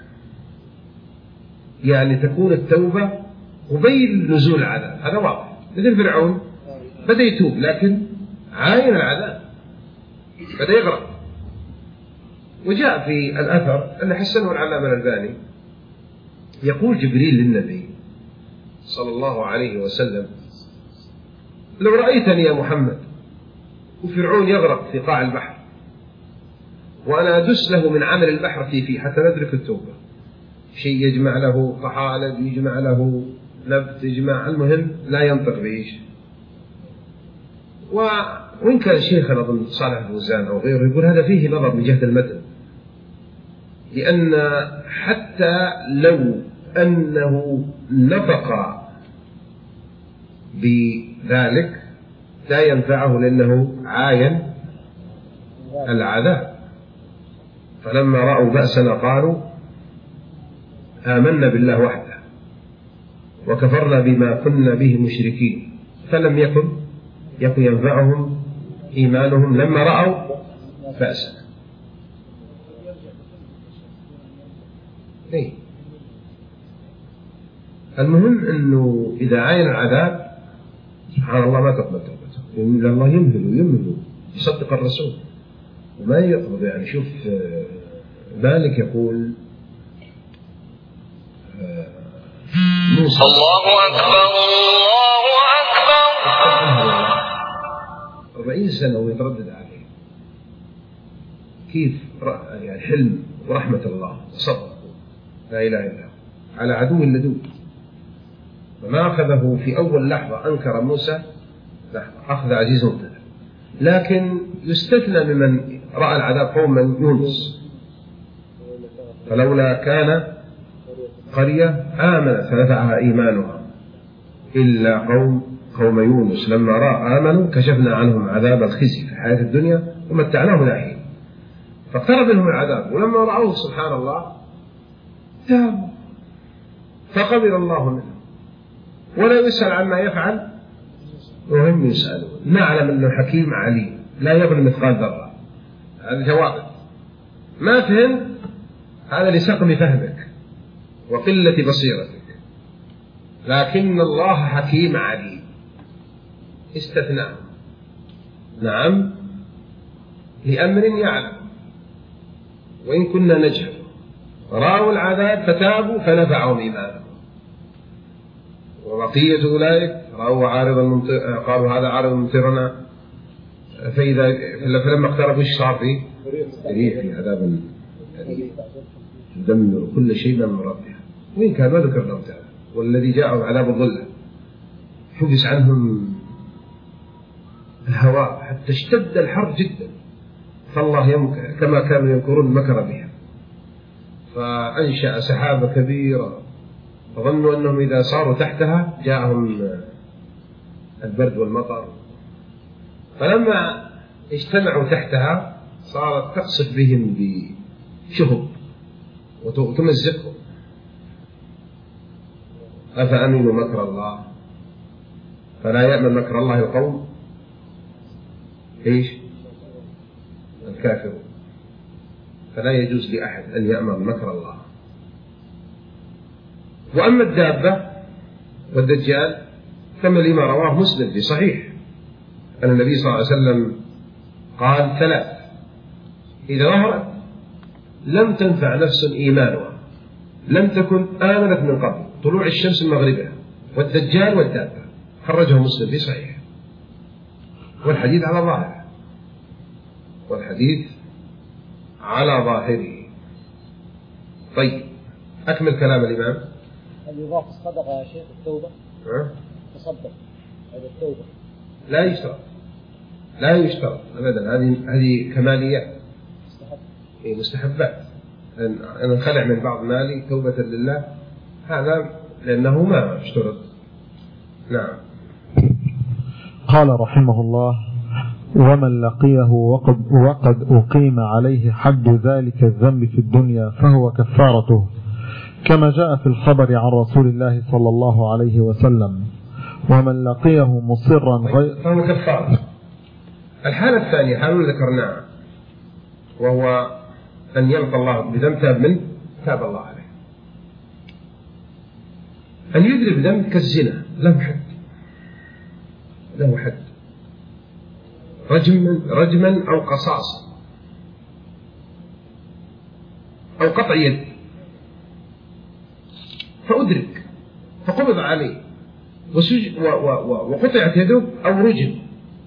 يعني تكون التوبة قبيل نزول العذاب، هذا واضح. مثل فرعون بدأ يتوب لكن عاين العذاب، بدأ يغرق. وجاء في الأثر أن حسنه العلامة الألباني يقول جبريل للنبي صلى الله عليه وسلم: لو رأيتني يا محمد وفرعون يغرق في قاع البحر وأنا أدس له من عمل البحر فيه حتى ندرك التوبة، شيء يجمع له طحالب، يجمع له نبت، يجمع، المهم لا ينطق بإيش. وإن كان شيخنا أظن صالح الفوزان أو غيره يقول هذا فيه نظر من جهة المتن، لأن حتى لو أنه نطق بذلك لا ينفعه، لأنه عاين العذاب. فلما رأوا بأسنا قالوا آمنا بالله وحده وكفرنا بما كنا به مشركين، فلم يكن ينفعهم إيمانهم لما رأوا بأسنا. المهم أنه إذا عاين العذاب سبحان الله ما تقبل توبته، لأن الله يمهل يصدق الرسول وما يقبض. يعني شوف مالك يقول موسى الله أكبر الله أكبر 40 سنة ويتردد عليه، كيف يعني حلم ورحمة الله وصبر لا إله إلا الله على عدو لدود. فما أخذه في أول لحظة أنكر موسى أخذ عزيز مقتدر، لكن يستثنى ممن رأى العذاب قوما يونس فلولا كان قرية آمنت فنفعها إيمانها إلا قوم يونس لما آمنوا كشفنا عنهم عذاب الخزي في الحياة الدنيا ومتعناهم إلى حين، فاقترب منهم العذاب ولما رأوه سبحان الله تابوا فقبل الله منهم ولا يسأل عما يفعل وهم يسألون. نعلم أنه حكيم عليم لا يظلم مثقال ذرة. هذا جواب ما فهم، هذا لسقم فهمك وقلة بصيرتك، لكن الله حكيم عليم استثناء نعم لأمر يعلم وإن كنا نجهل، رأوا العذاب فتابوا فنفعهم إيمانهم. وبقية أولئك رأوا قالوا هذا عارض ممطرنا فلما اقتربوا ايش صار فيه؟ ريح عذاب تدمر كل شيء من ربها. وين كان ما ذكر لهم تعالى والذي جاءهم عذاب الظلة حبس عنهم الهواء حتى اشتد الحر جدا، فالله كما كانوا يمكرون مكر بها فأنشأ سحابة كبيرة فظنوا أنهم إذا صاروا تحتها جاءهم البرد والمطر، فلما اجتمعوا تحتها صارت تقصف بهم بشهب وتمزقهم. أفأمنوا مكر الله فلا يأمن مكر الله القوم إيش؟ الكافرون. فلا يجوز لأحد أن يأمن مكر الله. وأما الدابة والدجال كما لما رواه مسلم في صحيح أن النبي صلى الله عليه وسلم قال 3 إذا ظهرت لم تنفع نفس إيمانها لم تكن آمنت من قبل طلوع الشمس من مغربها والدجال والدابة، خرجه مسلم في صحيح. والحديث على ظاهره طيب أكمل كلام الإمام. هل يضاف الصدقة يا شيخ التوبة؟ تصدق هذا التوبة لا يشترط أبدا، هذه كماليات مستحبات. أن انخلع من بعض مالي توبة لله هذا لأنه ما اشترط. نعم. قال رحمه الله: ومن لقيه وقد أقيم عليه حد ذلك الذنب في الدنيا فهو كفارته، كما جاء في الخبر عن رسول الله صلى الله عليه وسلم: ومن لقيه مصرا غير فهو كفارته. الحالة الثانية حال ذكرناها وهو أن يلقى الله بذنب تاب منه تاب الله عليه. أن يدري بذنب كالزنا له حد رجما أو قصاصا أو قطع يد فأدرك فقبض عليه وقطعت يده أو رجم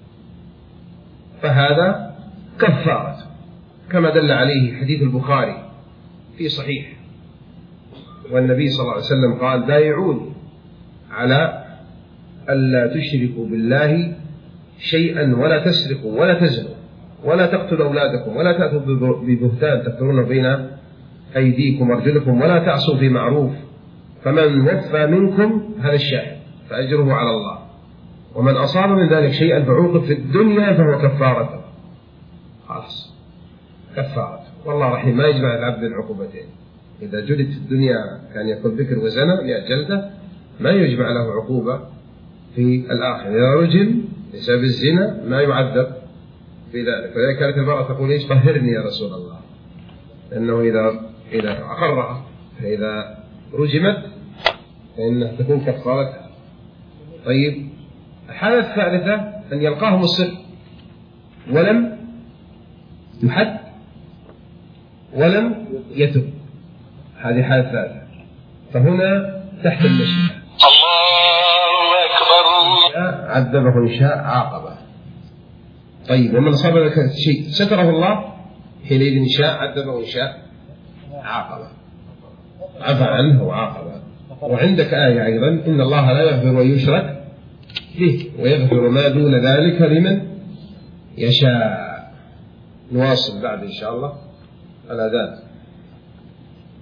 فهذا كفارة كما دل عليه حديث البخاري في صحيح. والنبي صلى الله عليه وسلم قال: بايعوني على ألا تشركوا بالله شيئا ولا تسرقوا ولا تزنوا ولا تقتلوا أولادكم ولا تأتوا ببهتان تفترون بين أيديكم وأرجلكم ولا تعصوا في معروف، فمن وفى منكم هذا الشاهد فأجره على الله، ومن أصاب من ذلك شيئا فعوقب في الدنيا فهو كفارته. خلاص كفارته. والله رحيم ما يجمع العبد العقوبتين. إذا جلد في الدنيا كان يقول بكر وزنا 100 جلدة ما يجمع له عقوبة في الآخر. إذا رجم بسبب الزنا ما يعذب في ذلك. ولذلك كانت المرأة تقول: إيش طهرني يا رسول الله، لأنه إذا أقرها فإذا رجمت فإنها تكون كفارتها. طيب الحالة الثالثة أن يلقاه مصر ولم يحد ولم يتب، هذه حالة ثالثة، فهنا تحت المشيئة. الله أكبر. عذبه إن شاء عاقبه. طيب ومن أصاب ذلك شيء ستره الله حينئذ إن شاء عذبه وإن شاء عاقبه، عفى عنه وعاقبه. وعندك آية أيضا: إن الله لا يغفر أن يشرك به ويغفر ما دون ذلك لمن يشاء. نواصل بعد إن شاء الله الأذان.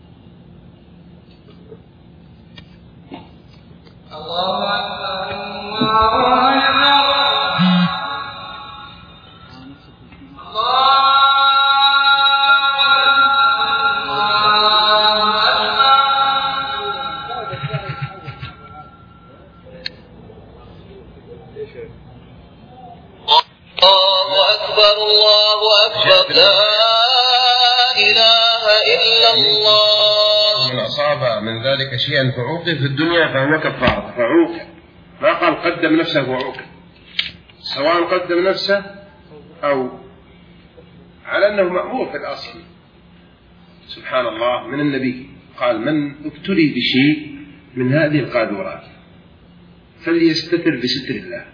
شيئا فعوقب في الدنيا فهو كفارة. فعوقب ما قال قدم نفسه وعوقب، سواء قدم نفسه أو على أنه مأمور في الأصل. سبحان الله، من النبي قال من ابتلي بشيء من هذه القاذورات فليستتر بستر الله،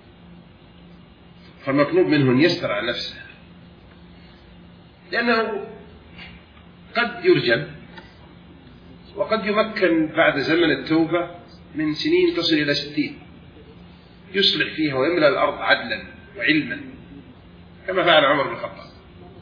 فالمطلوب منه أن يستر عن نفسه، لأنه قد يرجم وقد يمكن بعد زمن التوبة من سنين تصل إلى 60 يصلح فيها ويملأ الأرض عدلا وعلما كما فعل عمر بن الخطاب،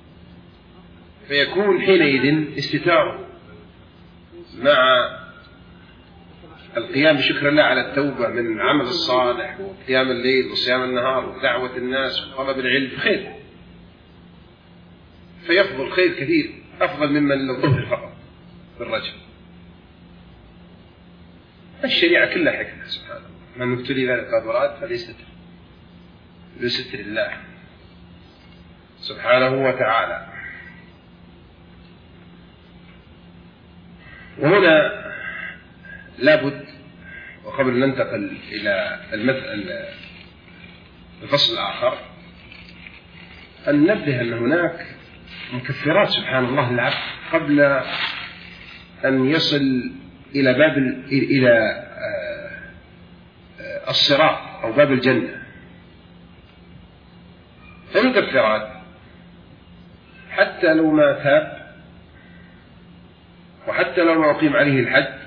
فيكون حينئذ استتاره مع القيام بشكر الله على التوبة من العمل الصالح وقيام الليل وصيام النهار ودعوة الناس وطلب العلم خير، فيفضل خير كثير أفضل ممن لو ظهر فقط بالرجل. الشريعة كلها حكمة سبحانه، من ابتلي بهذه القاذورات فليستتر بستر الله سبحانه وتعالى. وهنا لابد، وقبل أن ننتقل إلى الفصل الآخر، أن ننبه أن هناك مكفرات سبحان الله للعبد قبل أن يصل إلى إلى الصراط أو باب الجنة. فالمكفرات حتى لو ما تاب وحتى لو ما أقيم عليه الحد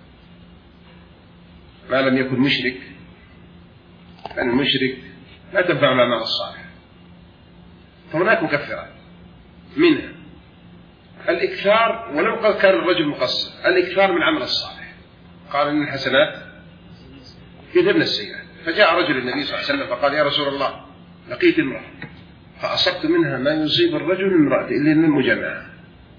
ما لم يكن مشرك، لأن المشرك لا تنفع الأعمال الصالحة. فهناك مكفرات، منها الإكثار، ولو قد كان الرجل مقصر، الإكثار من العمل الصالح. قال إن الحسنات يذهبن السيئات. فجاء رجل النبي صلى الله عليه وسلم فقال يا رسول الله لقيت امرأة فأصبت منها ما يصيب الرجل من امرأته إلا من المجامعة.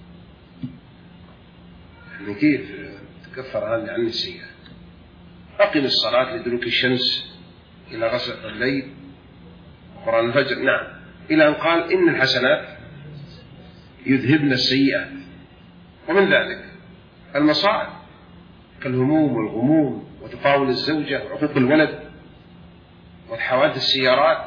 يعني كيف تكفر هذا عن السيئات؟ أقم الصلاة لدلوك الشمس إلى غسق الليل وقرآن الفجر، نعم، إلى أن قال إن الحسنات يذهبن السيئات. ومن ذلك المصائب كالهموم والغموم وتطاول الزوجة وعقوق الولد والحوادث السيارات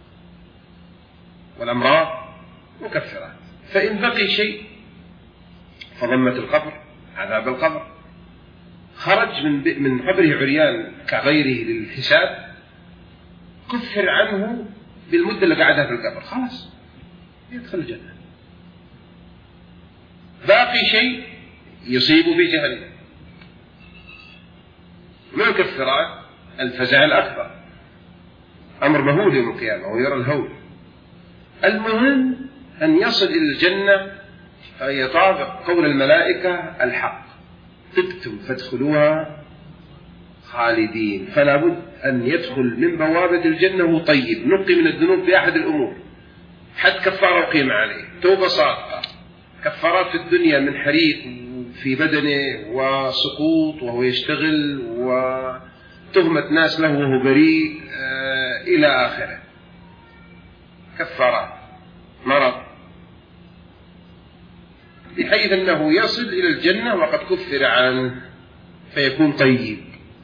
والأمراض مكفرات. فإن بقي شيء فضمة القبر، عذاب القبر، خرج من قبره عريان كغيره للحساب، كفر عنه بالمدة اللي قعدها في القبر، خلاص يدخل الجنة. باقي شيء يصيب بجهنم. من الكفرات الفزع الأكبر، أمر مهول يوم القيامة ويرى الهول. المهم أن يصل إلى الجنة فيطابق قول الملائكة الحق، طبتم فادخلوها خالدين. فلا بد أن يدخل من بوابة الجنة وطيب، نقي من الذنوب بأحد الأمور، حد كفارة وقيم عليه، توبة صادقة، كفارات في الدنيا من حريق في بدنه وسقوط وهو يشتغل وتهمة ناس له وهو بريء إلى آخره، كفارات، مرض، بحيث أنه يصل إلى الجنة وقد كفر عنه فيكون طيب.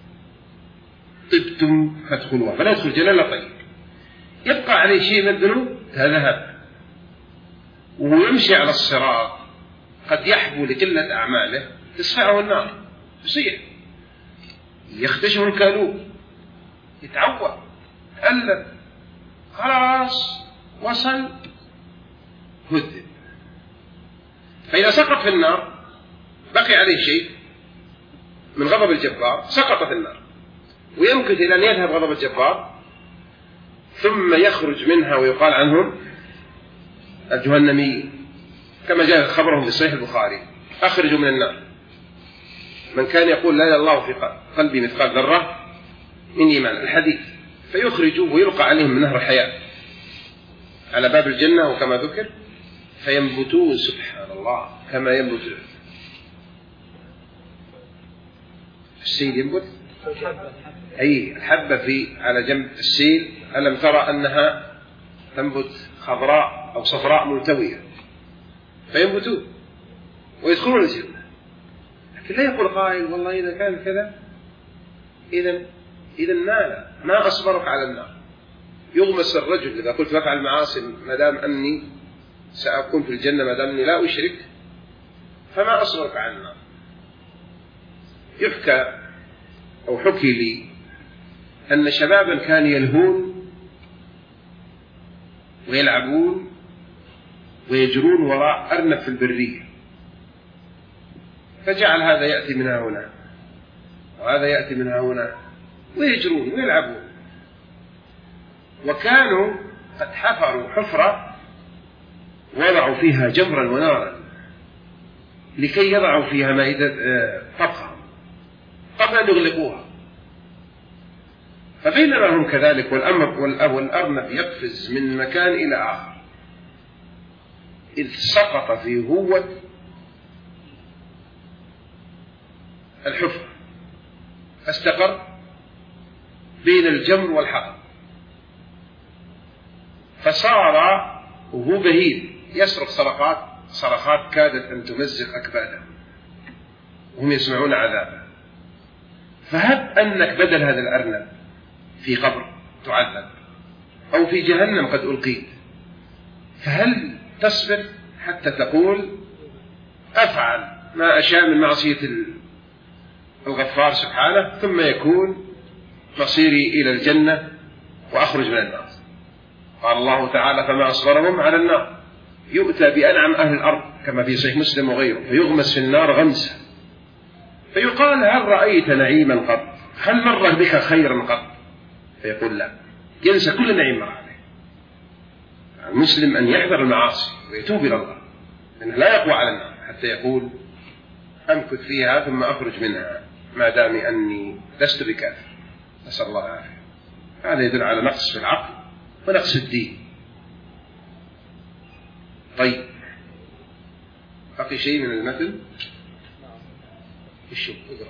طبتم فادخلوها، فلا يدخل الجنة إلا طيب. يبقى عليه شيء من الذنوب هذا هب، ويمشي على الصراط قد يحبو لقلة أعماله تصفعه النار، يصيح، يختشه الكالوب، يتعوى، ألم، خلاص وصل، هدد. فإذا سقط في النار بقي عليه شيء من غضب الجبار، سقط في النار، ويمكث إلى أن يذهب غضب الجبار ثم يخرج منها ويقال عنهم الجهنمي، كما جاء خبرهم في صحيح البخاري: أخرجوا من النار من كان يقول لا إله إلا الله في قلبي مثقال ذرة من إيمان الحديث، فيخرجوا ويلقى عليهم من نهر الحياة على باب الجنة وكما ذكر، فينبتون سبحان الله كما ينبت السيل. ينبت أي الحبة على جنب السيل، ألم ترى أنها تنبت خضراء أو صفراء ملتوية، فينبتون ويدخلون الجنة. لكن لا يقول قائل والله إذا كان كذا إذا ما أصبرك على النار. يغمس الرجل إذا قلت بفعل معاصي ما دام أني سأكون في الجنة، ما دام أني لا أشرك، فما أصبرك على النار. يحكى أو حكي لي أن شبابا كانوا يلهون ويلعبون ويجرون وراء أرنب في البرية، فجعل هذا يأتي من هنا وهذا يأتي من هنا ويجرون ويلعبون، وكانوا قد حفروا حفرة وضعوا فيها جمرا ونارا لكي يضعوا فيها مائدة طبخة قبل أن يغلقوها. فبينما هم كذلك والأرنب يقفز من مكان إلى آخر، إذ سقط في هوة الحفرة فاستقر بين الجمر والحطب، فصار وهو بهيم يصرخ صرخات كادت أن تمزق أكبادهم وهم يسمعون عذابه. فهب أنك بدل هذا الأرنب في قبر تعذب أو في جهنم قد ألقيت، فهل تصبر حتى تقول أفعل ما أشاء من معصية الغفار سبحانه ثم يكون مصيري إلى الجنة وأخرج من النار؟ قال الله تعالى فما أصبرهم على النار يؤتى بأنعم أهل الأرض كما في صحيح مسلم وغيره، فيغمس في النار غمسة، فيقال هل رأيت نعيما قط؟ هل مر بك خيرا قط؟ فيقول لا، ينسى كل نعيم مر عليه. المسلم أن يحذر المعاصي ويتوب إلى الله، لأنه لا يقوى على النار حتى يقول أمكث فيها ثم أخرج منها ما دام أني لست بكافر، نسأل الله العافية. هذا يدل على نقص في العقل ونقص الدين. طيب بقي شيء من المثل؟ الشوف اقرأ.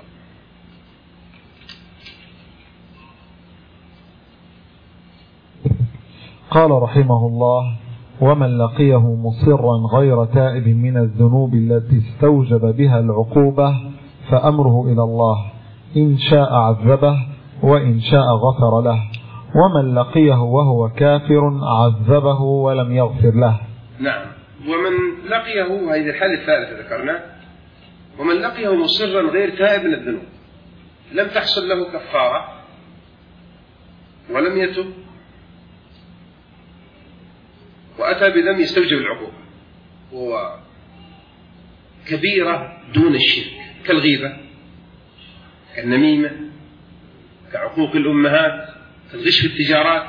قال رحمه الله: ومن لقيه مصرا غير تائب من الذنوب التي استوجب بها العقوبة فأمره إلى الله، إن شاء عذبه وإن شاء غفر له، ومن لقيه وهو كافر عذبه ولم يغفر له. نعم، ومن لقيه، هذه الحالة الثالثة ذكرنا، ومن لقيه مصرا غير تائب من الذنوب لم تحصل له كفارة ولم يتب وأتى بذنب يستوجب العقوبة، هو كبيرة دون الشرك كالغيبة كالنميمة كعقوق الأمهات كالغش في التجارات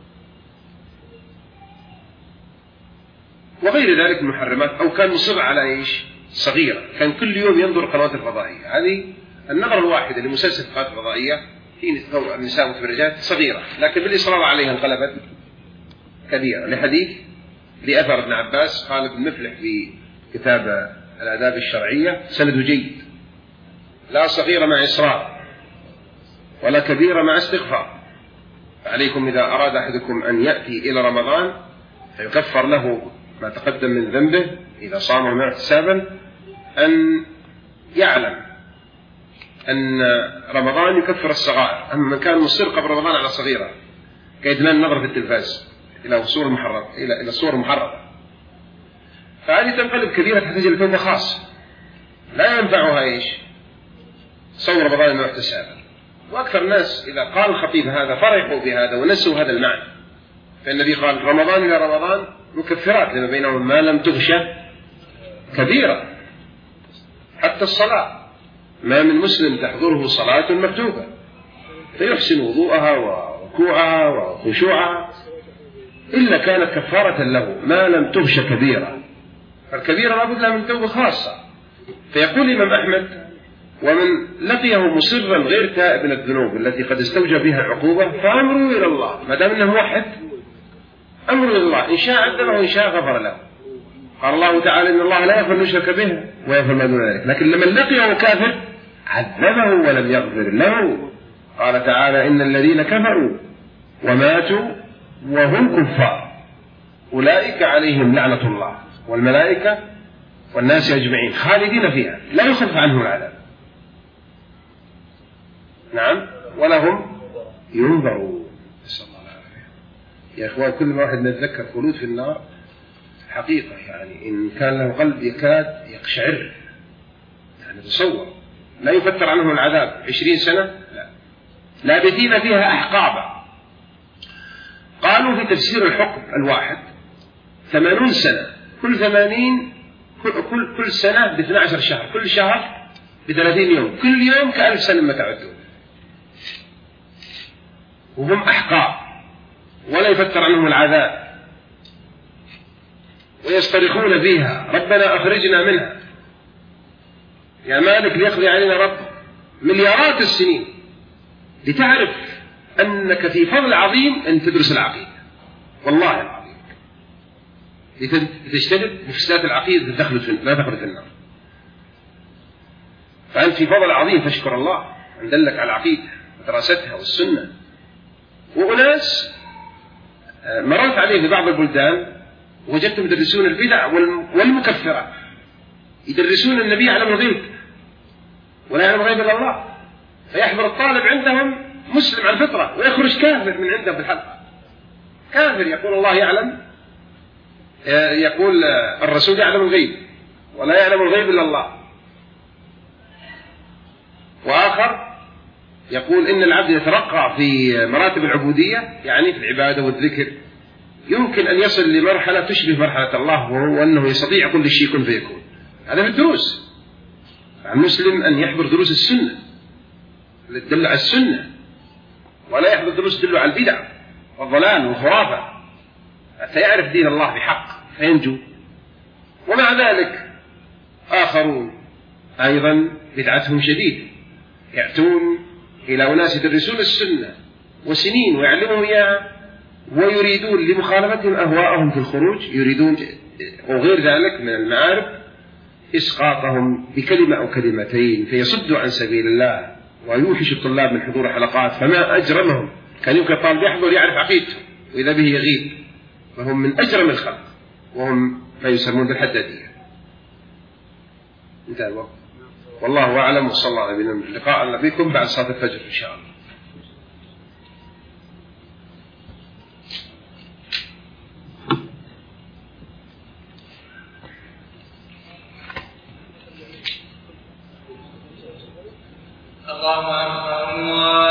وغير ذلك من المحرمات، أو كان مصر على إيش؟ صغيرة، كان كل يوم ينظر القنوات الفضائية. هذه النظرة الواحدة لمسلسل القنوات الفضائية في النساء متبرجات صغيرة، لكن بالإصرار عليها انقلبت كبيرة، لحديث لأثر ابن عباس قال ابن مفلح في كتاب الآداب الشرعية سند جيد: لا صغيرة مع إصرار ولا كبيرة مع استغفار. فعليكم إذا أراد أحدكم أن يأتي إلى رمضان فيكفر له ما تقدم من ذنبه إذا صامه مع احتسابا، أن يعلم أن رمضان يكفر الصغائر. أما من كان مصر قبل رمضان على صغيرة كإدمان النظر في التلفاز إلى الصور المحرمة إلى الصور المحرمة، فهذه تنقلب كبيرة تحتاج إلى توبة خاصة لا ينفعها إيش؟ صوم رمضان مع احتسابا. وأكثر الناس إذا قال الخطيب هذا فرحوا بهذا ونسوا هذا المعنى، فالنبي قال رمضان إلى رمضان مكفرات لما بينهم ما لم تغشى كبيرة. حتى الصلاة ما من مسلم تحضره صلاة مكتوبة فيحسن وضوءها وركوعها وخشوعها إلا كانت كفارة له ما لم تغشى كبيرة، فالكبيرة لابد لها من توبة خاصة. فيقول الإمام أحمد ومن لقيه مصرا غير تائب من الذنوب التي قد استوجب بها العقوبة فأمره إلى الله، ما دام أنه موحد أمره إلى الله، إن شاء عذبه وإن شاء غفر له. قال الله تعالى إن الله لا يغفر أن يشرك به ويغفر ما دون ذلك، لكن لمن لقيه كافر عذبه ولم يغفر له. قال تعالى إن الذين كفروا وماتوا وهم كفار أولئك عليهم لعنة الله والملائكة والناس أجمعين خالدين فيها لا يخفف عنهم العذاب. نعم ولهم ينظرون. نسأل الله العافية. يا إخوان كل ما واحد نتذكر خلود في النار حقيقة، يعني إن كان له قلب يكاد يقشعر، يعني تصور لا يفتر عنهم العذاب 20 سنة، لا، لابثين فيها أحقابا. قالوا في تفسير الحكم الواحد 80 سنة، كل 80 كل سنة ب12 شهر، كل شهر ب30 يوم، كل يوم ك1000 سنة ما تعدون، وهم أحقاب ولا يفتر عنهم العذاب ويصطرخون فيها ربنا أخرجنا منها يا مالك ليقضي علينا ربك. مليارات السنين لتعرف أنك في فضل عظيم أن تدرس العقيدة، والله العظيم، لتجتنب مفسدات العقيدة لا تخرج في النار. فأنت في فضل عظيم، فاشكر الله أن دلك على العقيدة ودراستها والسنة. وأناس مررت عليه في بعض البلدان وجدتهم يدرسون البدع والمكفرات، يدرسون النبي يعلم الغيب ولا يعلم الغيب إلا الله، فيحضر الطالب عندهم مسلم على الفطرة ويخرج كافر من عندهم في الحلقة، كافر يقول الله يعلم، يقول الرسول يعلم الغيب ولا يعلم الغيب إلا الله. وآخر يقول إن العبد يترقى في مراتب العبودية، يعني في العبادة والذكر، يمكن أن يصل لمرحلة تشبه مرحلة الله، وهو أنه يستطيع كل شيء يكون فيكون. هذا في الدروس. المسلم أن يحضر دروس السنة اللي تدل على السنة، ولا يحضر دروس تدل على البدع والضلال والخرافة، حتى يعرف دين الله بحق فينجو. ومع ذلك آخرون أيضا بدعتهم شديد، يأتون إلى أناس يدرسون السنة وسنين ويعلمهم إياها، ويريدون لمخالفتهم أهواءهم في الخروج، يريدون وغير ذلك من المعارف إسقاطهم بكلمة أو كلمتين فيصدوا عن سبيل الله ويوحش الطلاب من حضور حلقات. فما أجرمهم، كان يمكن الطالب يحضر يعرف عقيدته وإذا به يغيب، فهم من أجرم الخلق، وهم ما يسمون بالحدادية. انتهى الوقت، والله أعلم، وصلى الله عليه وسلم. لقاء بكم بعد صلاة الفجر إن شاء الله. الله أكبر.